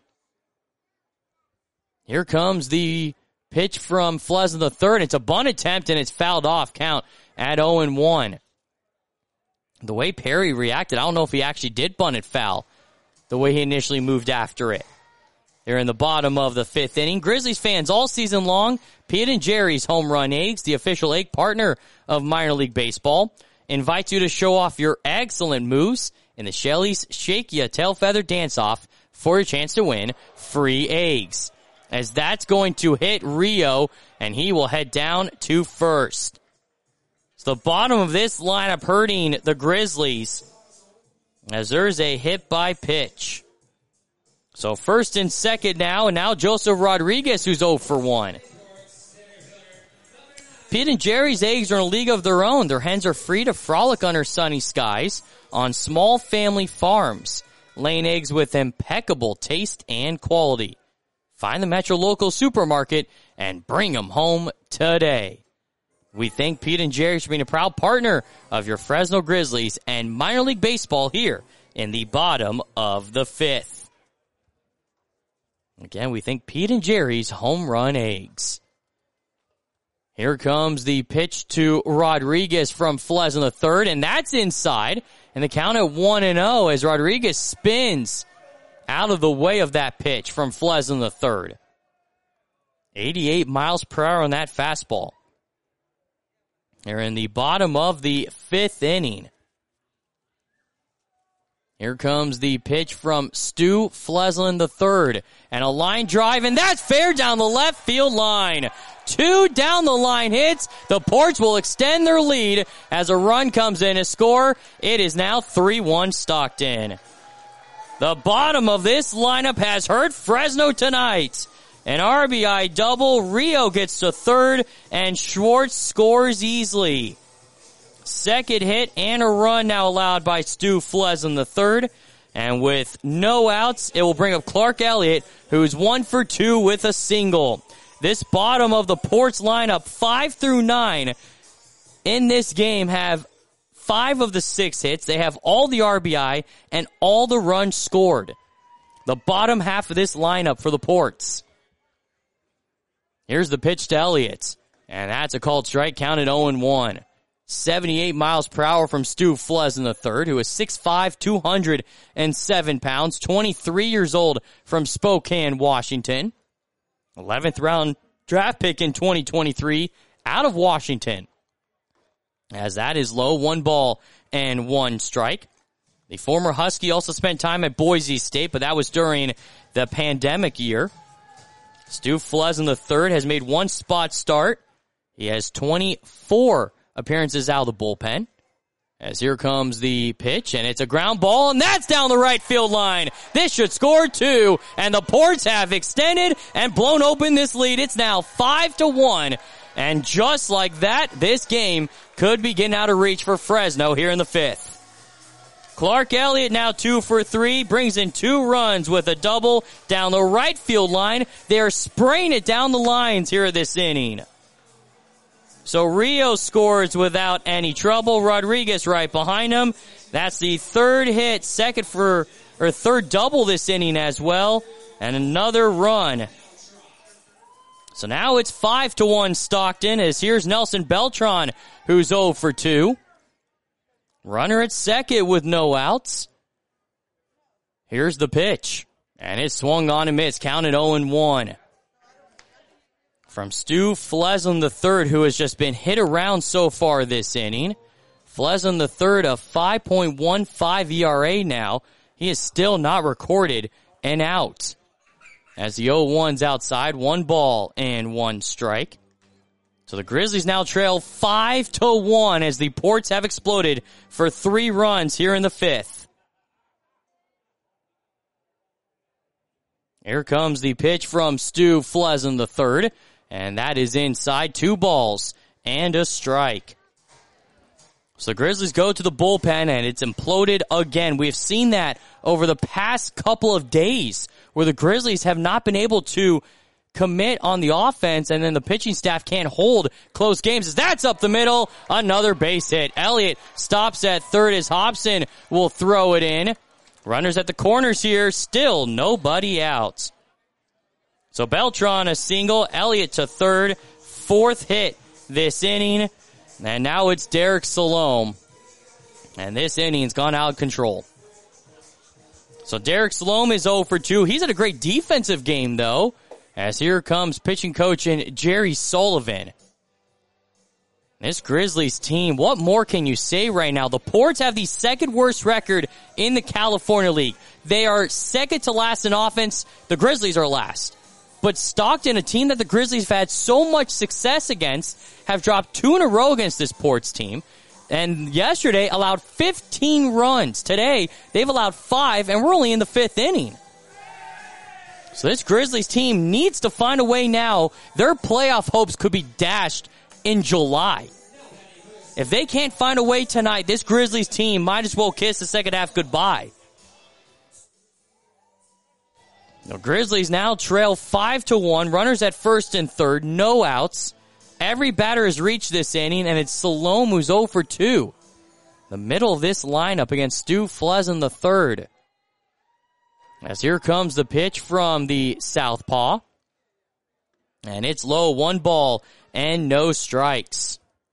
Here comes the pitch from Fleslin the third. It's a bunt attempt, and it's fouled off. Count at oh and one. The way Perry reacted, I don't know if he actually did bunt it foul, the way he initially moved after it. here in the bottom of the fifth inning. Grizzlies fans all season long, Pete and Jerry's Home Run Eggs, the official egg partner of minor league baseball, invites you to show off your excellent moves in the Shelly's Shake Ya Tail Feather Dance-Off for a chance to win free eggs. As that's going to hit Rio, and he will head down to first. It's the bottom of this lineup hurting the Grizzlies, as there's a hit by pitch. So first and second now, and now Joseph Rodriguez, who's oh for one. Pete and Jerry's eggs are in a league of their own. Their hens are free to frolic under sunny skies on small family farms, laying eggs with impeccable taste and quality. Find them at your local supermarket and bring them home today. We thank Pete and Jerry's for being a proud partner of your Fresno Grizzlies and minor league baseball here in the bottom of the fifth. Again, we thank Pete and Jerry's Home Run Eggs. Here comes the pitch to Rodriguez from Flez in the third, and that's inside. And the count at one and oh as Rodriguez spins out of the way of that pitch from Flez in the third. eighty-eight miles per hour on that fastball. They're in the bottom of the fifth inning. Here comes the pitch from Stu Fleslin the third. And a line drive, and that's fair down the left field line. Two down the line hits. The Ports will extend their lead as a run comes in to score. It is now three one Stockton. The bottom of this lineup has hurt Fresno tonight. An R B I double. Rio gets to third, and Schwartz scores easily. Second hit and a run now allowed by Stu Flez in the third. And with no outs, it will bring up Clark Elliott, who's one for two with a single. This bottom of the Ports lineup, five through nine, in this game have five of the six hits. They have all the R B I and all the runs scored. The bottom half of this lineup for the Ports. Here's the pitch to Elliott. And that's a called strike, counted oh and one. seventy-eight miles per hour from Stu Flez in the third, who is six five, two hundred seven pounds, twenty-three years old from Spokane, Washington. eleventh round draft pick in twenty twenty-three out of Washington. As that is low, one ball and one strike. The former Husky also spent time at Boise State, but that was during the pandemic year. Stu Flez in the third has made one spot start. He has twenty-four appearances out of the bullpen. As here comes the pitch, and it's a ground ball, and that's down the right field line. This should score two, and the Ports have extended and blown open this lead. It's now five to one, and just like that, this game could be getting out of reach for Fresno here in the fifth. Clark Elliott now two for three, brings in two runs with a double down the right field line. They are spraying it down the lines here this inning. So Rio scores without any trouble. Rodriguez right behind him. That's the third hit, second for, or third double this inning as well. And another run. So now it's five to one Stockton, as here's Nelson Beltran, who's oh for two. Runner at second with no outs. Here's the pitch. And it swung on and missed, counted oh and one. From Stu Fleslin the third, who has just been hit around so far this inning. Fleslin the third, a five point one five E R A now. He is still not recorded an out. As the oh one's outside, one ball and one strike. So the Grizzlies now trail five to one as the Ports have exploded for three runs here in the fifth. Here comes the pitch from Stu Fleslin the third. And that is inside, two balls and a strike. So the Grizzlies go to the bullpen, and it's imploded again. We've seen that over the past couple of days, where the Grizzlies have not been able to commit on the offense, and then the pitching staff can't hold close games. As that's up the middle, another base hit. Elliott stops at third as Hobson will throw it in. Runners at the corners here, still nobody out. So Beltran a single, Elliott to third, fourth hit this inning, and now it's Derek Salome. And this inning's gone out of control. So Derek Salome is oh for two. He's had a great defensive game, though, as here comes pitching coach and Jerry Sullivan. This Grizzlies team, what more can you say right now? The Ports have the second worst record in the California League. They are second to last in offense. The Grizzlies are last. But Stockton, a team that the Grizzlies have had so much success against, have dropped two in a row against this Ports team. And yesterday allowed fifteen runs. Today, they've allowed five, and we're only in the fifth inning. So this Grizzlies team needs to find a way now. Their playoff hopes could be dashed in July. If they can't find a way tonight, this Grizzlies team might as well kiss the second half goodbye. The Grizzlies now trail five to one. Runners at first and third. No outs. Every batter has reached this inning, and it's Salome who's oh for two. The middle of this lineup against Stu Flesen the third. As here comes the pitch from the southpaw. And it's low, one ball, and no strikes.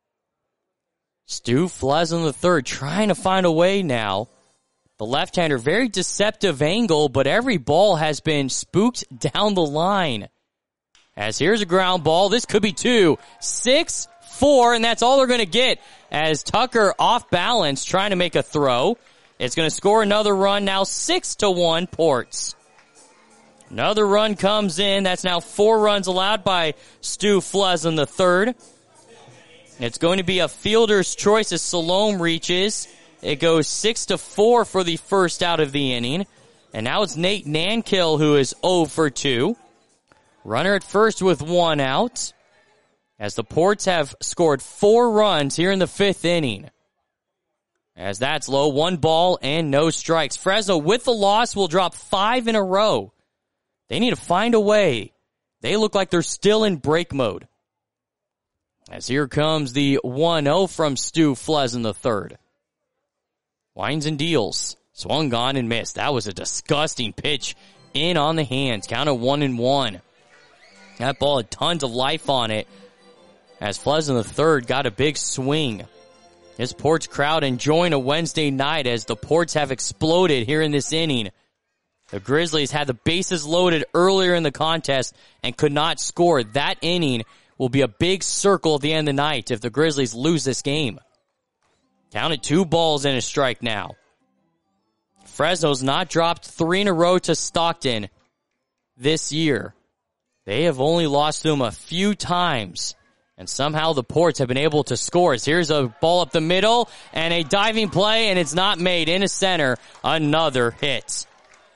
Stu Flesen the third trying to find a way now. The left-hander, very deceptive angle, but every ball has been spooked down the line. As here's a ground ball. This could be two. Six, four, and that's all they're going to get as Tucker off balance trying to make a throw. It's going to score another run now, six to one Ports. Another run comes in. That's now four runs allowed by Stu Flesen the third. It's going to be a fielder's choice as Salome reaches. It goes six to four for the first out of the inning. And now it's Nate Nankill who is oh for two. Runner at first with one out, as the Ports have scored four runs here in the fifth inning. As that's low, one ball and no strikes. Fresno, with the loss, will drop five in a row. They need to find a way. They look like they're still in break mode. As here comes the one oh from Stu Flesen the third. Winds and deals. Swung on and missed. That was a disgusting pitch in on the hands. Count of one and one. That ball had tons of life on it as Flesen the third got a big swing. This Ports crowd enjoying a Wednesday night as the Ports have exploded here in this inning. The Grizzlies had the bases loaded earlier in the contest and could not score. That inning will be a big circle at the end of the night if the Grizzlies lose this game. Counted two balls and a strike now. Fresno's not dropped three in a row to Stockton this year. They have only lost to them a few times, and somehow the Ports have been able to score. Here's a ball up the middle, and a diving play, and it's not made into center. Another hit.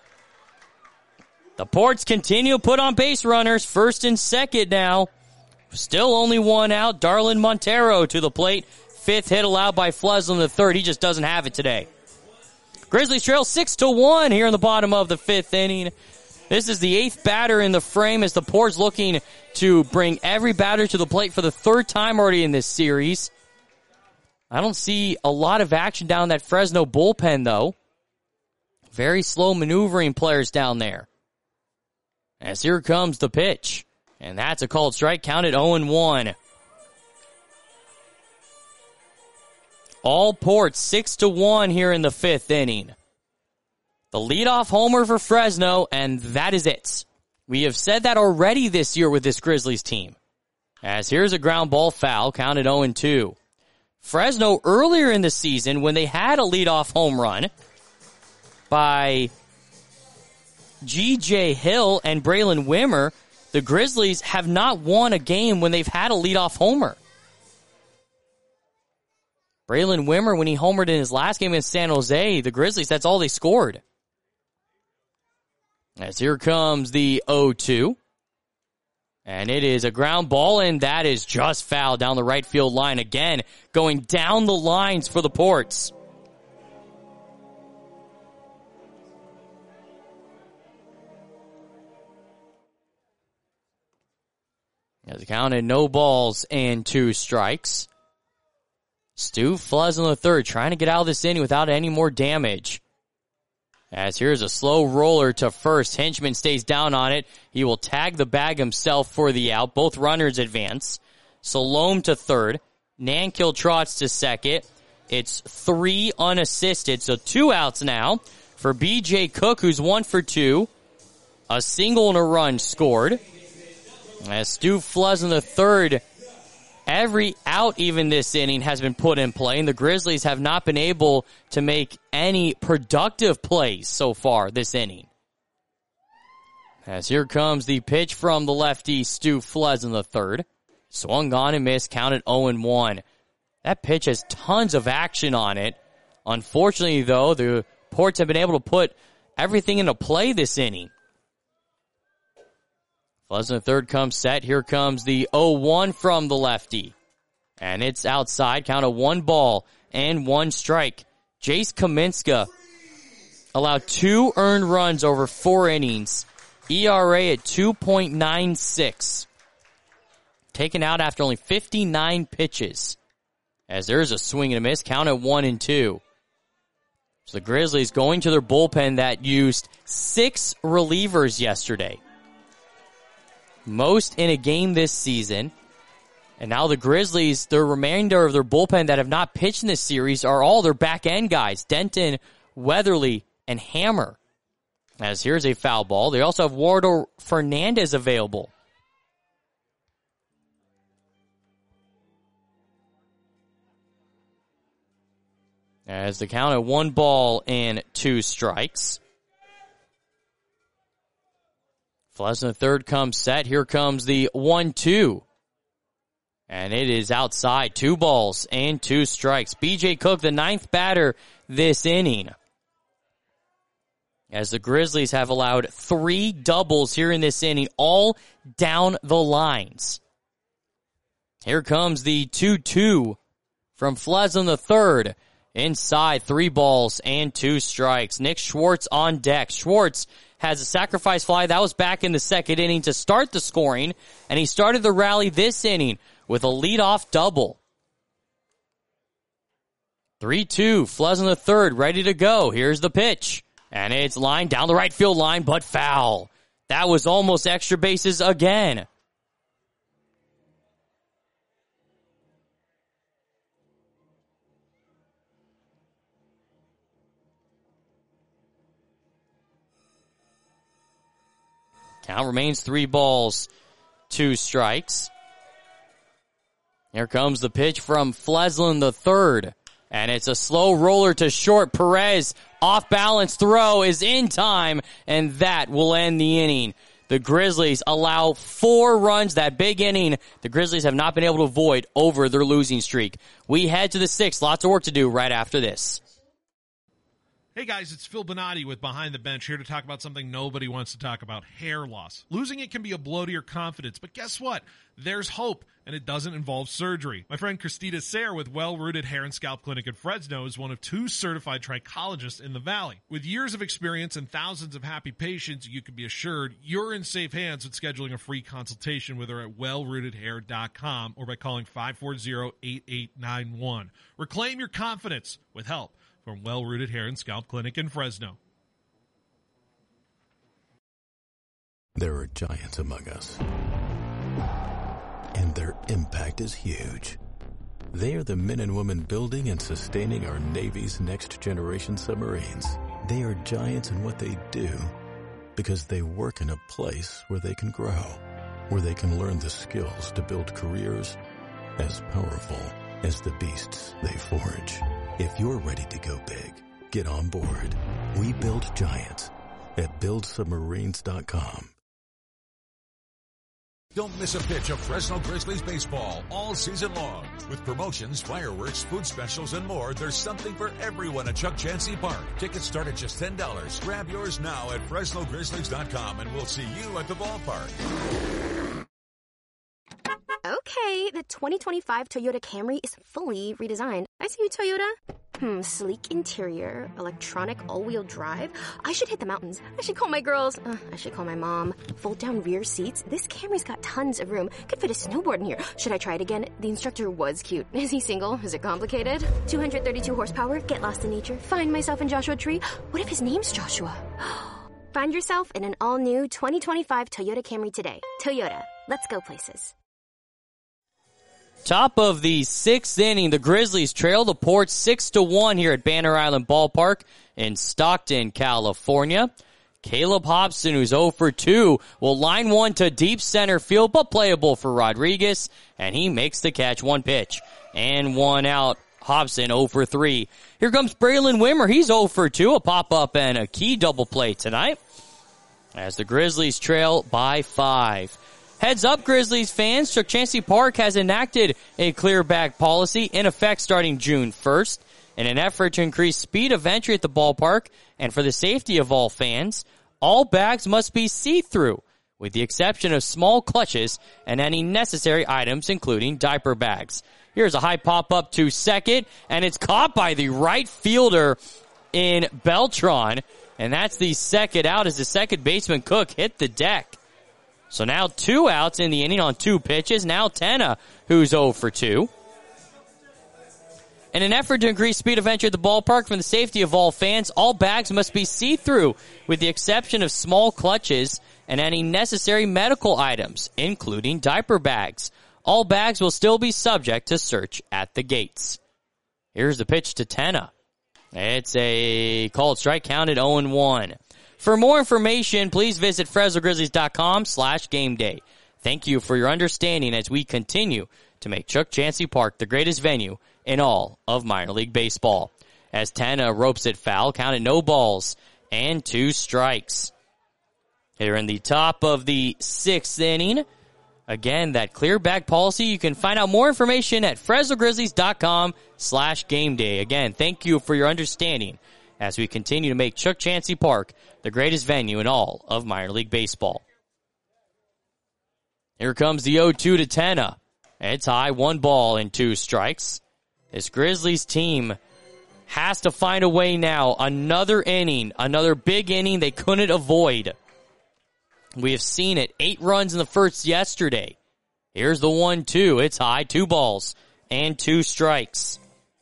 The Ports continue to put on base runners, first and second now. Still only one out. Darlin Montero to the plate. Fifth hit allowed by Flesen the third. He just doesn't have it today. Grizzlies trail six to one here in the bottom of the fifth inning. This is the eighth batter in the frame as the Ports looking to bring every batter to the plate for the third time already in this series. I don't see a lot of action down that Fresno bullpen, though. Very slow maneuvering players down there. As here comes the pitch. And that's a called strike, counted oh and one. All Ports six to one here in the fifth inning. The leadoff homer for Fresno, and that is it. We have said that already this year with this Grizzlies team. As here's a ground ball foul, counted oh and two. Fresno, earlier in the season, when they had a leadoff home run by G J Hill and Braylon Wimmer, the Grizzlies have not won a game when they've had a leadoff homer. Braylon Wimmer, when he homered in his last game against San Jose, the Grizzlies, that's all they scored. As here comes the oh two. And it is a ground ball, and that is just foul down the right field line again, going down the lines for the Ports. As it counted, no balls and two strikes. Stu Flesen the third trying to get out of this inning without any more damage. As here's a slow roller to first. Hinchman stays down on it. He will tag the bag himself for the out. Both runners advance. Salome to third. Nankill trots to second. It's three unassisted, so two outs now for B J Cook, who's one for two. A single and a run scored. As Stu Flesland the third, every out even this inning has been put in play, and the Grizzlies have not been able to make any productive plays so far this inning. As here comes the pitch from the lefty, Stu Flesland the third. Swung on and missed, counted oh and one. That pitch has tons of action on it. Unfortunately, though, the Ports have been able to put everything into play this inning. Flesland the third comes set. Here comes the oh one from the lefty. And it's outside. Count of one ball and one strike. Jace Kaminska allowed two earned runs over four innings. E R A at two point nine six. Taken out after only fifty-nine pitches. As there's a swing and a miss. Count at one and two. So the Grizzlies going to their bullpen that used six relievers yesterday. Most in a game this season. And now the Grizzlies, the remainder of their bullpen that have not pitched in this series are all their back end guys. Denton, Weatherly, and Hammer. As here's a foul ball. They also have Wardo Fernandez available. As the count at one ball and two strikes. Flesland the third comes set. Here comes the one two. And it is outside. Two balls and two strikes. B J Cook, the ninth batter this inning. As the Grizzlies have allowed three doubles here in this inning, all down the lines. Here comes the two two from Flesland the third. Inside, three balls and two strikes. Nick Schwartz on deck. Schwartz has a sacrifice fly. That was back in the second inning to start the scoring, and he started the rally this inning with a leadoff double. three two, Flesland the third, ready to go. Here's the pitch, and it's lined down the right field line, but foul. That was almost extra bases again. Count remains three balls, two strikes. Here comes the pitch from Flesland the third. And it's a slow roller to short. Perez, off balance throw is in time, and that will end the inning. The Grizzlies allow four runs that big inning. The Grizzlies have not been able to avoid over their losing streak. We head to the sixth. Lots of work to do right after this. Hey guys, it's Phil Bonatti with Behind the Bench here to talk about something nobody wants to talk about, hair loss. Losing it can be a blow to your confidence, but guess what? There's hope, and it doesn't involve surgery. My friend Christina Sayre with Well-Rooted Hair and Scalp Clinic in Fresno is one of two certified trichologists in the Valley. With years of experience and thousands of happy patients, you can be assured you're in safe hands with scheduling a free consultation with her at well rooted hair dot com or by calling five four zero, eight eight nine one. Reclaim your confidence with help from Well-Rooted Hair and Scalp Clinic in Fresno. There are giants among us, and their impact is huge. They are the men and women building and sustaining our Navy's next-generation submarines. They are giants in what they do because they work in a place where they can grow, where they can learn the skills to build careers as powerful as the beasts they forge. If you're ready to go big, get on board. We build giants at build submarines dot com. Don't miss a pitch of Fresno Grizzlies baseball all season long. With promotions, fireworks, food specials, and more, there's something for everyone at Chuck Chansey Park. Tickets start at just ten dollars. Grab yours now at Fresno Grizzlies dot com, and we'll see you at the ballpark. Okay, the twenty twenty-five Toyota Camry is fully redesigned. I see you, Toyota. Hmm, sleek interior, electronic all-wheel drive. I should hit the mountains. I should call my girls. Uh, I should call my mom. Fold-down rear seats. This Camry's got tons of room. Could fit a snowboard in here. Should I try it again? The instructor was cute. Is he single? Is it complicated? two hundred thirty-two horsepower. Get lost in nature. Find myself in Joshua Tree. What if his name's Joshua? Find yourself in an all-new twenty twenty-five Toyota Camry today. Toyota. Let's go places. Top of the sixth inning, the Grizzlies trail the Ports six to one here at Banner Island Ballpark in Stockton, California. Caleb Hobson, who's oh for two, will line one to deep center field, but playable for Rodriguez, and he makes the catch. One pitch and one out. Hobson oh for three. Here comes Braylon Wimmer. He's oh for two, a pop-up and a key double play tonight as the Grizzlies trail by five. Heads up, Grizzlies fans. Chuck Chancey Park has enacted a clear bag policy in effect starting June first. In an effort to increase speed of entry at the ballpark and for the safety of all fans, all bags must be see-through, with the exception of small clutches and any necessary items, including diaper bags. Here's a high pop-up to second, and it's caught by the right fielder in Beltran, and that's the second out as the second baseman Cook hit the deck. So now two outs in the inning on two pitches. Now Tenna, who's oh for two. In an effort to increase speed of entry at the ballpark for the safety of all fans, all bags must be see-through, with the exception of small clutches and any necessary medical items, including diaper bags. All bags will still be subject to search at the gates. Here's the pitch to Tenna. It's a called strike, counted oh and one. For more information, please visit Fresno Grizzlies dot com slash game day. Thank you for your understanding as we continue to make Chuck Chancey Park the greatest venue in all of minor league baseball. As Tenna ropes it foul, counted no balls and two strikes. Here in the top of the sixth inning, again, that clear bag policy, you can find out more information at Fresno Grizzlies dot com slash game day. Again, thank you for your understanding as we continue to make Chuck Chancey Park the greatest venue in all of minor league baseball. Here comes the oh two to Tenna. It's high, one ball and two strikes. This Grizzlies team has to find a way now. Another inning, another big inning they couldn't avoid. We have seen it. Eight runs in the first yesterday. Here's the one two. It's high, two balls and two strikes.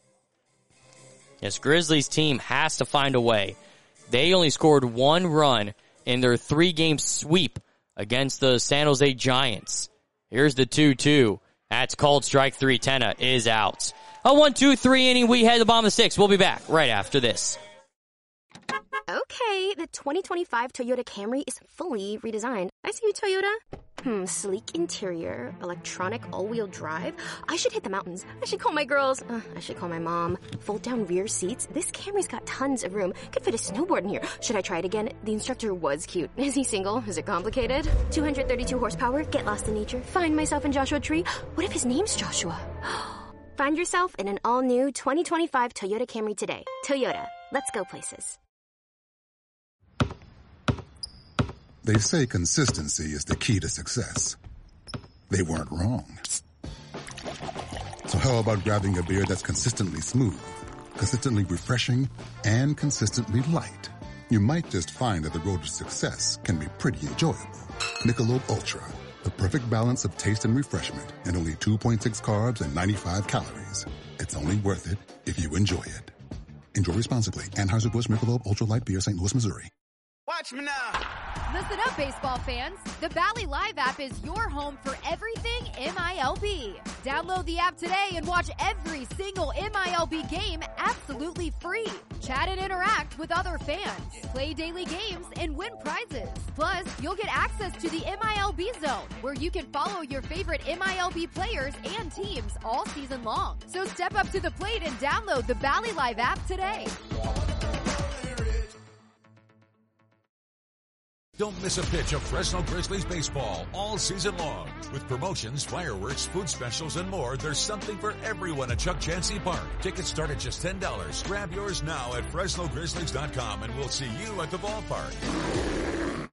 This Grizzlies team has to find a way. They only scored one run in their three-game sweep against the San Jose Giants. Here's the two two. That's called strike three. Tenna is out. A one two three inning. We head to the bottom of the sixth. We'll be back right after this. Okay, the twenty twenty-five Toyota Camry is fully redesigned. I see you, Toyota. Hmm, sleek interior, electronic all-wheel drive. I should hit the mountains. I should call my girls. Uh, I should call my mom. Fold-down rear seats. This Camry's got tons of room. Could fit a snowboard in here. Should I try it again? The instructor was cute. Is he single? Is it complicated? two hundred thirty-two horsepower. Get lost in nature. Find myself in Joshua Tree. What if his name's Joshua? Find yourself in an all-new twenty twenty-five Toyota Camry today. Toyota. Let's go places. They say consistency is the key to success. They weren't wrong. So how about grabbing a beer that's consistently smooth, consistently refreshing, and consistently light? You might just find that the road to success can be pretty enjoyable. Michelob Ultra, the perfect balance of taste and refreshment, and only two point six carbs and ninety-five calories. It's only worth it if you enjoy it. Enjoy responsibly. Anheuser-Busch Michelob Ultra Light Beer, Saint Louis, Missouri. Watch me now. Listen up, baseball fans. The Valley Live app is your home for everything M I L B. Download the app today and watch every single M I L B game absolutely free. Chat and interact with other fans. Play daily games and win prizes. Plus, you'll get access to the M I L B Zone, where you can follow your favorite M I L B players and teams all season long. So step up to the plate and download the Valley Live app today. Don't miss a pitch of Fresno Grizzlies baseball all season long. With promotions, fireworks, food specials, and more, there's something for everyone at Chuck Chancey Park. Tickets start at just ten dollars. Grab yours now at Fresno Grizzlies dot com, and we'll see you at the ballpark.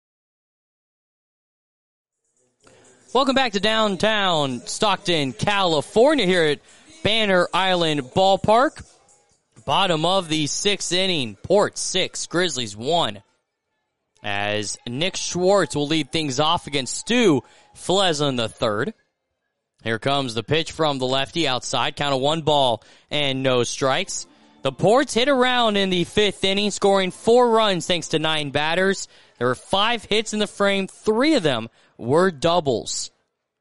Welcome back to downtown Stockton, California, here at Banner Island Ballpark. Bottom of the sixth inning, Port six, Grizzlies one. As Nick Schwartz will lead things off against Stu Flesland the third. Here comes the pitch from the lefty outside. Count of one ball and no strikes. The Ports hit around in the fifth inning, scoring four runs thanks to nine batters. There were five hits in the frame. Three of them were doubles.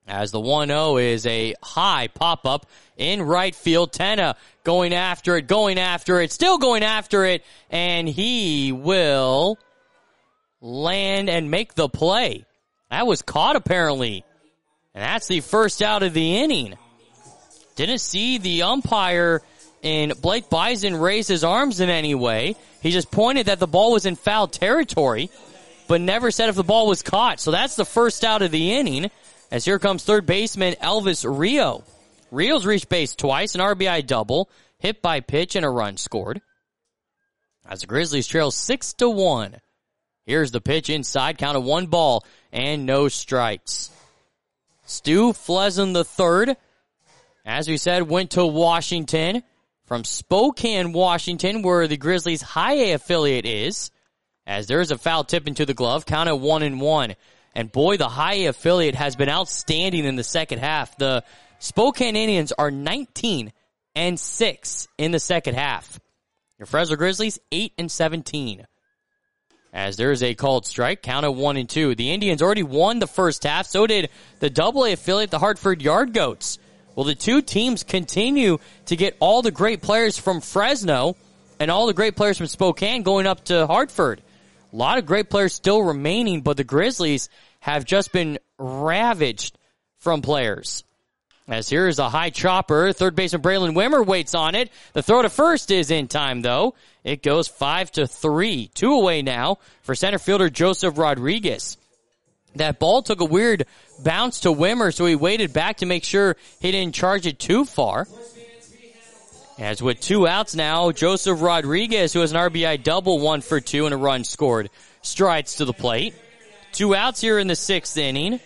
As the one oh is a high pop-up in right field. Tenna going after it, going after it, still going after it, and he will land and make the play. That was caught apparently. And that's the first out of the inning. Didn't see the umpire in Blake Bison raise his arms in any way. He just pointed that the ball was in foul territory, but never said if the ball was caught. So that's the first out of the inning. As here comes third baseman Elvis Rio. Rio's reached base twice, an R B I double, hit by pitch, and a run scored. As the Grizzlies trail six to one. Here's the pitch inside, count of one ball and no strikes. Stu Fleslin the third, as we said, went to Washington from Spokane, Washington, where the Grizzlies' high A affiliate is. As there's a foul tip into the glove, count of one and one. And boy, the high A affiliate has been outstanding in the second half. The Spokane Indians are nineteen and six in the second half. Your Fresno Grizzlies, eight and seventeen. As there's a called strike, count of one and two. The Indians already won the first half, so did the double A affiliate, the Hartford Yard Goats. Well, the two teams continue to get all the great players from Fresno and all the great players from Spokane going up to Hartford. A lot of great players still remaining, but the Grizzlies have just been ravaged from players. As here is a high chopper. Third baseman Braylon Wimmer waits on it. The throw to first is in time, though. It goes five to three. Two away now for center fielder Joseph Rodriguez. That ball took a weird bounce to Wimmer, so he waited back to make sure he didn't charge it too far. As with two outs now, Joseph Rodriguez, who has an R B I double, one for two, and a run scored, strides to the plate. Two outs here in the sixth inning.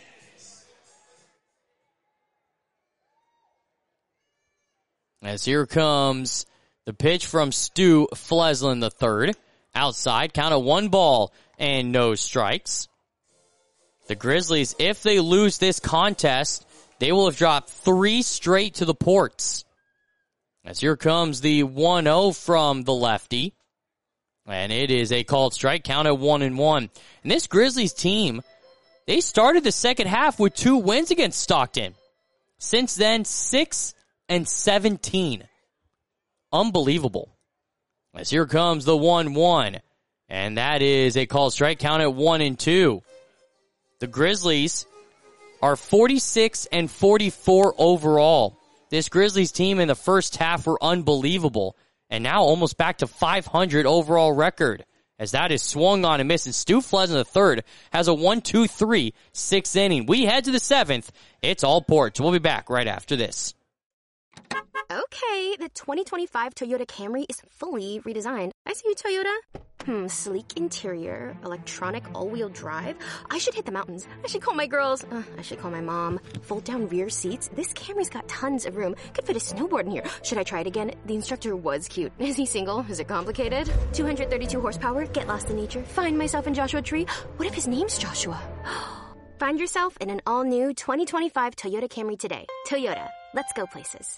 As here comes the pitch from Stu Fleslin the third. Outside, count of one ball and no strikes. The Grizzlies, if they lose this contest, they will have dropped three straight to the ports. As here comes the one oh from the lefty. And it is a called strike, count at one and one. And this Grizzlies team, they started the second half with two wins against Stockton. Since then, six and seventeen. Unbelievable. As here comes the one one. And that is a called strike, count at one and two. The Grizzlies are forty-six and forty-four overall. This Grizzlies team in the first half were unbelievable. And now almost back to five hundred overall record. As that is swung on and missed. And Stu Fleslin the third has a one two three sixth inning. We head to the seventh. It's all ports. We'll be back right after this. Okay, the twenty twenty-five Toyota Camry is fully redesigned. I see you, Toyota. Hmm, sleek interior, electronic all-wheel drive. I should hit the mountains. I should call my girls. Uh, I should call my mom. Fold-down rear seats. This Camry's got tons of room. Could fit a snowboard in here. Should I try it again? The instructor was cute. Is he single? Is it complicated? two hundred thirty-two horsepower. Get lost in nature. Find myself in Joshua Tree. What if his name's Joshua? Find yourself in an all-new twenty twenty-five Toyota Camry today. Toyota. Let's go places.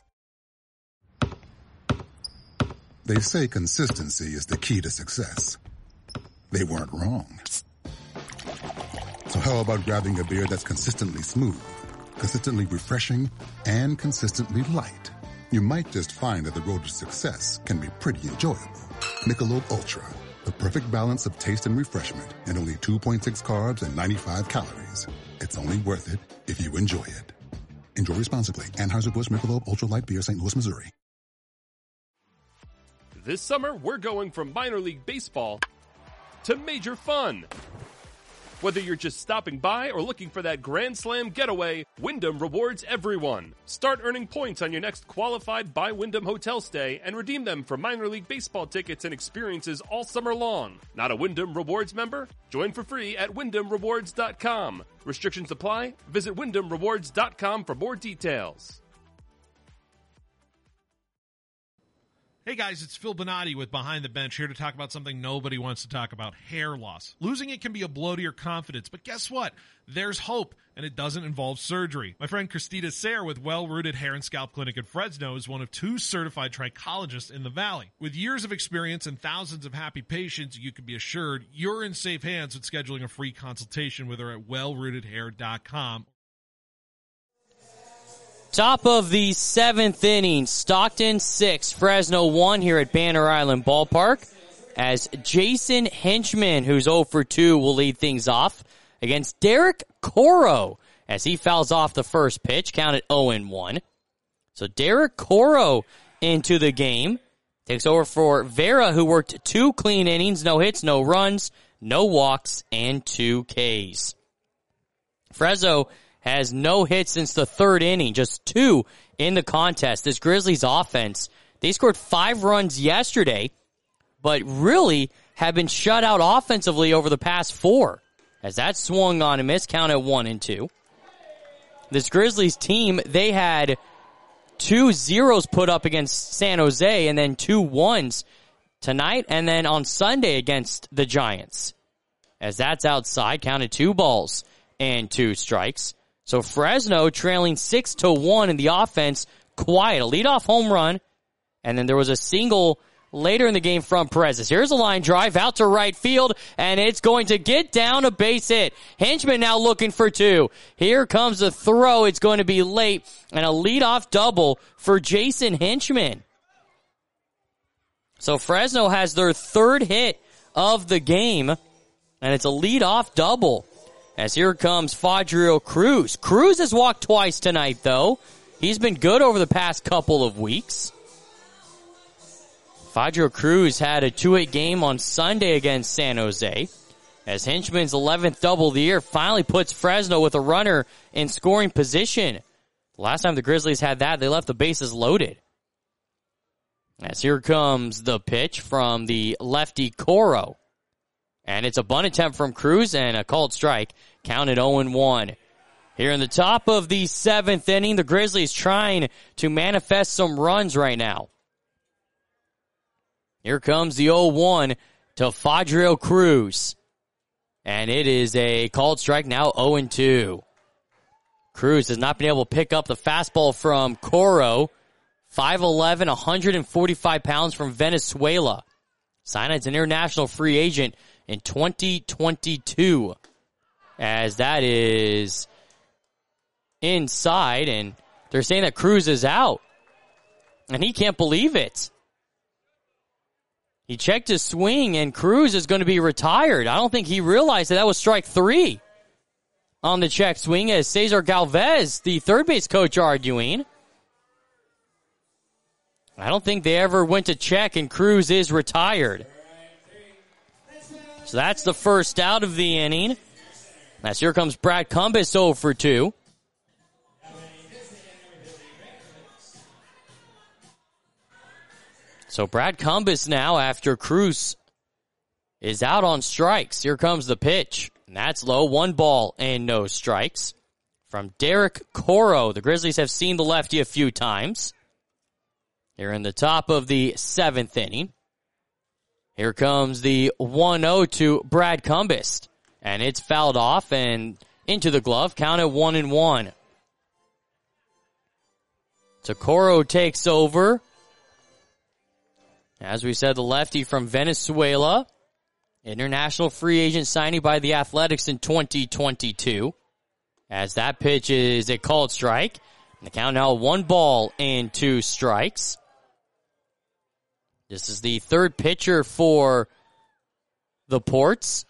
They say consistency is the key to success. They weren't wrong. So how about grabbing a beer that's consistently smooth, consistently refreshing, and consistently light? You might just find that the road to success can be pretty enjoyable. Michelob Ultra, the perfect balance of taste and refreshment, and only two point six carbs and ninety-five calories. It's only worth it if you enjoy it. Enjoy responsibly. Anheuser-Busch Michelob Ultra Light Beer, Saint Louis, Missouri. This summer, we're going from minor league baseball to major fun. Whether you're just stopping by or looking for that Grand Slam getaway, Wyndham rewards everyone. Start earning points on your next qualified by Wyndham hotel stay and redeem them for minor league baseball tickets and experiences all summer long. Not a Wyndham Rewards member? Join for free at wyndham rewards dot com. Restrictions apply. Visit wyndham rewards dot com for more details. Hey guys, it's Phil Bonatti with Behind the Bench here to talk about something nobody wants to talk about, hair loss. Losing it can be a blow to your confidence, but guess what? There's hope, and it doesn't involve surgery. My friend Christina Sayre with Well-Rooted Hair and Scalp Clinic in Fresno is one of two certified trichologists in the Valley. With years of experience and thousands of happy patients, you can be assured you're in safe hands with scheduling a free consultation with her at well rooted hair dot com. Top of the seventh inning, Stockton six, Fresno one here at Banner Island Ballpark, as Jason Hinchman, who's oh for two, will lead things off against Derek Coro, as he fouls off the first pitch, counted oh and one. So Derek Coro into the game, takes over for Vera, who worked two clean innings, no hits, no runs, no walks, and two Ks. Fresno has no hits since the third inning, just two in the contest. This Grizzlies offense, they scored five runs yesterday, but really have been shut out offensively over the past four, as that swung on and missed, count at one and two. This Grizzlies team, they had two zeros put up against San Jose and then two ones tonight and then on Sunday against the Giants, as that's outside, counted two balls and two strikes. So Fresno trailing six to one in the offense, quiet, a leadoff home run, and then there was a single later in the game from Perez. Here's a line drive out to right field, and it's going to get down a base hit. Hinchman now looking for two. Here comes the throw. It's going to be late, and a leadoff double for Jason Hinchman. So Fresno has their third hit of the game, and it's a leadoff double. As here comes Fadriel Cruz. Cruz has walked twice tonight, though. He's been good over the past couple of weeks. Fadriel Cruz had a two eight game on Sunday against San Jose, as Hinchman's eleventh double of the year finally puts Fresno with a runner in scoring position. The last time the Grizzlies had that, they left the bases loaded. As here comes the pitch from the lefty Coro. And it's a bunt attempt from Cruz and a called strike, counted oh and one. Here in the top of the seventh inning, the Grizzlies trying to manifest some runs right now. Here comes the oh one to Fadriel Cruz. And it is a called strike, now oh and two. Cruz has not been able to pick up the fastball from Coro. five eleven, one hundred forty-five pounds from Venezuela. Signed as an international free agent in twenty twenty-two, as that is inside, and they're saying that Cruz is out, and he can't believe it. He checked his swing, and Cruz is going to be retired. I don't think he realized that that was strike three on the check swing, as Cesar Galvez, the third base coach, arguing. I don't think they ever went to check, and Cruz is retired. So that's the first out of the inning. As here comes Brad Cumbas oh for two. So Brad Cumbas now, after Cruz is out on strikes. Here comes the pitch. And that's low. One ball and no strikes from Derek Coro. The Grizzlies have seen the lefty a few times. Here in the top of the seventh inning. Here comes the one oh to Brad Cumbas. And it's fouled off and into the glove. Counted one and one. Coro takes over. As we said, the lefty from Venezuela. International free agent signing by the Athletics in twenty twenty-two. As that pitch is a called strike. And the count now one ball and two strikes. This is the third pitcher for the Ports.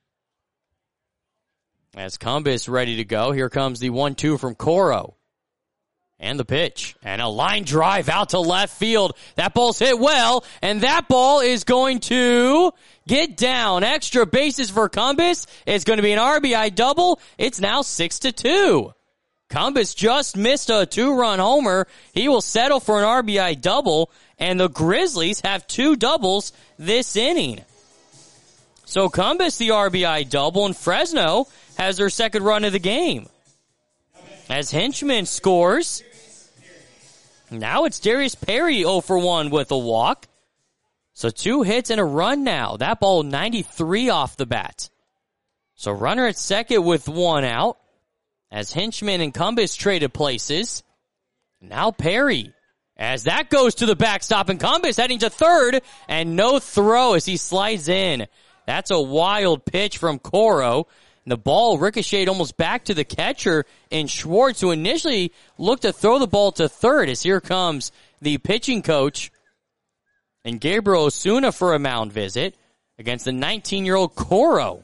As Cumbas ready to go, here comes the one two from Coro. And the pitch. And a line drive out to left field. That ball's hit well, and that ball is going to get down. Extra bases for Cumbas. It's going to be an R B I double. It's now six to two. Cumbas just missed a two-run homer. He will settle for an R B I double, and the Grizzlies have two doubles this inning. So Cumbas the R B I double, and Fresno has their second run of the game. As Hinchman scores, now it's Darius Perry oh for one with a walk. So two hits and a run now. That ball ninety-three off the bat. So runner at second with one out. As Hinchman and Cumbas traded places. Now Perry. As that goes to the backstop, and Cumbas heading to third, and no throw as he slides in. That's a wild pitch from Coro. And the ball ricocheted almost back to the catcher in Schwartz, who initially looked to throw the ball to third, as here comes the pitching coach and Gabriel Osuna for a mound visit against the nineteen-year-old Coro.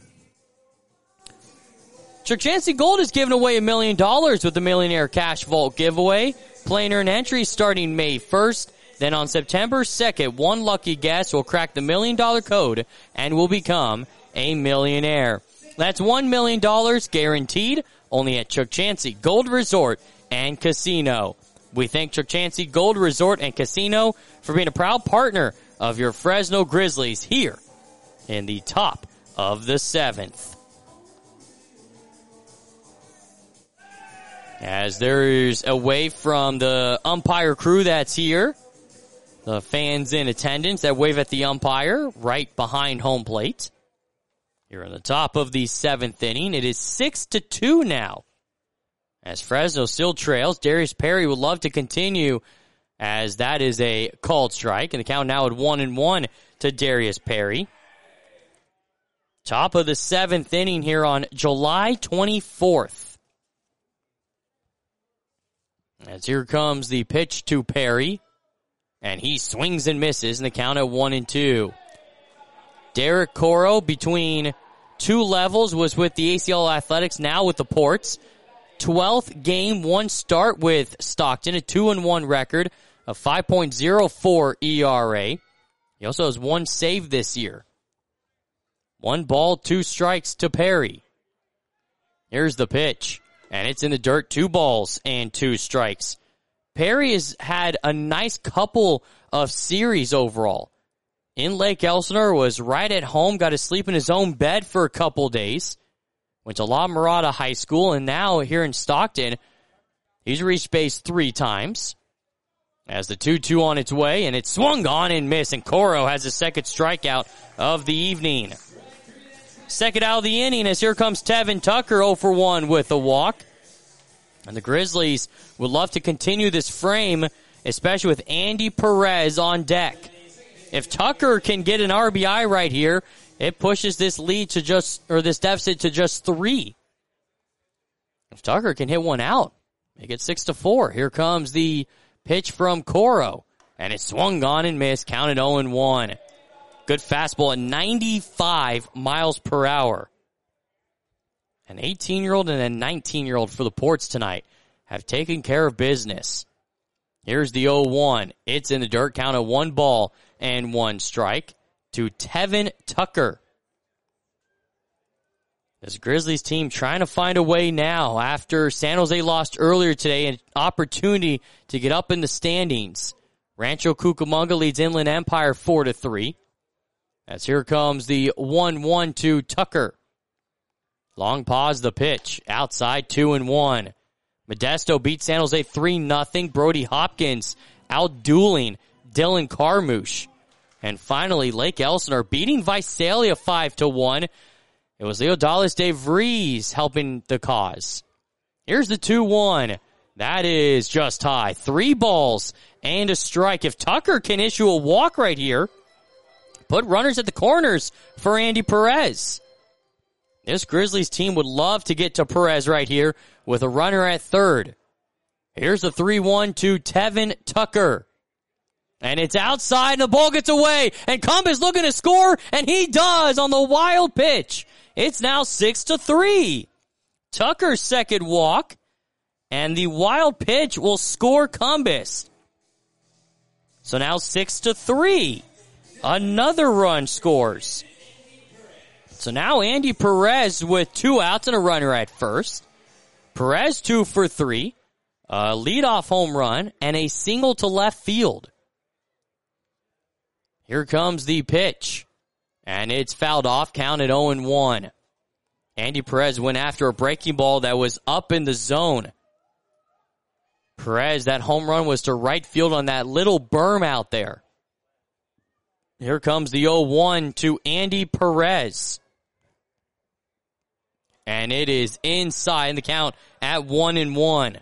Chuck Chansey Gold is giving away a million dollars with the Millionaire Cash Vault giveaway. Play and earn entries starting May first. Then on September second, one lucky guest will crack the million dollar code and will become a millionaire. That's one million dollars guaranteed only at Chuck Chansey Gold Resort and Casino. We thank Chuck Chansey Gold Resort and Casino for being a proud partner of your Fresno Grizzlies here in the top of the seventh. As there's away from the umpire crew that's here, the fans in attendance that wave at the umpire right behind home plate. Here in the top of the seventh inning, it is six to two now. As Fresno still trails, Darius Perry would love to continue, as that is a called strike, and the count now at one and one to Darius Perry. Top of the seventh inning here on July twenty-fourth. As here comes the pitch to Perry, and he swings and misses, and the count at one and two. Derek Coro, between two levels, was with the A C L Athletics, now with the Ports. twelfth game, one start with Stockton, a two and one record, a five point oh four E R A. He also has one save this year. One ball, two strikes to Perry. Here's the pitch, and it's in the dirt, two balls and two strikes. Perry has had a nice couple of series overall. In Lake Elsinore, was right at home, got to sleep in his own bed for a couple days. Went to La Mirada High School, and now here in Stockton, he's reached base three times. As the two two on its way, and it's swung on and missed, and Coro has the second strikeout of the evening. Second out of the inning, as here comes Tevin Tucker, oh for one with a walk. And the Grizzlies would love to continue this frame, especially with Andy Perez on deck. If Tucker can get an R B I right here, it pushes this lead to just, or this deficit to just three. If Tucker can hit one out, make it six to four. Here comes the pitch from Coro, and it swung on and missed, counted oh and one. Good fastball at ninety-five miles per hour. An eighteen-year-old and a nineteen-year-old for the Ports tonight have taken care of business. Here's the oh one. It's in the dirt, count of one ball and one strike to Tevin Tucker. This Grizzlies team trying to find a way now after San Jose lost earlier today, an opportunity to get up in the standings. Rancho Cucamonga leads Inland Empire four to three. As here comes the one one to Tucker. Long pause, the pitch. Outside, two and one. Modesto beats San Jose three nothing. Brody Hopkins out-dueling Dylan Carmouche. And finally, Lake Elsinore beating Visalia five to one. It was Leodalis De Vries helping the cause. Here's the two one. That is just high. Three balls and a strike. If Tucker can issue a walk right here, put runners at the corners for Andy Perez. This Grizzlies team would love to get to Perez right here with a runner at third. Here's the three one to Tevin Tucker. And it's outside, and the ball gets away, and Cumbus looking to score, and he does on the wild pitch. It's now six to three. Tucker's second walk, and the wild pitch will score Cumbus. So now six to three. Another run scores. So now Andy Perez with two outs and a runner at first. Perez two for three, a leadoff home run, and a single to left field. Here comes the pitch, and it's fouled off, counted oh and one. Andy Perez went after a breaking ball that was up in the zone. Perez, that home run was to right field on that little berm out there. Here comes the oh one to Andy Perez. And it is inside in the count at one and one.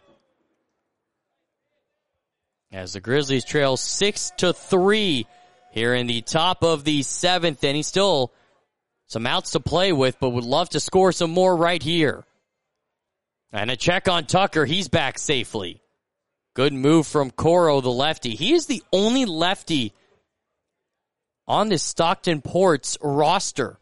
As the Grizzlies trail six to three here in the top of the seventh, and he's still Some outs to play with, but would love to score some more right here. And a check on Tucker. He's back safely. Good move from Coro, the lefty. He is the only lefty on this Stockton Ports roster.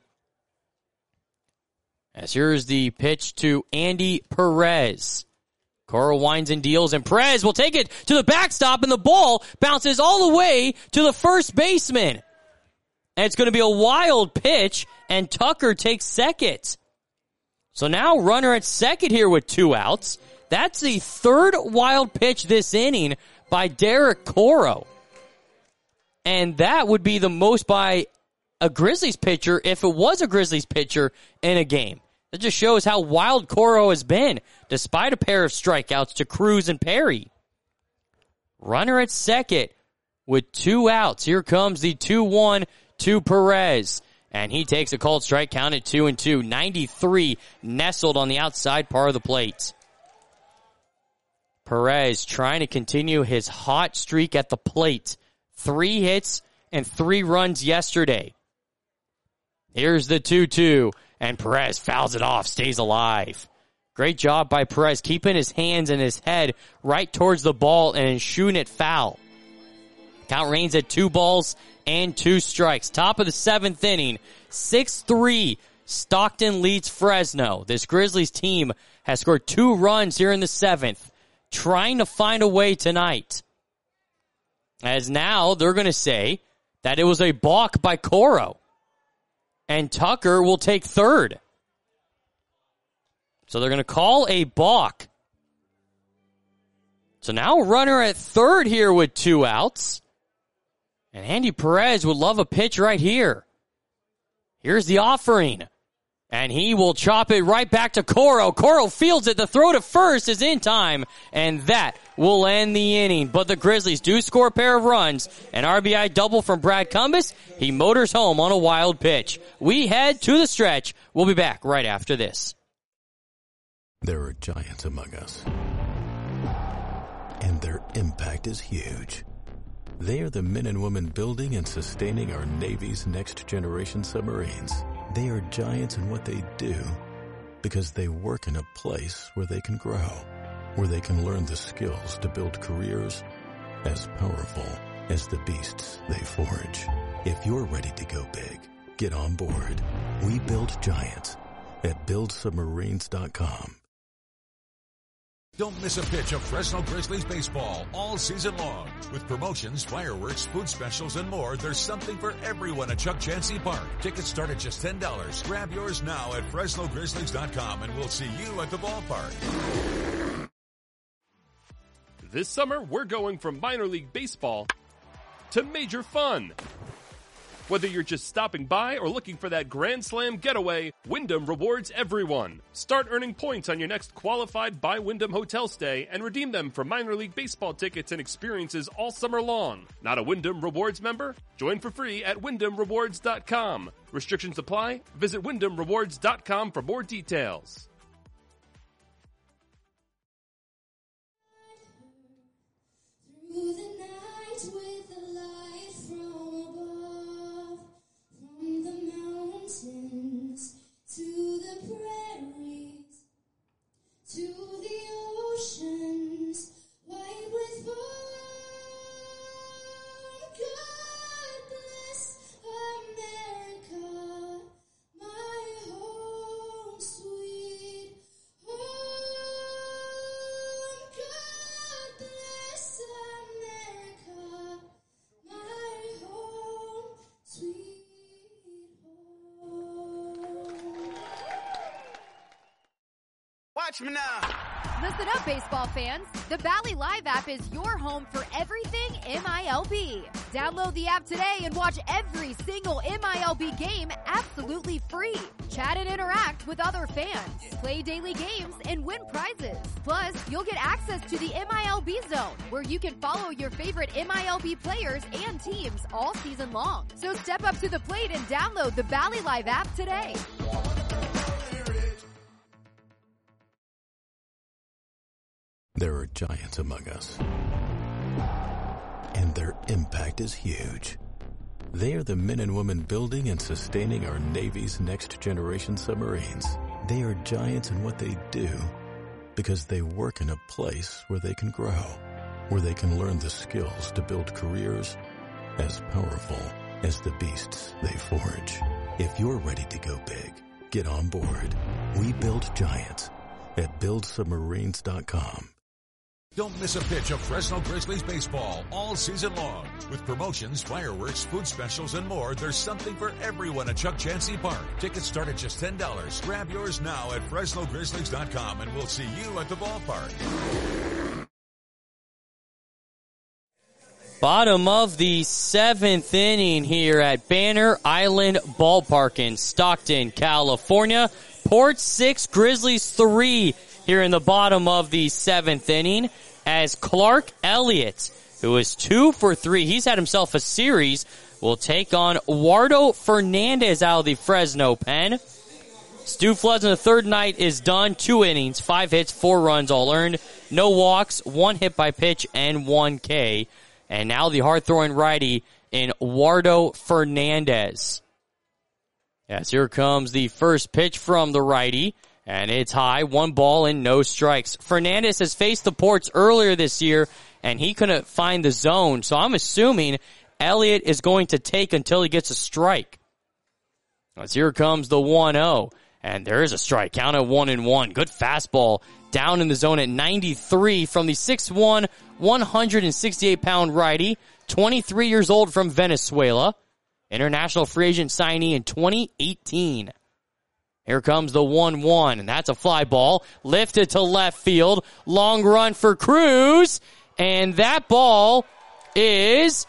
As here's the pitch to Andy Perez. Coro winds and deals, and Perez will take it to the backstop, and the ball bounces all the way to the first baseman. And it's going to be a wild pitch, and Tucker takes second. So now runner at second here with two outs. That's the third wild pitch this inning by Derek Coro. And that would be the most by a Grizzlies pitcher if it was a Grizzlies pitcher in a game. That just shows how wild Coro has been, despite a pair of strikeouts to Cruz and Perry. Runner at second with two outs. Here comes the two one to Perez. And he takes a called strike count at two and two. ninety-three nestled on the outside part of the plate. Perez trying to continue his hot streak at the plate. Three hits and three runs yesterday. Here's the two two. And Perez fouls it off, stays alive. Great job by Perez, keeping his hands and his head right towards the ball and shooting it foul. Count reigns at two balls and two strikes. Top of the seventh inning, six three. Stockton leads Fresno. This Grizzlies team has scored two runs here in the seventh, trying to find a way tonight. As now they're going to say that it was a balk by Coro. And Tucker will take third. So they're going to call a balk. So now runner at third here with two outs. And Andy Perez would love a pitch right here. Here's the offering. And he will chop it right back to Coro. Coro fields it. The throw to first is in time. And that will end the inning. But the Grizzlies do score a pair of runs. An R B I double from Brad Cumbas. He motors home on a wild pitch. We head to the stretch. We'll be back right after this. There are giants among us. And their impact is huge. They are the men and women building and sustaining our Navy's next generation submarines. They are giants in what they do because they work in a place where they can grow, where they can learn the skills to build careers as powerful as the beasts they forge. If you're ready to go big, get on board. We build giants at build submarines dot com. Don't miss a pitch of Fresno Grizzlies baseball all season long. With promotions, fireworks, food specials, and more, there's something for everyone at Chuck Chansey Park. Tickets start at just ten dollars. Grab yours now at Fresno Grizzlies dot com, and we'll see you at the ballpark. This summer, we're going from minor league baseball to major fun. Whether you're just stopping by or looking for that Grand Slam getaway, Wyndham rewards everyone. Start earning points on your next qualified by Wyndham hotel stay and redeem them for minor league baseball tickets and experiences all summer long. Not a Wyndham Rewards member? Join for free at Wyndham Rewards dot com. Restrictions apply. Visit Wyndham Rewards dot com for more details. Through the night with the light from above, from the mountains to the prairies, to the oceans, white with foam. God bless America, my home, sweet home. God bless America, my home, sweet home. Watch me now. Listen up, baseball fans. The Bally Live app is your home for everything M I L B. Download the app today and watch every single M I L B game absolutely free. Chat and interact with other fans. Play daily games and win prizes. Plus, you'll get access to the M I L B Zone, where you can follow your favorite M I L B players and teams all season long. So step up to the plate and download the Bally Live app today. There are giants among us. And their impact is huge. They are the men and women building and sustaining our Navy's next-generation submarines. They are giants in what they do because they work in a place where they can grow, where they can learn the skills to build careers as powerful as the beasts they forge. If you're ready to go big, get on board. We build giants at build submarines dot com. Don't miss a pitch of Fresno Grizzlies baseball all season long. With promotions, fireworks, food specials, and more, there's something for everyone at Chuck Chansey Park. Tickets start at just ten dollars. Grab yours now at Fresno Grizzlies dot com, and we'll see you at the ballpark. Bottom of the seventh inning here at Banner Island Ballpark in Stockton, California. Port six, Grizzlies three here in the bottom of the seventh inning as Clark Elliott, who is two for three, he's had himself a series, will take on Wardo Fernandez out of the Fresno pen. Stu Floods in the third night is done. Two innings, five hits, four runs all earned. No walks, one hit by pitch, and one K. And now the hard-throwing righty in Wardo Fernandez. Yes, here comes the first pitch from the righty. And it's high, one ball and no strikes. Fernandez has faced the Ports earlier this year, and he couldn't find the zone. So I'm assuming Elliott is going to take until he gets a strike. As here comes the one oh. And there is a strike. Count at one and one. Good fastball down in the zone at ninety-three from the six one, one hundred sixty-eight pound righty. twenty-three years old from Venezuela. International free agent signee in twenty eighteen. Here comes the one one, and that's a fly ball. Lifted to left field. Long run for Cruz. And that ball is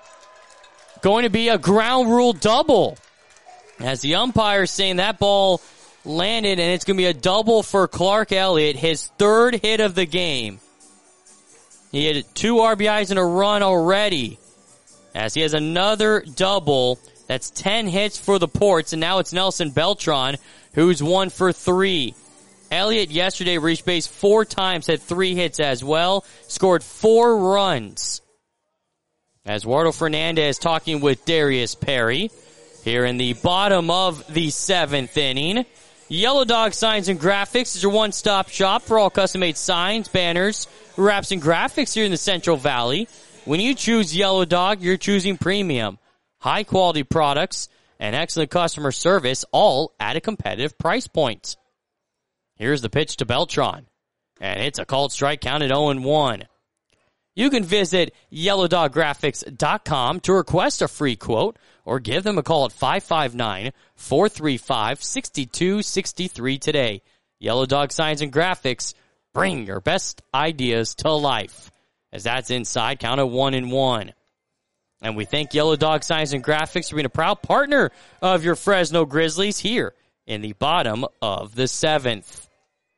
going to be a ground rule double. As the umpire is saying that ball landed, and it's going to be a double for Clark Elliott, his third hit of the game. He had two R B Is and a run already. As he has another double, that's ten hits for the Ports, and now it's Nelson Beltran, who's one for three. Elliott yesterday reached base four times, had three hits as well, scored four runs. As Wardo Fernandez talking with Darius Perry here in the bottom of the seventh inning. Yellow Dog Signs and Graphics is your one-stop shop for all custom-made signs, banners, wraps, and graphics here in the Central Valley. When you choose Yellow Dog, you're choosing premium, high-quality products, and excellent customer service, all at a competitive price point. Here's the pitch to Beltran, and it's a called strike, counted oh and one. You can visit yellow dog graphics dot com to request a free quote or give them a call at five five nine, four three five, six two six three today. Yellow Dog Signs and Graphics, bring your best ideas to life. As that's inside, count of one and one. And we thank Yellow Dog Signs and Graphics for being a proud partner of your Fresno Grizzlies here in the bottom of the seventh.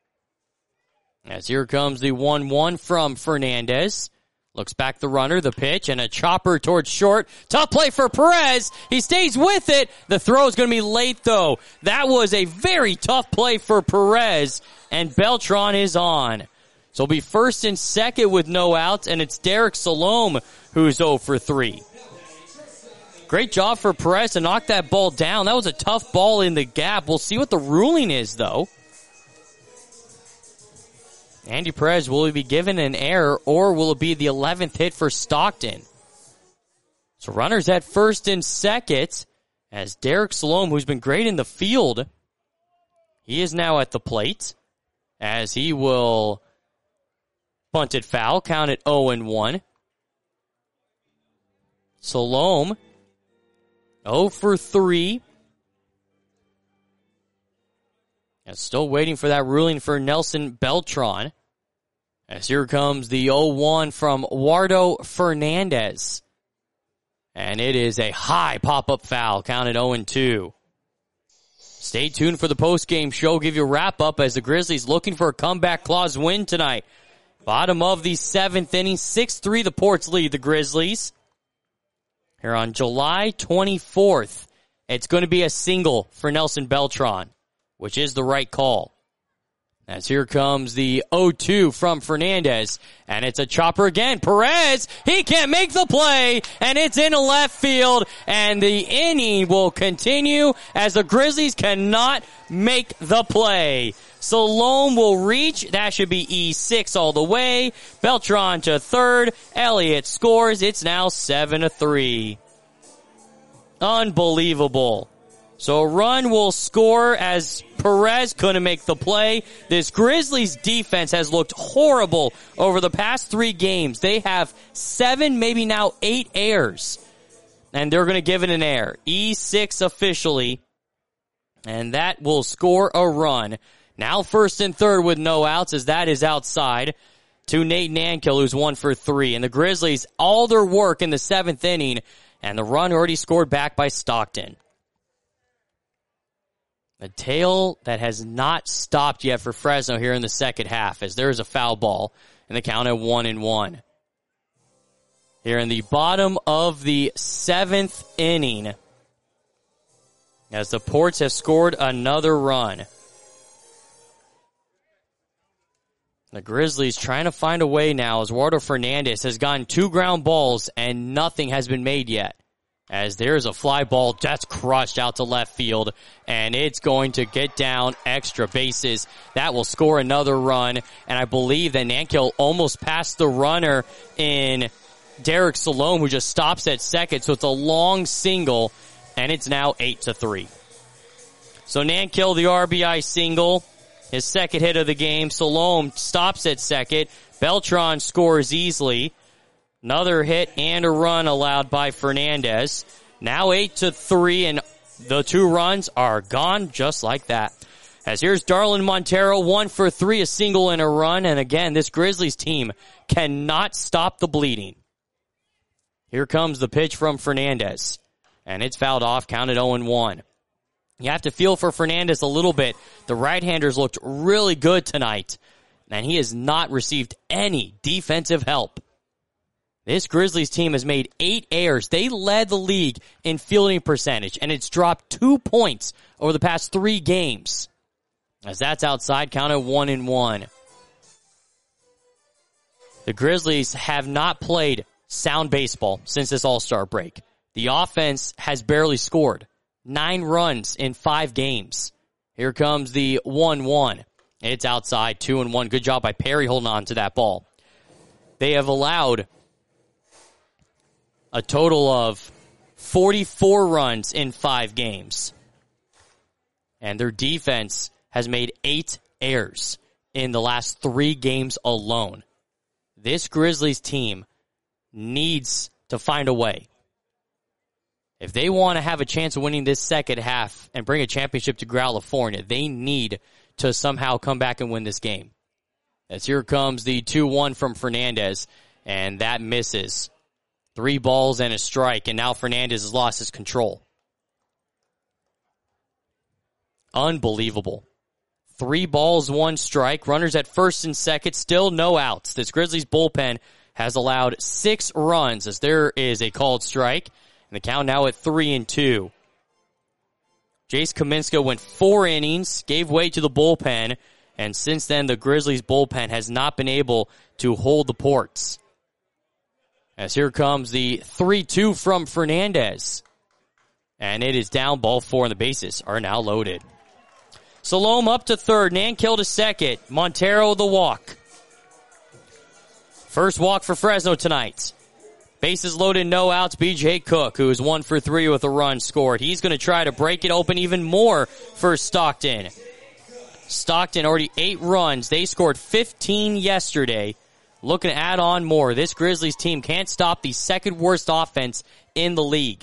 As here comes the one one from Fernandez. Looks back the runner, the pitch, and a chopper towards short. Tough play for Perez. He stays with it. The throw is going to be late, though. That was a very tough play for Perez, and Beltran is on. So it'll be first and second with no outs, and it's Derek Salome who's oh for three. Great job for Perez to knock that ball down. That was a tough ball in the gap. We'll see what the ruling is, though. Andy Perez, will he be given an error, or will it be the eleventh hit for Stockton? So runners at first and second, as Derek Salome, who's been great in the field, he is now at the plate, as he will bunt it foul, count it oh and one. Salome, oh for three. And still waiting for that ruling for Nelson Beltran. As here comes the oh one from Wardo Fernandez. And it is a high pop-up foul, counted oh and two. Stay tuned for the post-game show. Give you a wrap-up as the Grizzlies looking for a comeback clause win tonight. Bottom of the seventh inning, six three the Ports lead the Grizzlies. Here on July twenty-fourth, it's going to be a single for Nelson Beltran, which is the right call. As here comes the oh two from Fernandez, and it's a chopper again. Perez, he can't make the play, and it's in left field, and the inning will continue as the Grizzlies cannot make the play. Salome will reach. That should be E six all the way. Beltran to third. Elliott scores. It's now seven to three. Unbelievable. So a run will score as Perez couldn't make the play. This Grizzlies defense has looked horrible over the past three games. They have seven, maybe now eight errors. And they're going to give it an error. E six officially. And that will score a run. Now first and third with no outs as that is outside to Nate Nankill, who's one for three. And the Grizzlies, all their work in the seventh inning, and the run already scored back by Stockton. A tale that has not stopped yet for Fresno here in the second half as there is a foul ball and the count at one and one. Here in the bottom of the seventh inning as the Ports have scored another run. The Grizzlies trying to find a way now as Eduardo Fernandez has gotten two ground balls and nothing has been made yet. As there's a fly ball that's crushed out to left field, and it's going to get down extra bases. That will score another run, and I believe that Nankill almost passed the runner in Derek Salome, who just stops at second, so it's a long single, and it's now eight to three. So Nankill, the R B I single, his second hit of the game. Salome stops at second. Beltran scores easily. Another hit and a run allowed by Fernandez. Now eight to three, and the two runs are gone just like that. As here's Darlin Montero, one for three, a single and a run. And again, this Grizzlies team cannot stop the bleeding. Here comes the pitch from Fernandez, and it's fouled off, counted oh and one. You have to feel for Fernandez a little bit. The right-handers looked really good tonight, and he has not received any defensive help. This Grizzlies team has made eight errors. They led the league in fielding percentage, and it's dropped two points over the past three games. As that's outside, counted one and one. The Grizzlies have not played sound baseball since this All-Star break. The offense has barely scored. Nine runs in five games. Here comes the one one. It's outside, two and one. Good job by Perry holding on to that ball. They have allowed a total of forty-four runs in five games. And their defense has made eight errors in the last three games alone. This Grizzlies team needs to find a way. If they want to have a chance of winning this second half and bring a championship to California, they need to somehow come back and win this game. As here comes the two one from Fernandez, and that misses. Three balls and a strike, and now Fernandez has lost his control. Unbelievable. Three balls, one strike. Runners at first and second, still no outs. This Grizzlies bullpen has allowed six runs as there is a called strike. And the count now at three and two. Jace Kaminska went four innings, gave way to the bullpen, and since then the Grizzlies bullpen has not been able to hold the Ports. As here comes the three two from Fernandez. And it is down, ball four, and the bases are now loaded. Salome up to third, Nankill to second, Montero the walk. First walk for Fresno tonight. Bases loaded, no outs. B J Cook, who is one for three with a run scored. He's going to try to break it open even more for Stockton. Stockton already eight runs. They scored fifteen yesterday. Looking to add on more. This Grizzlies team can't stop the second worst offense in the league.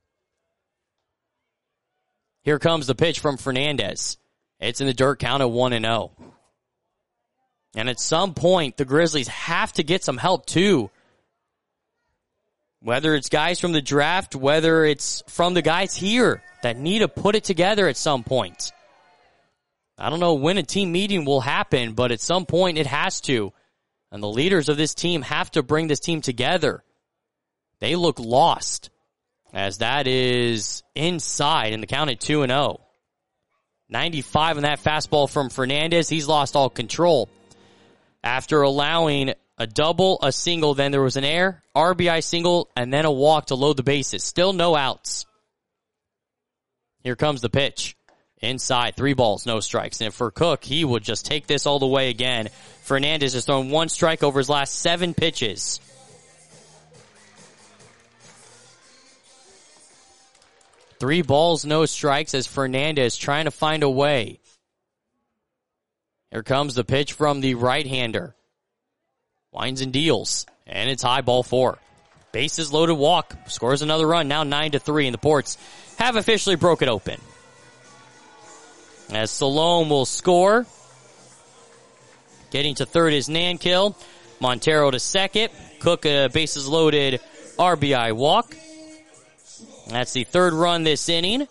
Here comes the pitch from Fernandez. It's in the dirt, count at one and oh. And at some point, the Grizzlies have to get some help too. Whether it's guys from the draft, whether it's from the guys here that need to put it together at some point. I don't know when a team meeting will happen, but at some point it has to. And the leaders of this team have to bring this team together. They look lost, as that is inside in the count at two and oh. ninety-five on that fastball from Fernandez. He's lost all control. After allowing a double, a single, then there was an error, R B I single, and then a walk to load the bases. Still no outs. Here comes the pitch. Inside, three balls, no strikes. And for Cook, he would just take this all the way again. Fernandez has thrown one strike over his last seven pitches. Three balls, no strikes as Fernandez trying to find a way. Here comes the pitch from the right-hander. Winds and deals, and it's high, ball four. Bases loaded, walk, scores another run, now nine to three, and the Ports have officially broken open. As Salome will score. Getting to third is Nankill. Montero to second. Cook, uh, bases loaded, R B I walk. That's the third run this inning.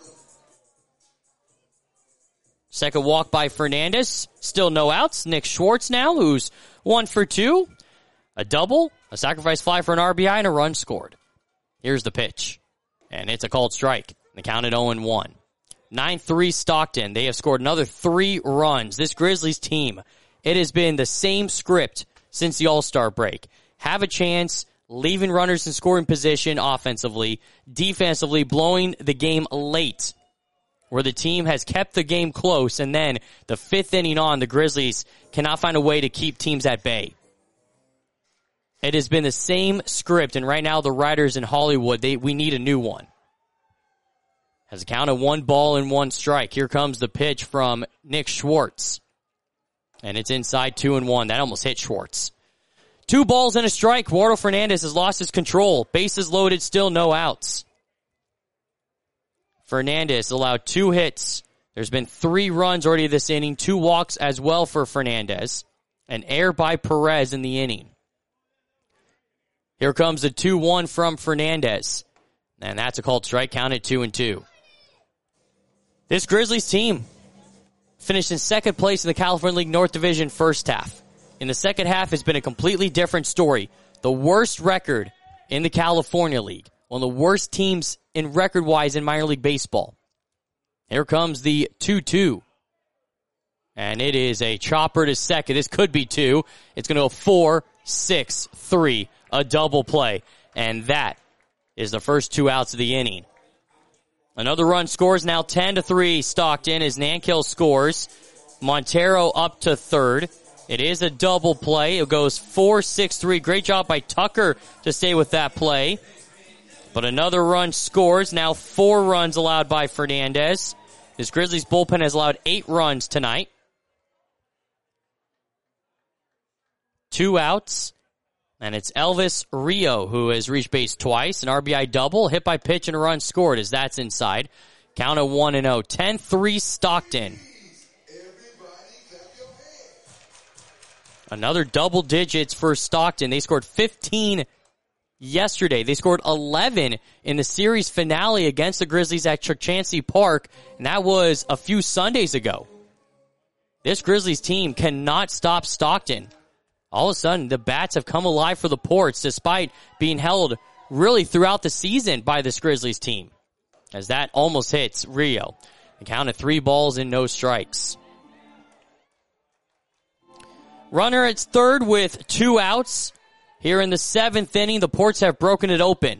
Second walk by Fernandez. Still no outs. Nick Schwartz now, who's one for two. A double, a sacrifice fly for an R B I, and a run scored. Here's the pitch. And it's a called strike. The count at oh and one. nine three Stockton. They have scored another three runs. This Grizzlies team, it has been the same script since the All-Star break. Have a chance, leaving runners in scoring position offensively, defensively blowing the game late, where the team has kept the game close, and then the fifth inning on, the Grizzlies cannot find a way to keep teams at bay. It has been the same script, and right now the writers in Hollywood, they we need a new one. Has a count of one ball and one strike. Here comes the pitch from Nick Schwartz. And it's inside two and one. That almost hit Schwartz. Two balls and a strike. Eduardo Fernandez has lost his control. Bases loaded, still no outs. Fernandez allowed two hits. There's been three runs already this inning. Two walks as well for Fernandez. An error by Perez in the inning. Here comes the two one from Fernandez. And that's a called strike, count at two and two. This Grizzlies team finished in second place in the California League North Division first half. In the second half, it's been a completely different story. The worst record in the California League. One of the worst teams in record-wise in minor league baseball. Here comes the two two. And it is a chopper to second. This could be two. It's going to go four, six, three. A double play. And that is the first two outs of the inning. Another run scores, now ten to three Stockton as Nankill scores. Montero up to third. It is a double play. It goes four six three. Great job by Tucker to stay with that play. But another run scores, now four runs allowed by Fernandez. This Grizzlies bullpen has allowed eight runs tonight. Two outs. And it's Elvis Rio who has reached base twice. An R B I double, hit by pitch, and a run scored as that's inside. Count of one and oh. ten three Stockton. Another double digits for Stockton. They scored fifteen yesterday. They scored eleven in the series finale against the Grizzlies at Chukchansi Park, and that was a few Sundays ago. This Grizzlies team cannot stop Stockton. All of a sudden, the bats have come alive for the Ports despite being held really throughout the season by this Grizzlies team. As that almost hits Rio. The count of three balls and no strikes. Runner at third with two outs. Here in the seventh inning, the Ports have broken it open.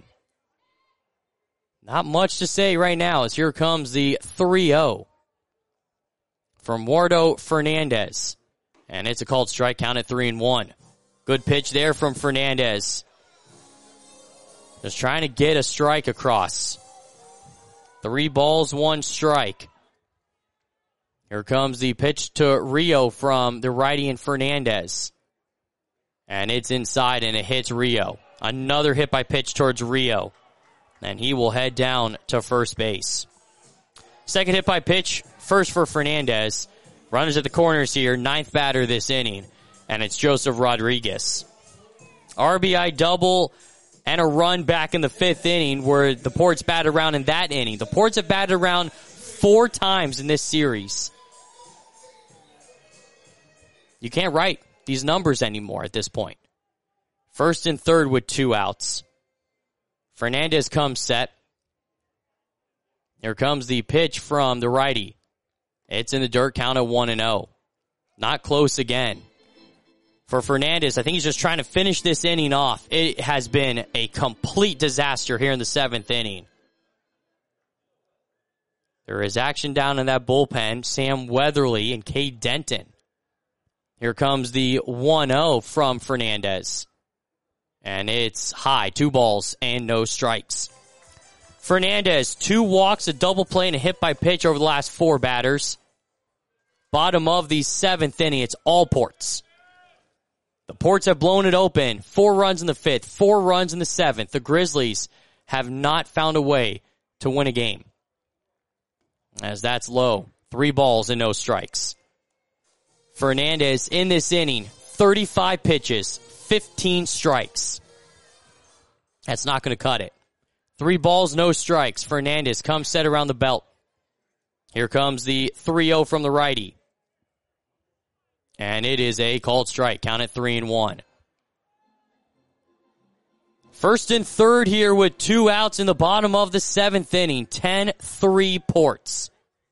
Not much to say right now as here comes the three oh from Eduardo Fernandez. And it's a called strike, count at three and one. Good pitch there from Fernandez. Just trying to get a strike across. Three balls, one strike. Here comes the pitch to Rio from the righty and Fernandez. And it's inside and it hits Rio. Another hit by pitch towards Rio. And he will head down to first base. Second hit by pitch, first for Fernandez. Runners at the corners here, ninth batter this inning, and it's Joseph Rodriguez. R B I double and a run back in the fifth inning where the Ports batted around in that inning. The Ports have batted around four times in this series. You can't write these numbers anymore at this point. First and third with two outs. Fernandez comes set. Here comes the pitch from the righty. It's in the dirt, count at one and oh. Not close again. For Fernandez, I think he's just trying to finish this inning off. It has been a complete disaster here in the seventh inning. There is action down in that bullpen. Sam Weatherly and Cade Denton. Here comes the one oh from Fernandez. And it's high. Two balls and no strikes. Fernandez, two walks, a double play, and a hit by pitch over the last four batters. Bottom of the seventh inning, it's all Ports. The Ports have blown it open. Four runs in the fifth, four runs in the seventh. The Grizzlies have not found a way to win a game. As that's low. Three balls and no strikes. Fernandez in this inning, thirty-five pitches, fifteen strikes. That's not going to cut it. Three balls, no strikes. Fernandez comes set around the belt. Here comes the three oh from the righty. And it is a called strike. Count it three and one. First and third here with two outs in the bottom of the seventh inning. ten three Ports.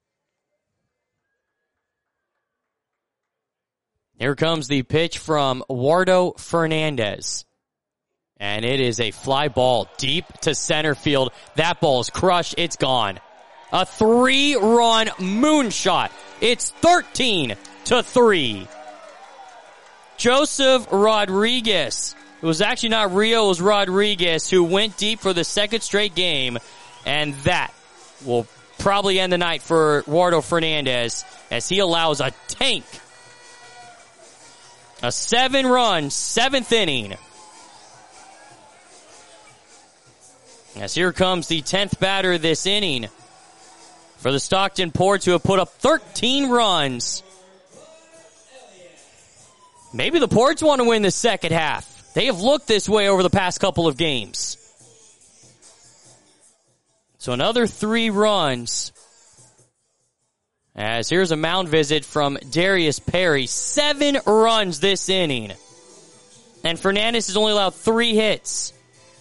Here comes the pitch from Wardo Fernandez. And it is a fly ball deep to center field. That ball is crushed. It's gone. A three-run moonshot. It's thirteen to three. Joseph Rodriguez. It was actually not Rio, it was Rodriguez who went deep for the second straight game. And that will probably end the night for Wardo Fernandez as he allows a tank. A seven-run, seventh inning. As here comes the tenth batter this inning for the Stockton Ports, who have put up thirteen runs. Maybe the Ports want to win the second half. They have looked this way over the past couple of games. So another three runs. As here's a mound visit from Darius Perry. Seven runs this inning. And Fernandez has only allowed three hits.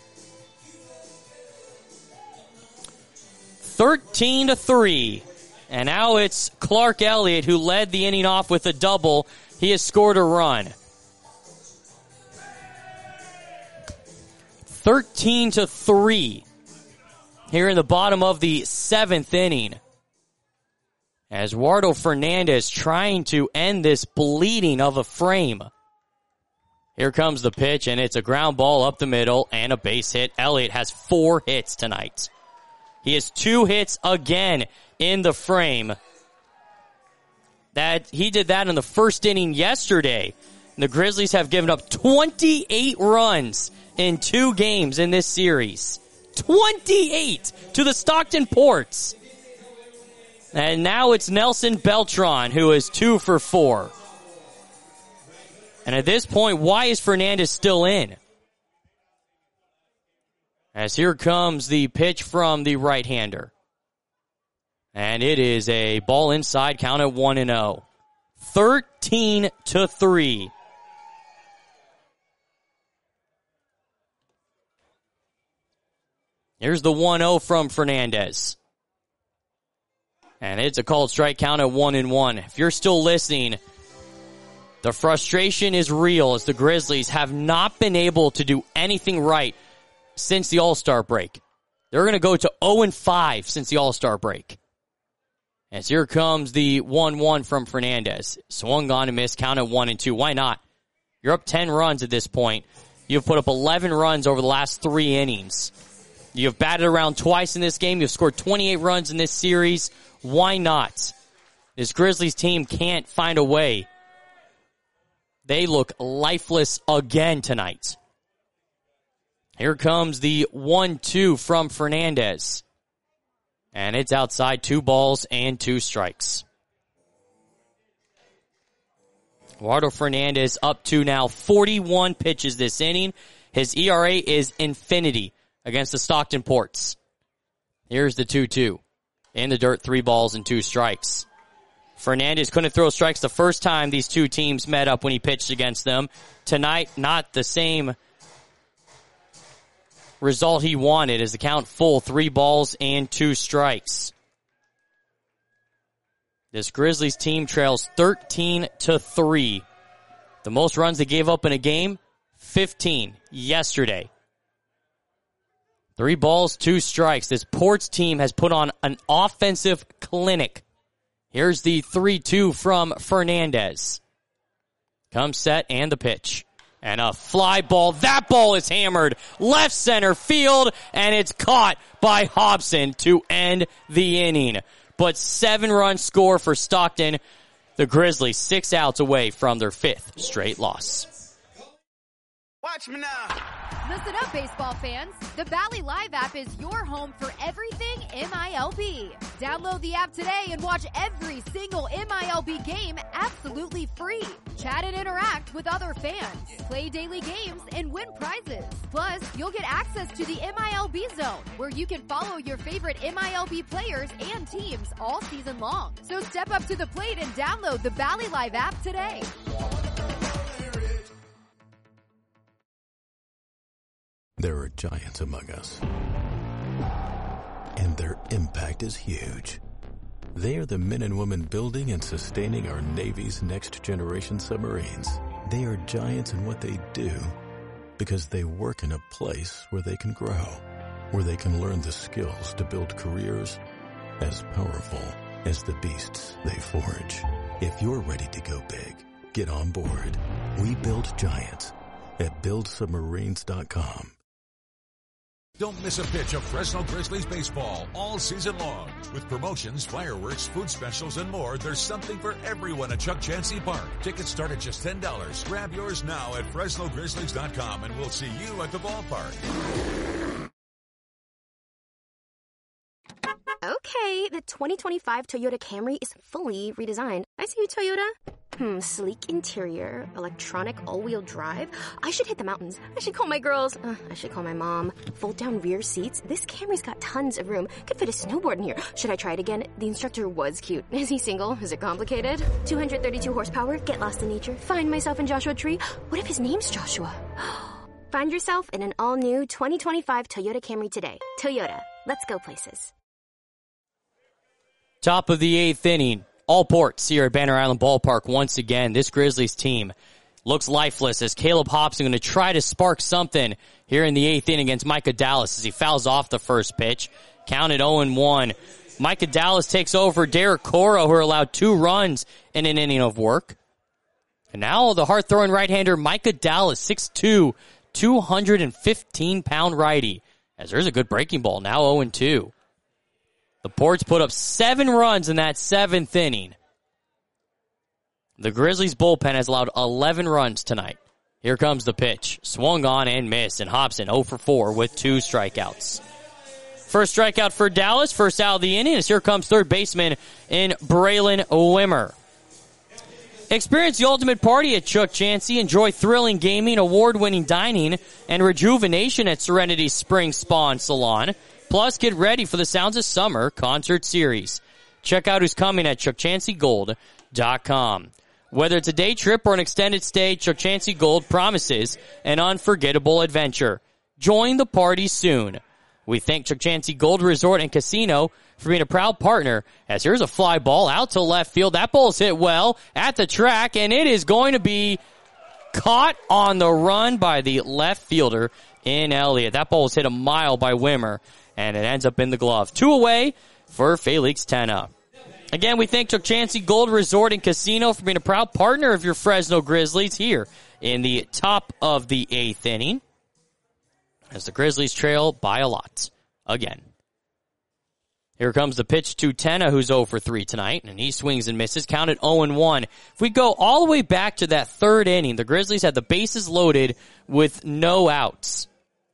thirteen to three. And now it's Clark Elliott who led the inning off with a double. He has scored a run. thirteen to three. Here in the bottom of the seventh inning. As Wardo Fernandez trying to end this bleeding of a frame. Here comes the pitch, and it's a ground ball up the middle and a base hit. Elliott has four hits tonight. He has two hits again in the frame. That he did that in the first inning yesterday. And the Grizzlies have given up twenty-eight runs in two games in this series. twenty-eight to the Stockton Ports. And now it's Nelson Beltran, who is two for four. And at this point, why is Fernandez still in? As here comes the pitch from the right-hander. And it is a ball inside, count at one and oh. thirteen to three. Here's the one oh from Fernandez. And it's a called strike, count at one and one. If you're still listening, the frustration is real as the Grizzlies have not been able to do anything right since the All-Star break. They're going to go to oh and five since the All-Star break. As here comes the one one from Fernandez. Swung on and missed, count at one and two. Why not? You're up ten runs at this point. You've put up eleven runs over the last three innings. You've batted around twice in this game. You've scored twenty-eight runs in this series. Why not? This Grizzlies team can't find a way. They look lifeless again tonight. Here comes the one two from Fernandez. And it's outside, two balls and two strikes. Wardo Fernandez up to now forty-one pitches this inning. His E R A is infinity against the Stockton Ports. Here's the two two. In the dirt, three balls and two strikes. Fernandez couldn't throw strikes the first time these two teams met up when he pitched against them. Tonight, not the same result he wanted as the count full, three balls and two strikes. This Grizzlies team trails thirteen to three. The most runs they gave up in a game, fifteen yesterday. Three balls, two strikes. This Ports team has put on an offensive clinic. Here's the three two from Fernandez. Comes set and the pitch. And a fly ball. That ball is hammered left center field, and it's caught by Hobson to end the inning. But seven-run score for Stockton. The Grizzlies six outs away from their fifth straight loss. Watch me now. Listen up, baseball fans. The Bally Live app is your home for everything M I L B. Download the app today and watch every single M I L B game absolutely free. Chat and interact with other fans. Play daily games and win prizes. Plus, you'll get access to the M I L B Zone, where you can follow your favorite M I L B players and teams all season long. So step up to the plate and download the Bally Live app today. There are giants among us, and their impact is huge. They are the men and women building and sustaining our Navy's next-generation submarines. They are giants in what they do because they work in a place where they can grow, where they can learn the skills to build careers as powerful as the beasts they forge. If you're ready to go big, get on board. We build giants at build submarines dot com. Don't miss a pitch of Fresno Grizzlies baseball all season long. With promotions, fireworks, food specials, and more, there's something for everyone at Chuck Chansey Park. Tickets start at just ten dollars. Grab yours now at Fresno Grizzlies dot com, and we'll see you at the ballpark. Okay, the twenty twenty-five Toyota Camry is fully redesigned. I see you, Toyota. Hmm, sleek interior, electronic all-wheel drive. I should hit the mountains. I should call my girls. Uh, I should call my mom. Fold-down rear seats. This Camry's got tons of room. Could fit a snowboard in here. Should I try it again? The instructor was cute. Is he single? Is it complicated? two hundred thirty-two horsepower. Get lost in nature. Find myself in Joshua Tree. What if his name's Joshua? Find yourself in an all-new twenty twenty-five Toyota Camry today. Toyota. Let's go places. Top of the eighth inning. All Ports here at Banner Island Ballpark once again. This Grizzlies team looks lifeless as Caleb Hobson going to try to spark something here in the eighth inning against Micah Dallas as he fouls off the first pitch. Counted oh and one. Micah Dallas takes over Derek Coro, who allowed two runs in an inning of work. And now the hard-throwing right-hander Micah Dallas, six two, two hundred fifteen pound righty. As there's a good breaking ball, now oh and two. The Ports put up seven runs in that seventh inning. The Grizzlies bullpen has allowed eleven runs tonight. Here comes the pitch. Swung on and missed, and Hobson oh for four with two strikeouts. First strikeout for Dallas, first out of the inning, as here comes third baseman in Braylon Wimmer. Experience the ultimate party at Chuck Chansey. Enjoy thrilling gaming, award-winning dining, and rejuvenation at Serenity Spring Spa and Salon. Plus, get ready for the Sounds of Summer concert series. Check out who's coming at chuck chansey gold dot com. Whether it's a day trip or an extended stay, Chuck Chansey Gold promises an unforgettable adventure. Join the party soon. We thank Chuck Chansey Gold Resort and Casino for being a proud partner, as here's a fly ball out to left field. That ball's hit well at the track, and it is going to be caught on the run by the left fielder in Elliott. That ball was hit a mile by Wimmer, and it ends up in the glove. Two away for Felix Tena. Again, we thank Chuck Chansey Gold Resort and Casino for being a proud partner of your Fresno Grizzlies here in the top of the eighth inning, as the Grizzlies trail by a lot again. Here comes the pitch to Tena, who's oh for three tonight, and he swings and misses, counted oh and one. If we go all the way back to that third inning, the Grizzlies had the bases loaded with no outs.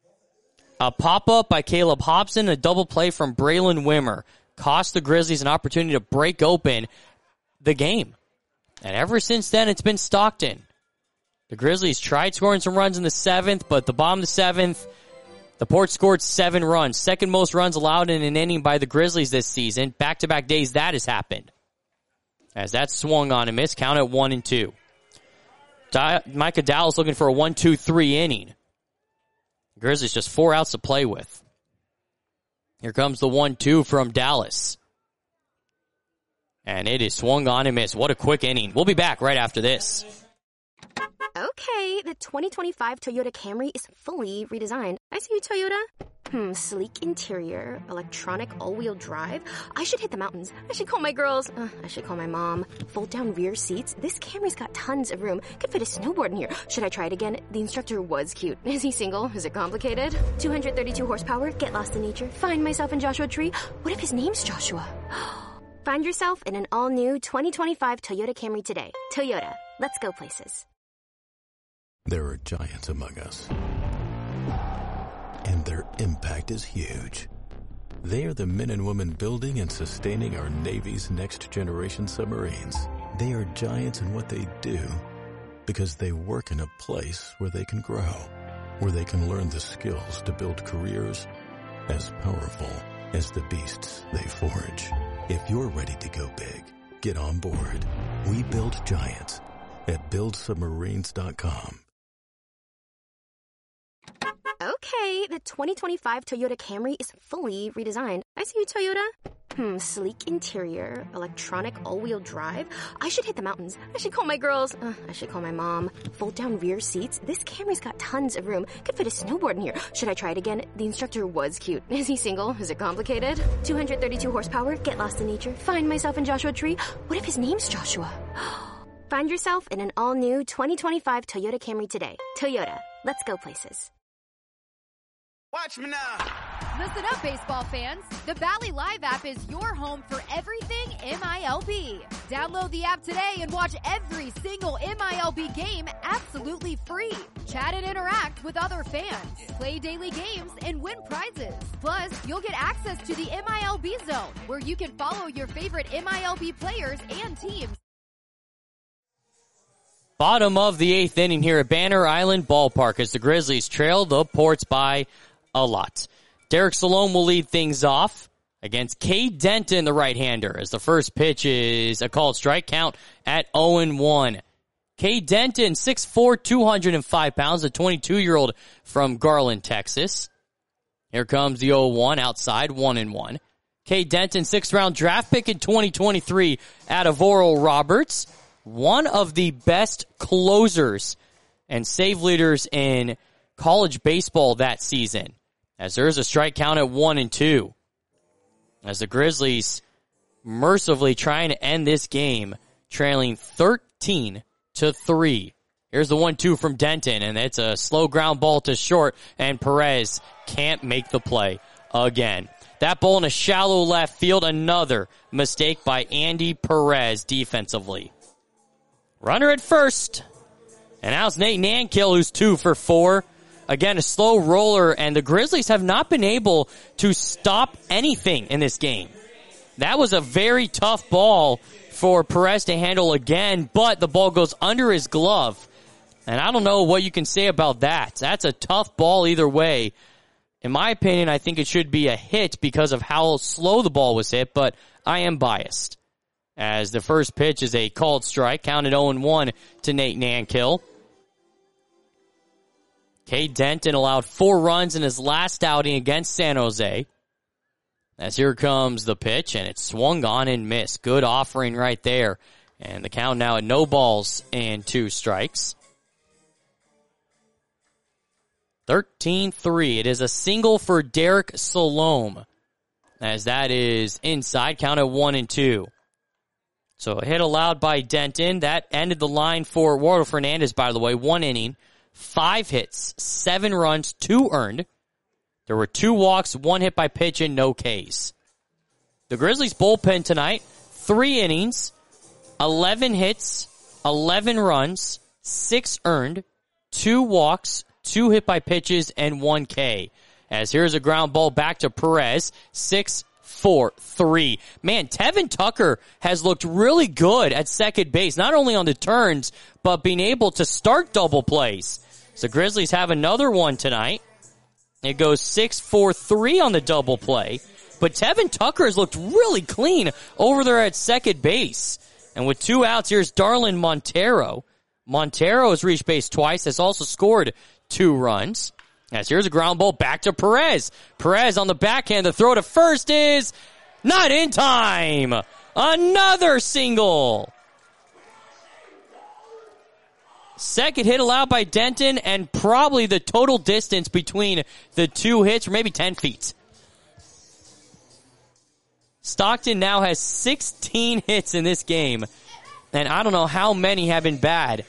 A pop-up by Caleb Hobson, a double play from Braylon Wimmer cost the Grizzlies an opportunity to break open the game. And ever since then, it's been Stockton. The Grizzlies tried scoring some runs in the seventh, but the bottom of the seventh, the Ports scored seven runs. Second most runs allowed in an inning by the Grizzlies this season. Back-to-back days that has happened. As that swung on and missed, count at one and two. Di- Micah Dallas looking for a one two three inning. Grizzlies just four outs to play with. Here comes the one two from Dallas. And it is swung on and missed. What a quick inning. We'll be back right after this. Okay, the twenty twenty-five Toyota Camry is fully redesigned. I see you, Toyota. Hmm, sleek interior, electronic all-wheel drive. I should hit the mountains. I should call my girls. Uh, I should call my mom. Fold-down rear seats. This Camry's got tons of room. Could fit a snowboard in here. Should I try it again? The instructor was cute. Is he single? Is it complicated? two hundred thirty-two horsepower. Get lost in nature. Find myself in Joshua Tree. What if his name's Joshua? Find yourself in an all-new twenty twenty-five Toyota Camry today. Toyota. Let's go places. There are giants among us, and their impact is huge. They are the men and women building and sustaining our Navy's next-generation submarines. They are giants in what they do because they work in a place where they can grow, where they can learn the skills to build careers as powerful as the beasts they forge. If you're ready to go big, get on board. We build giants at build submarines dot com. Okay, the twenty twenty-five Toyota Camry is fully redesigned. I see you, Toyota. Hmm, sleek interior, electronic all-wheel drive. I should hit the mountains. I should call my girls. Uh, I should call my mom. Fold-down rear seats. This Camry's got tons of room. Could fit a snowboard in here. Should I try it again? The instructor was cute. Is he single? Is it complicated? two hundred thirty-two horsepower. Get lost in nature. Find myself in Joshua Tree. What if his name's Joshua? Find yourself in an all-new twenty twenty-five Toyota Camry today. Toyota. Let's go places. Watch me now. Listen up, baseball fans. The Bally Live app is your home for everything M I L B. Download the app today and watch every single M I L B game absolutely free. Chat and interact with other fans. Play daily games and win prizes. Plus, you'll get access to the M I L B Zone, where you can follow your favorite M I L B players and teams. Bottom of the eighth inning here at Banner Island Ballpark as the Grizzlies trail the Ports by a lot. Derek Salome will lead things off against Cade Denton, the right-hander, as the first pitch is a called strike, count at oh and one. Cade Denton, six foot four, two hundred five pounds, a twenty-two-year-old from Garland, Texas. Here comes the oh one outside, one and one. Cade Denton, sixth-round draft pick in twenty twenty-three out of Oral Roberts. One of the best closers and save leaders in college baseball that season, as there is a strike count at one and two. As the Grizzlies mercifully trying to end this game, trailing thirteen to three. Here's the one two from Denton, and it's a slow ground ball to short, and Perez can't make the play again. That ball in a shallow left field, another mistake by Andy Perez defensively. Runner at first. And now it's Nate Nankill, who's two for four. Again, a slow roller, and the Grizzlies have not been able to stop anything in this game. That was a very tough ball for Perez to handle again, but the ball goes under his glove. And I don't know what you can say about that. That's a tough ball either way. In my opinion, I think it should be a hit because of how slow the ball was hit, but I am biased. As the first pitch is a called strike, counted oh and one to Nate Nankill. Cade Denton allowed four runs in his last outing against San Jose. As here comes the pitch, and it's swung on and missed. Good offering right there. And the count now at no balls and two strikes. thirteen three. It is a single for Derek Salome, as that is inside, count at one and two. So a hit allowed by Denton. That ended the line for Eduardo Fernandez, by the way. One inning, five hits, seven runs, two earned. There were two walks, one hit by pitch, and no Ks. The Grizzlies bullpen tonight, three innings, eleven hits, eleven runs, six earned, two walks, two hit by pitches, and one K. As here's a ground ball back to Perez, six four three. Man, Tevin Tucker has looked really good at second base, not only on the turns, but being able to start double plays. So Grizzlies have another one tonight. It goes six four three on the double play. But Tevin Tucker has looked really clean over there at second base. And with two outs, here's Darlin Montero. Montero has reached base twice, has also scored two runs. As here's a ground ball back to Perez. Perez on the backhand. The throw to first is not in time. Another single. Second hit allowed by Denton, and probably the total distance between the two hits, or maybe ten feet. Stockton now has sixteen hits in this game, and I don't know how many have been bad.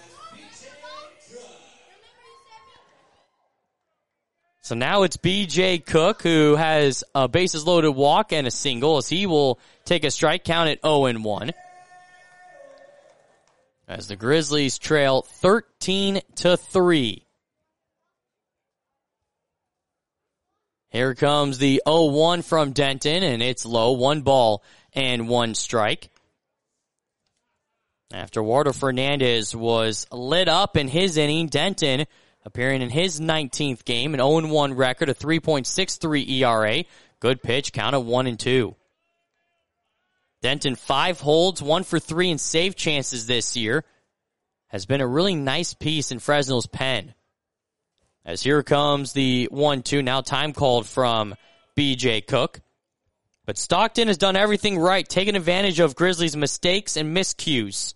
So now it's B J Cook, who has a bases loaded walk and a single, as he will take a strike count at oh and one. As the Grizzlies trail thirteen to three. Here comes the oh one from Denton, and it's low. One ball and one strike. After Walter Fernandez was lit up in his inning, Denton, appearing in his nineteenth game, an oh and one record, a three point six three E R A. Good pitch, count of one and two. Denton, five holds, one for three in save chances this year. Has been a really nice piece in Fresno's pen. As here comes the one two, now time called from B J Cook. But Stockton has done everything right, taking advantage of Grizzlies' mistakes and miscues.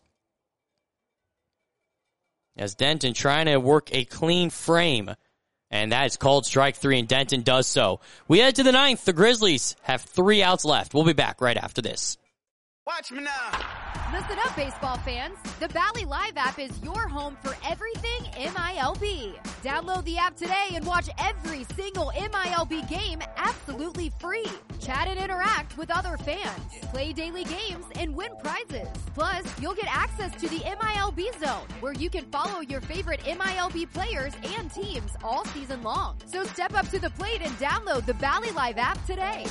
As Denton trying to work a clean frame. And that is called strike three, and Denton does so. We head to the ninth. The Grizzlies have three outs left. We'll be back right after this. Watch me now. Listen up, baseball fans. The Bally Live app is your home for everything M I L B. Download the app today and watch every single M I L B game absolutely free. Chat and interact with other fans. Play daily games and win prizes. Plus, you'll get access to the M I L B Zone, where you can follow your favorite M I L B players and teams all season long. So step up to the plate and download the Bally Live app today.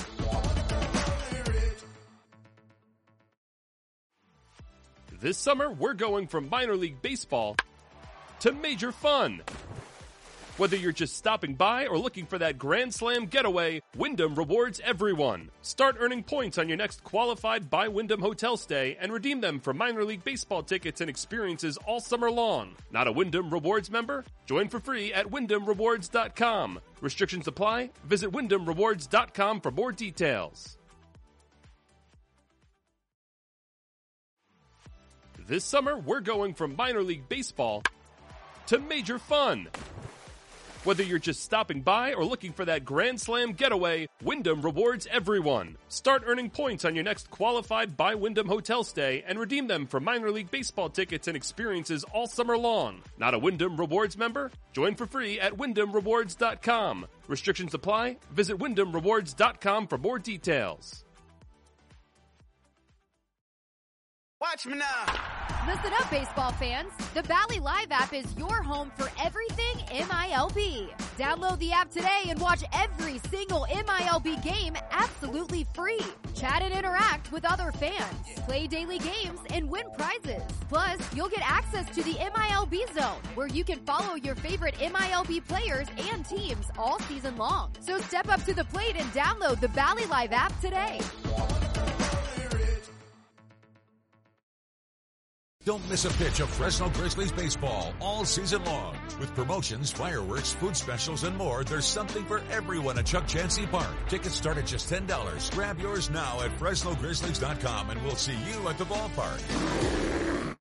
This summer, we're going from minor league baseball to major fun. Whether you're just stopping by or looking for that Grand Slam getaway, Wyndham rewards everyone. Start earning points on your next qualified by Wyndham hotel stay and redeem them for minor league baseball tickets and experiences all summer long. Not a Wyndham Rewards member? Join for free at wyndham rewards dot com. Restrictions apply. Visit wyndham rewards dot com for more details. This summer, we're going from minor league baseball to major fun. Whether you're just stopping by or looking for that Grand Slam getaway, Wyndham rewards everyone. Start earning points on your next qualified by Wyndham hotel stay and redeem them for minor league baseball tickets and experiences all summer long. Not a Wyndham Rewards member? Join for free at wyndham rewards dot com. Restrictions apply. Visit wyndham rewards dot com for more details. Watch me now. Listen up, baseball fans. The Bally Live app is your home for everything M I L B. Download the app today and watch every single M I L B game absolutely free. Chat and interact with other fans. Play daily games and win prizes. Plus, you'll get access to the M I L B Zone, where you can follow your favorite M I L B players and teams all season long. So step up to the plate and download the Bally Live app today. Don't miss a pitch of Fresno Grizzlies baseball all season long. With promotions, fireworks, food specials, and more, there's something for everyone at Chuck Chansey Park. Tickets start at just ten dollars. Grab yours now at fresno grizzlies dot com, and we'll see you at the ballpark.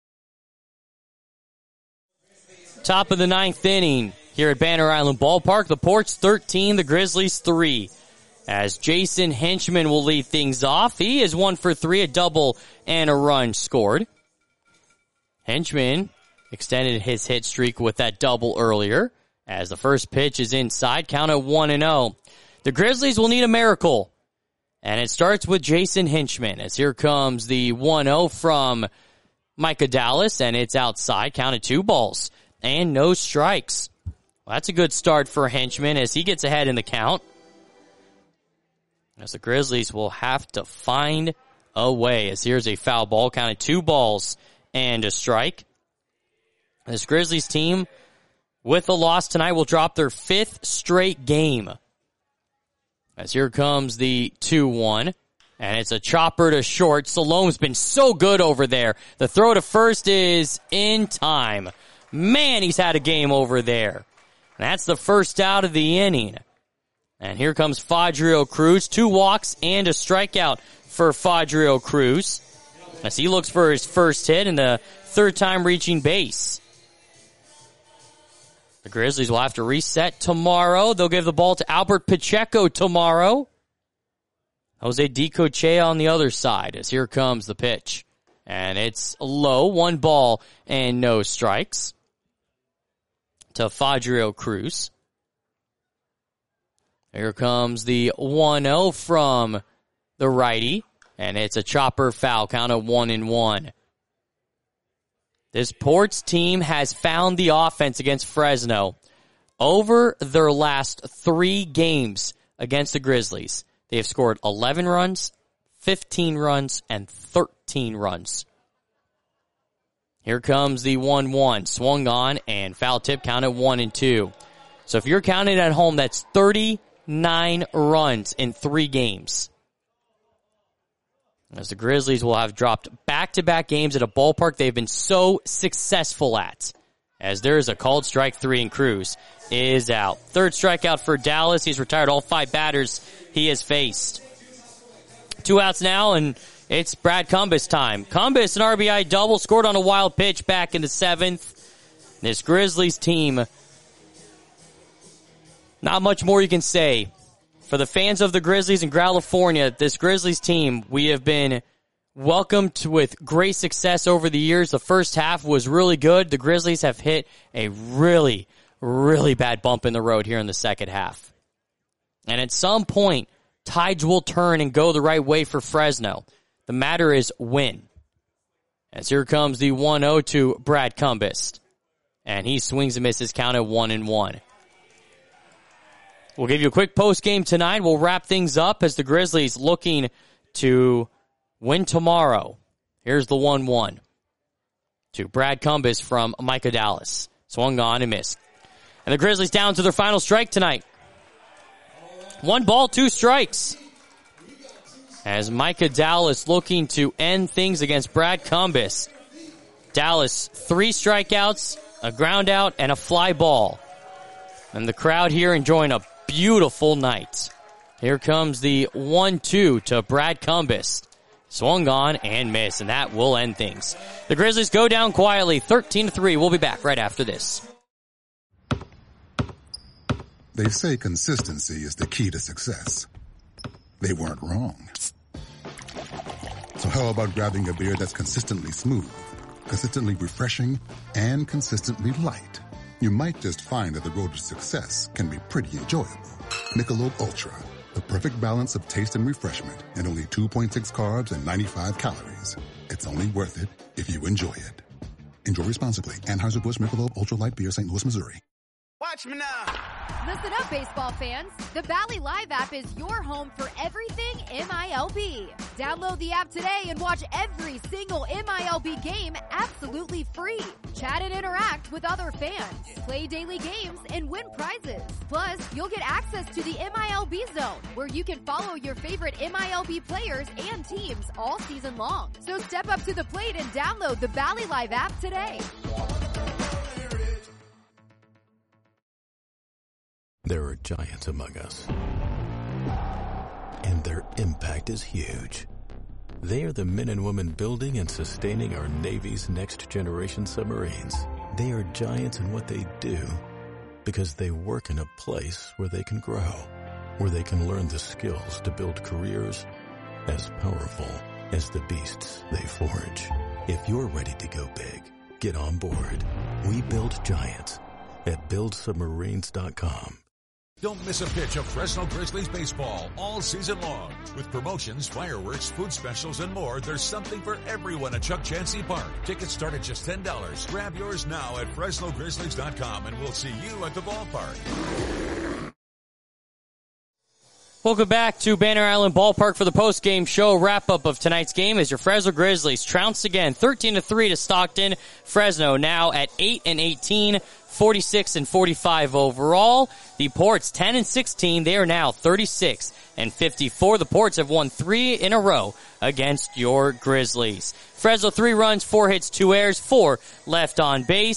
Top of the ninth inning here at Banner Island Ballpark. The Ports thirteen, the Grizzlies three. As Jason Hinchman will lead things off. He is one for three, a double and a run scored. Hinchman extended his hit streak with that double earlier, as the first pitch is inside, count at one and oh. The Grizzlies will need a miracle, and it starts with Jason Hinchman, as here comes the one oh from Micah Dallas, and it's outside, count at two balls and no strikes. Well, that's a good start for Hinchman as he gets ahead in the count. As the Grizzlies will have to find a way, as here's a foul ball, count at two balls and a strike. This Grizzlies team, with a loss tonight, will drop their fifth straight game. As here comes the two one, and it's a chopper to short. Salome's been so good over there. The throw to first is in time. Man, he's had a game over there. And that's the first out of the inning. And here comes Fadrio Cruz. Two walks and a strikeout for Fadrio Cruz as he looks for his first hit and the third time reaching base. The Grizzlies will have to reset tomorrow. They'll give the ball to Albert Pacheco tomorrow. Jose DiCochea on the other side as here comes the pitch. And it's low, one ball and no strikes to Fadrio Cruz. Here comes the one oh from the righty, and it's a chopper foul, count of one and one. This Ports team has found the offense against Fresno. Over their last three games against the Grizzlies, they have scored eleven runs, fifteen runs, and thirteen runs. Here comes the one one, swung on, and foul tip, count of one and two. So if you're counting at home, that's thirty-nine runs in three games. As the Grizzlies will have dropped back-to-back games at a ballpark they've been so successful at. As there is a called strike three and Cruz is out. Third strikeout for Dallas. He's retired all five batters he has faced. Two outs now, and it's Brad Cumbas time. Cumbas, an R B I double, scored on a wild pitch back in the seventh. This Grizzlies team, not much more you can say. For the fans of the Grizzlies in California, this Grizzlies team, we have been welcomed with great success over the years. The first half was really good. The Grizzlies have hit a really, really bad bump in the road here in the second half. And at some point, tides will turn and go the right way for Fresno. The matter is when. As here comes the one oh to Brad Cumbas. And he swings and misses, count at one and one. We'll give you a quick post game tonight. We'll wrap things up as the Grizzlies looking to win tomorrow. Here's the one one to Brad Cumbas from Micah Dallas. Swung on and missed. And the Grizzlies down to their final strike tonight. One ball, two strikes. As Micah Dallas looking to end things against Brad Cumbas. Dallas, three strikeouts, a ground out, and a fly ball. And the crowd here enjoying a beautiful night. Here comes the one two to Brad Cumbas. Swung on and missed, and that will end things. The Grizzlies go down quietly, thirteen to three. We'll be back right after this. They say consistency is the key to success. They weren't wrong. So how about grabbing a beer that's consistently smooth, consistently refreshing, and consistently light? You might just find that the road to success can be pretty enjoyable. Michelob Ultra, the perfect balance of taste and refreshment, and only two point six carbs and ninety-five calories. It's only worth it if you enjoy it. Enjoy responsibly. Anheuser-Busch Michelob Ultra Light Beer, Saint Louis, Missouri. Watch me now. Listen up, baseball fans. The Valley Live app is your home for everything M I L B. Download the app today and watch every single M I L B game absolutely free. Chat and interact with other fans. Play daily games and win prizes. Plus, you'll get access to the M I L B Zone, where you can follow your favorite M I L B players and teams all season long. So step up to the plate and download the Valley Live app today. There are giants among us, and their impact is huge. They are the men and women building and sustaining our Navy's next-generation submarines. They are giants in what they do because they work in a place where they can grow, where they can learn the skills to build careers as powerful as the beasts they forge. If you're ready to go big, get on board. We build giants at build submarines dot com. Don't miss a pitch of Fresno Grizzlies baseball all season long. With promotions, fireworks, food specials, and more, there's something for everyone at Chuck Chansey Park. Tickets start at just ten dollars. Grab yours now at Fresno Grizzlies dot com, and we'll see you at the ballpark. Welcome back to Banner Island Ballpark for the post-game show wrap-up of tonight's game as your Fresno Grizzlies trounced again thirteen to three to Stockton. Fresno now at eight and eighteen, forty-six and forty-five overall. The Ports ten and sixteen. They are now thirty-six and fifty-four. The Ports have won three in a row against your Grizzlies. Fresno three runs, four hits, two errors, four left on base.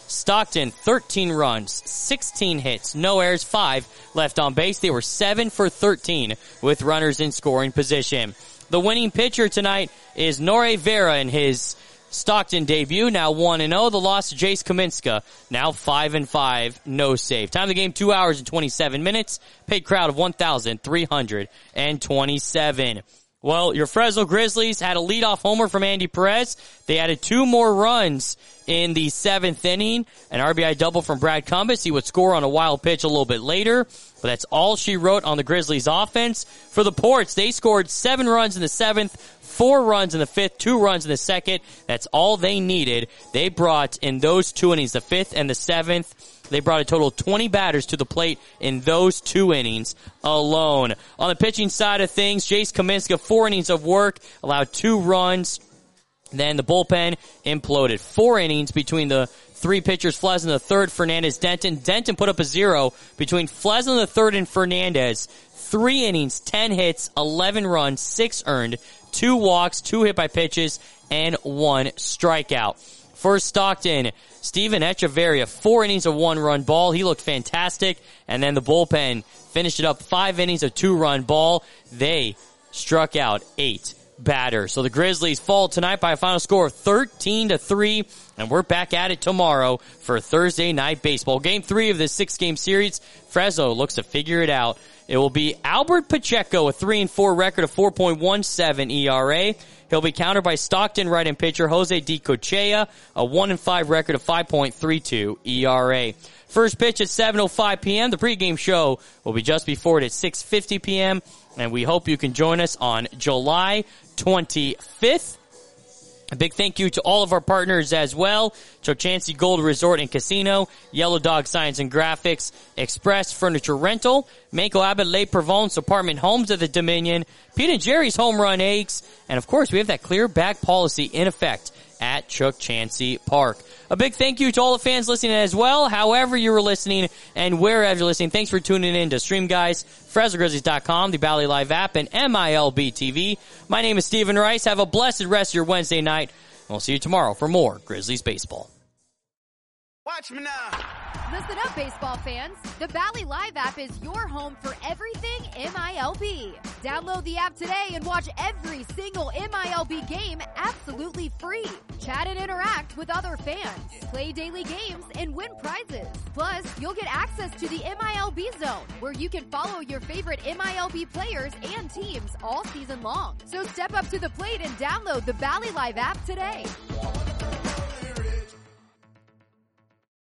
Stockton, thirteen runs, sixteen hits, no errors, five left on base. They were seven for thirteen with runners in scoring position. The winning pitcher tonight is Nore Vera in his Stockton debut, now one and oh. The loss to Jace Kaminska, now five and five, no save. Time of the game, two hours and twenty-seven minutes. Paid crowd of one thousand three hundred twenty-seven. Well, your Fresno Grizzlies had a leadoff homer from Andy Perez. They added two more runs in the seventh inning. An R B I double from Brad Cumbas. He would score on a wild pitch a little bit later. But that's all she wrote on the Grizzlies offense. For the Ports, they scored seven runs in the seventh, four runs in the fifth, two runs in the second. That's all they needed. They brought in those two innings, the fifth and the seventh. They brought a total of twenty batters to the plate in those two innings alone. On the pitching side of things, Jace Kaminska, four innings of work, allowed two runs. Then the bullpen imploded. Four innings between the three pitchers, Flesna the third, Fernandez, Denton. Denton put up a zero between Flesna the third and Fernandez. Three innings, ten hits, eleven runs, six earned, two walks, two hit by pitches, and one strikeout. For Stockton, Steven Echeverria, four innings of one-run ball. He looked fantastic. And then the bullpen finished it up, five innings of two-run ball. They struck out eight batters. So the Grizzlies fall tonight by a final score of thirteen to three. And we're back at it tomorrow for Thursday Night Baseball. Game three of this six-game series. Fresno looks to figure it out. It will be Albert Pacheco, a three and four record of four point one seven E R A. He'll be countered by Stockton right-hand pitcher Jose Di Cochea, a one and five record of five point three two E R A. First pitch at seven oh five p.m. The pregame show will be just before it at six fifty p.m. And we hope you can join us on July twenty-fifth. A big thank you to all of our partners as well. Chukchansi Gold Resort and Casino, Yellow Dog Science and Graphics, Express Furniture Rental, Mako Abbott Le Provence Apartment Homes of the Dominion, Pete and Jerry's Home Run Eggs, and of course we have that clear back policy in effect at Chukchansi Park. A big thank you to all the fans listening as well, however you were listening and wherever you're listening. Thanks for tuning in to Stream Guys, Fresno Grizzlies dot com, the Bally Live app, and M I L B T V. My name is Stephen Rice. Have a blessed rest of your Wednesday night. We'll see you tomorrow for more Grizzlies baseball. Watch me now. Listen up, baseball fans. The Bally Live app is your home for everything M I L B. Download the app today and watch every single M I L B game absolutely free. Chat and interact with other fans. Play daily games and win prizes. Plus, you'll get access to the M I L B Zone, where you can follow your favorite M I L B players and teams all season long. So step up to the plate and download the Bally Live app today.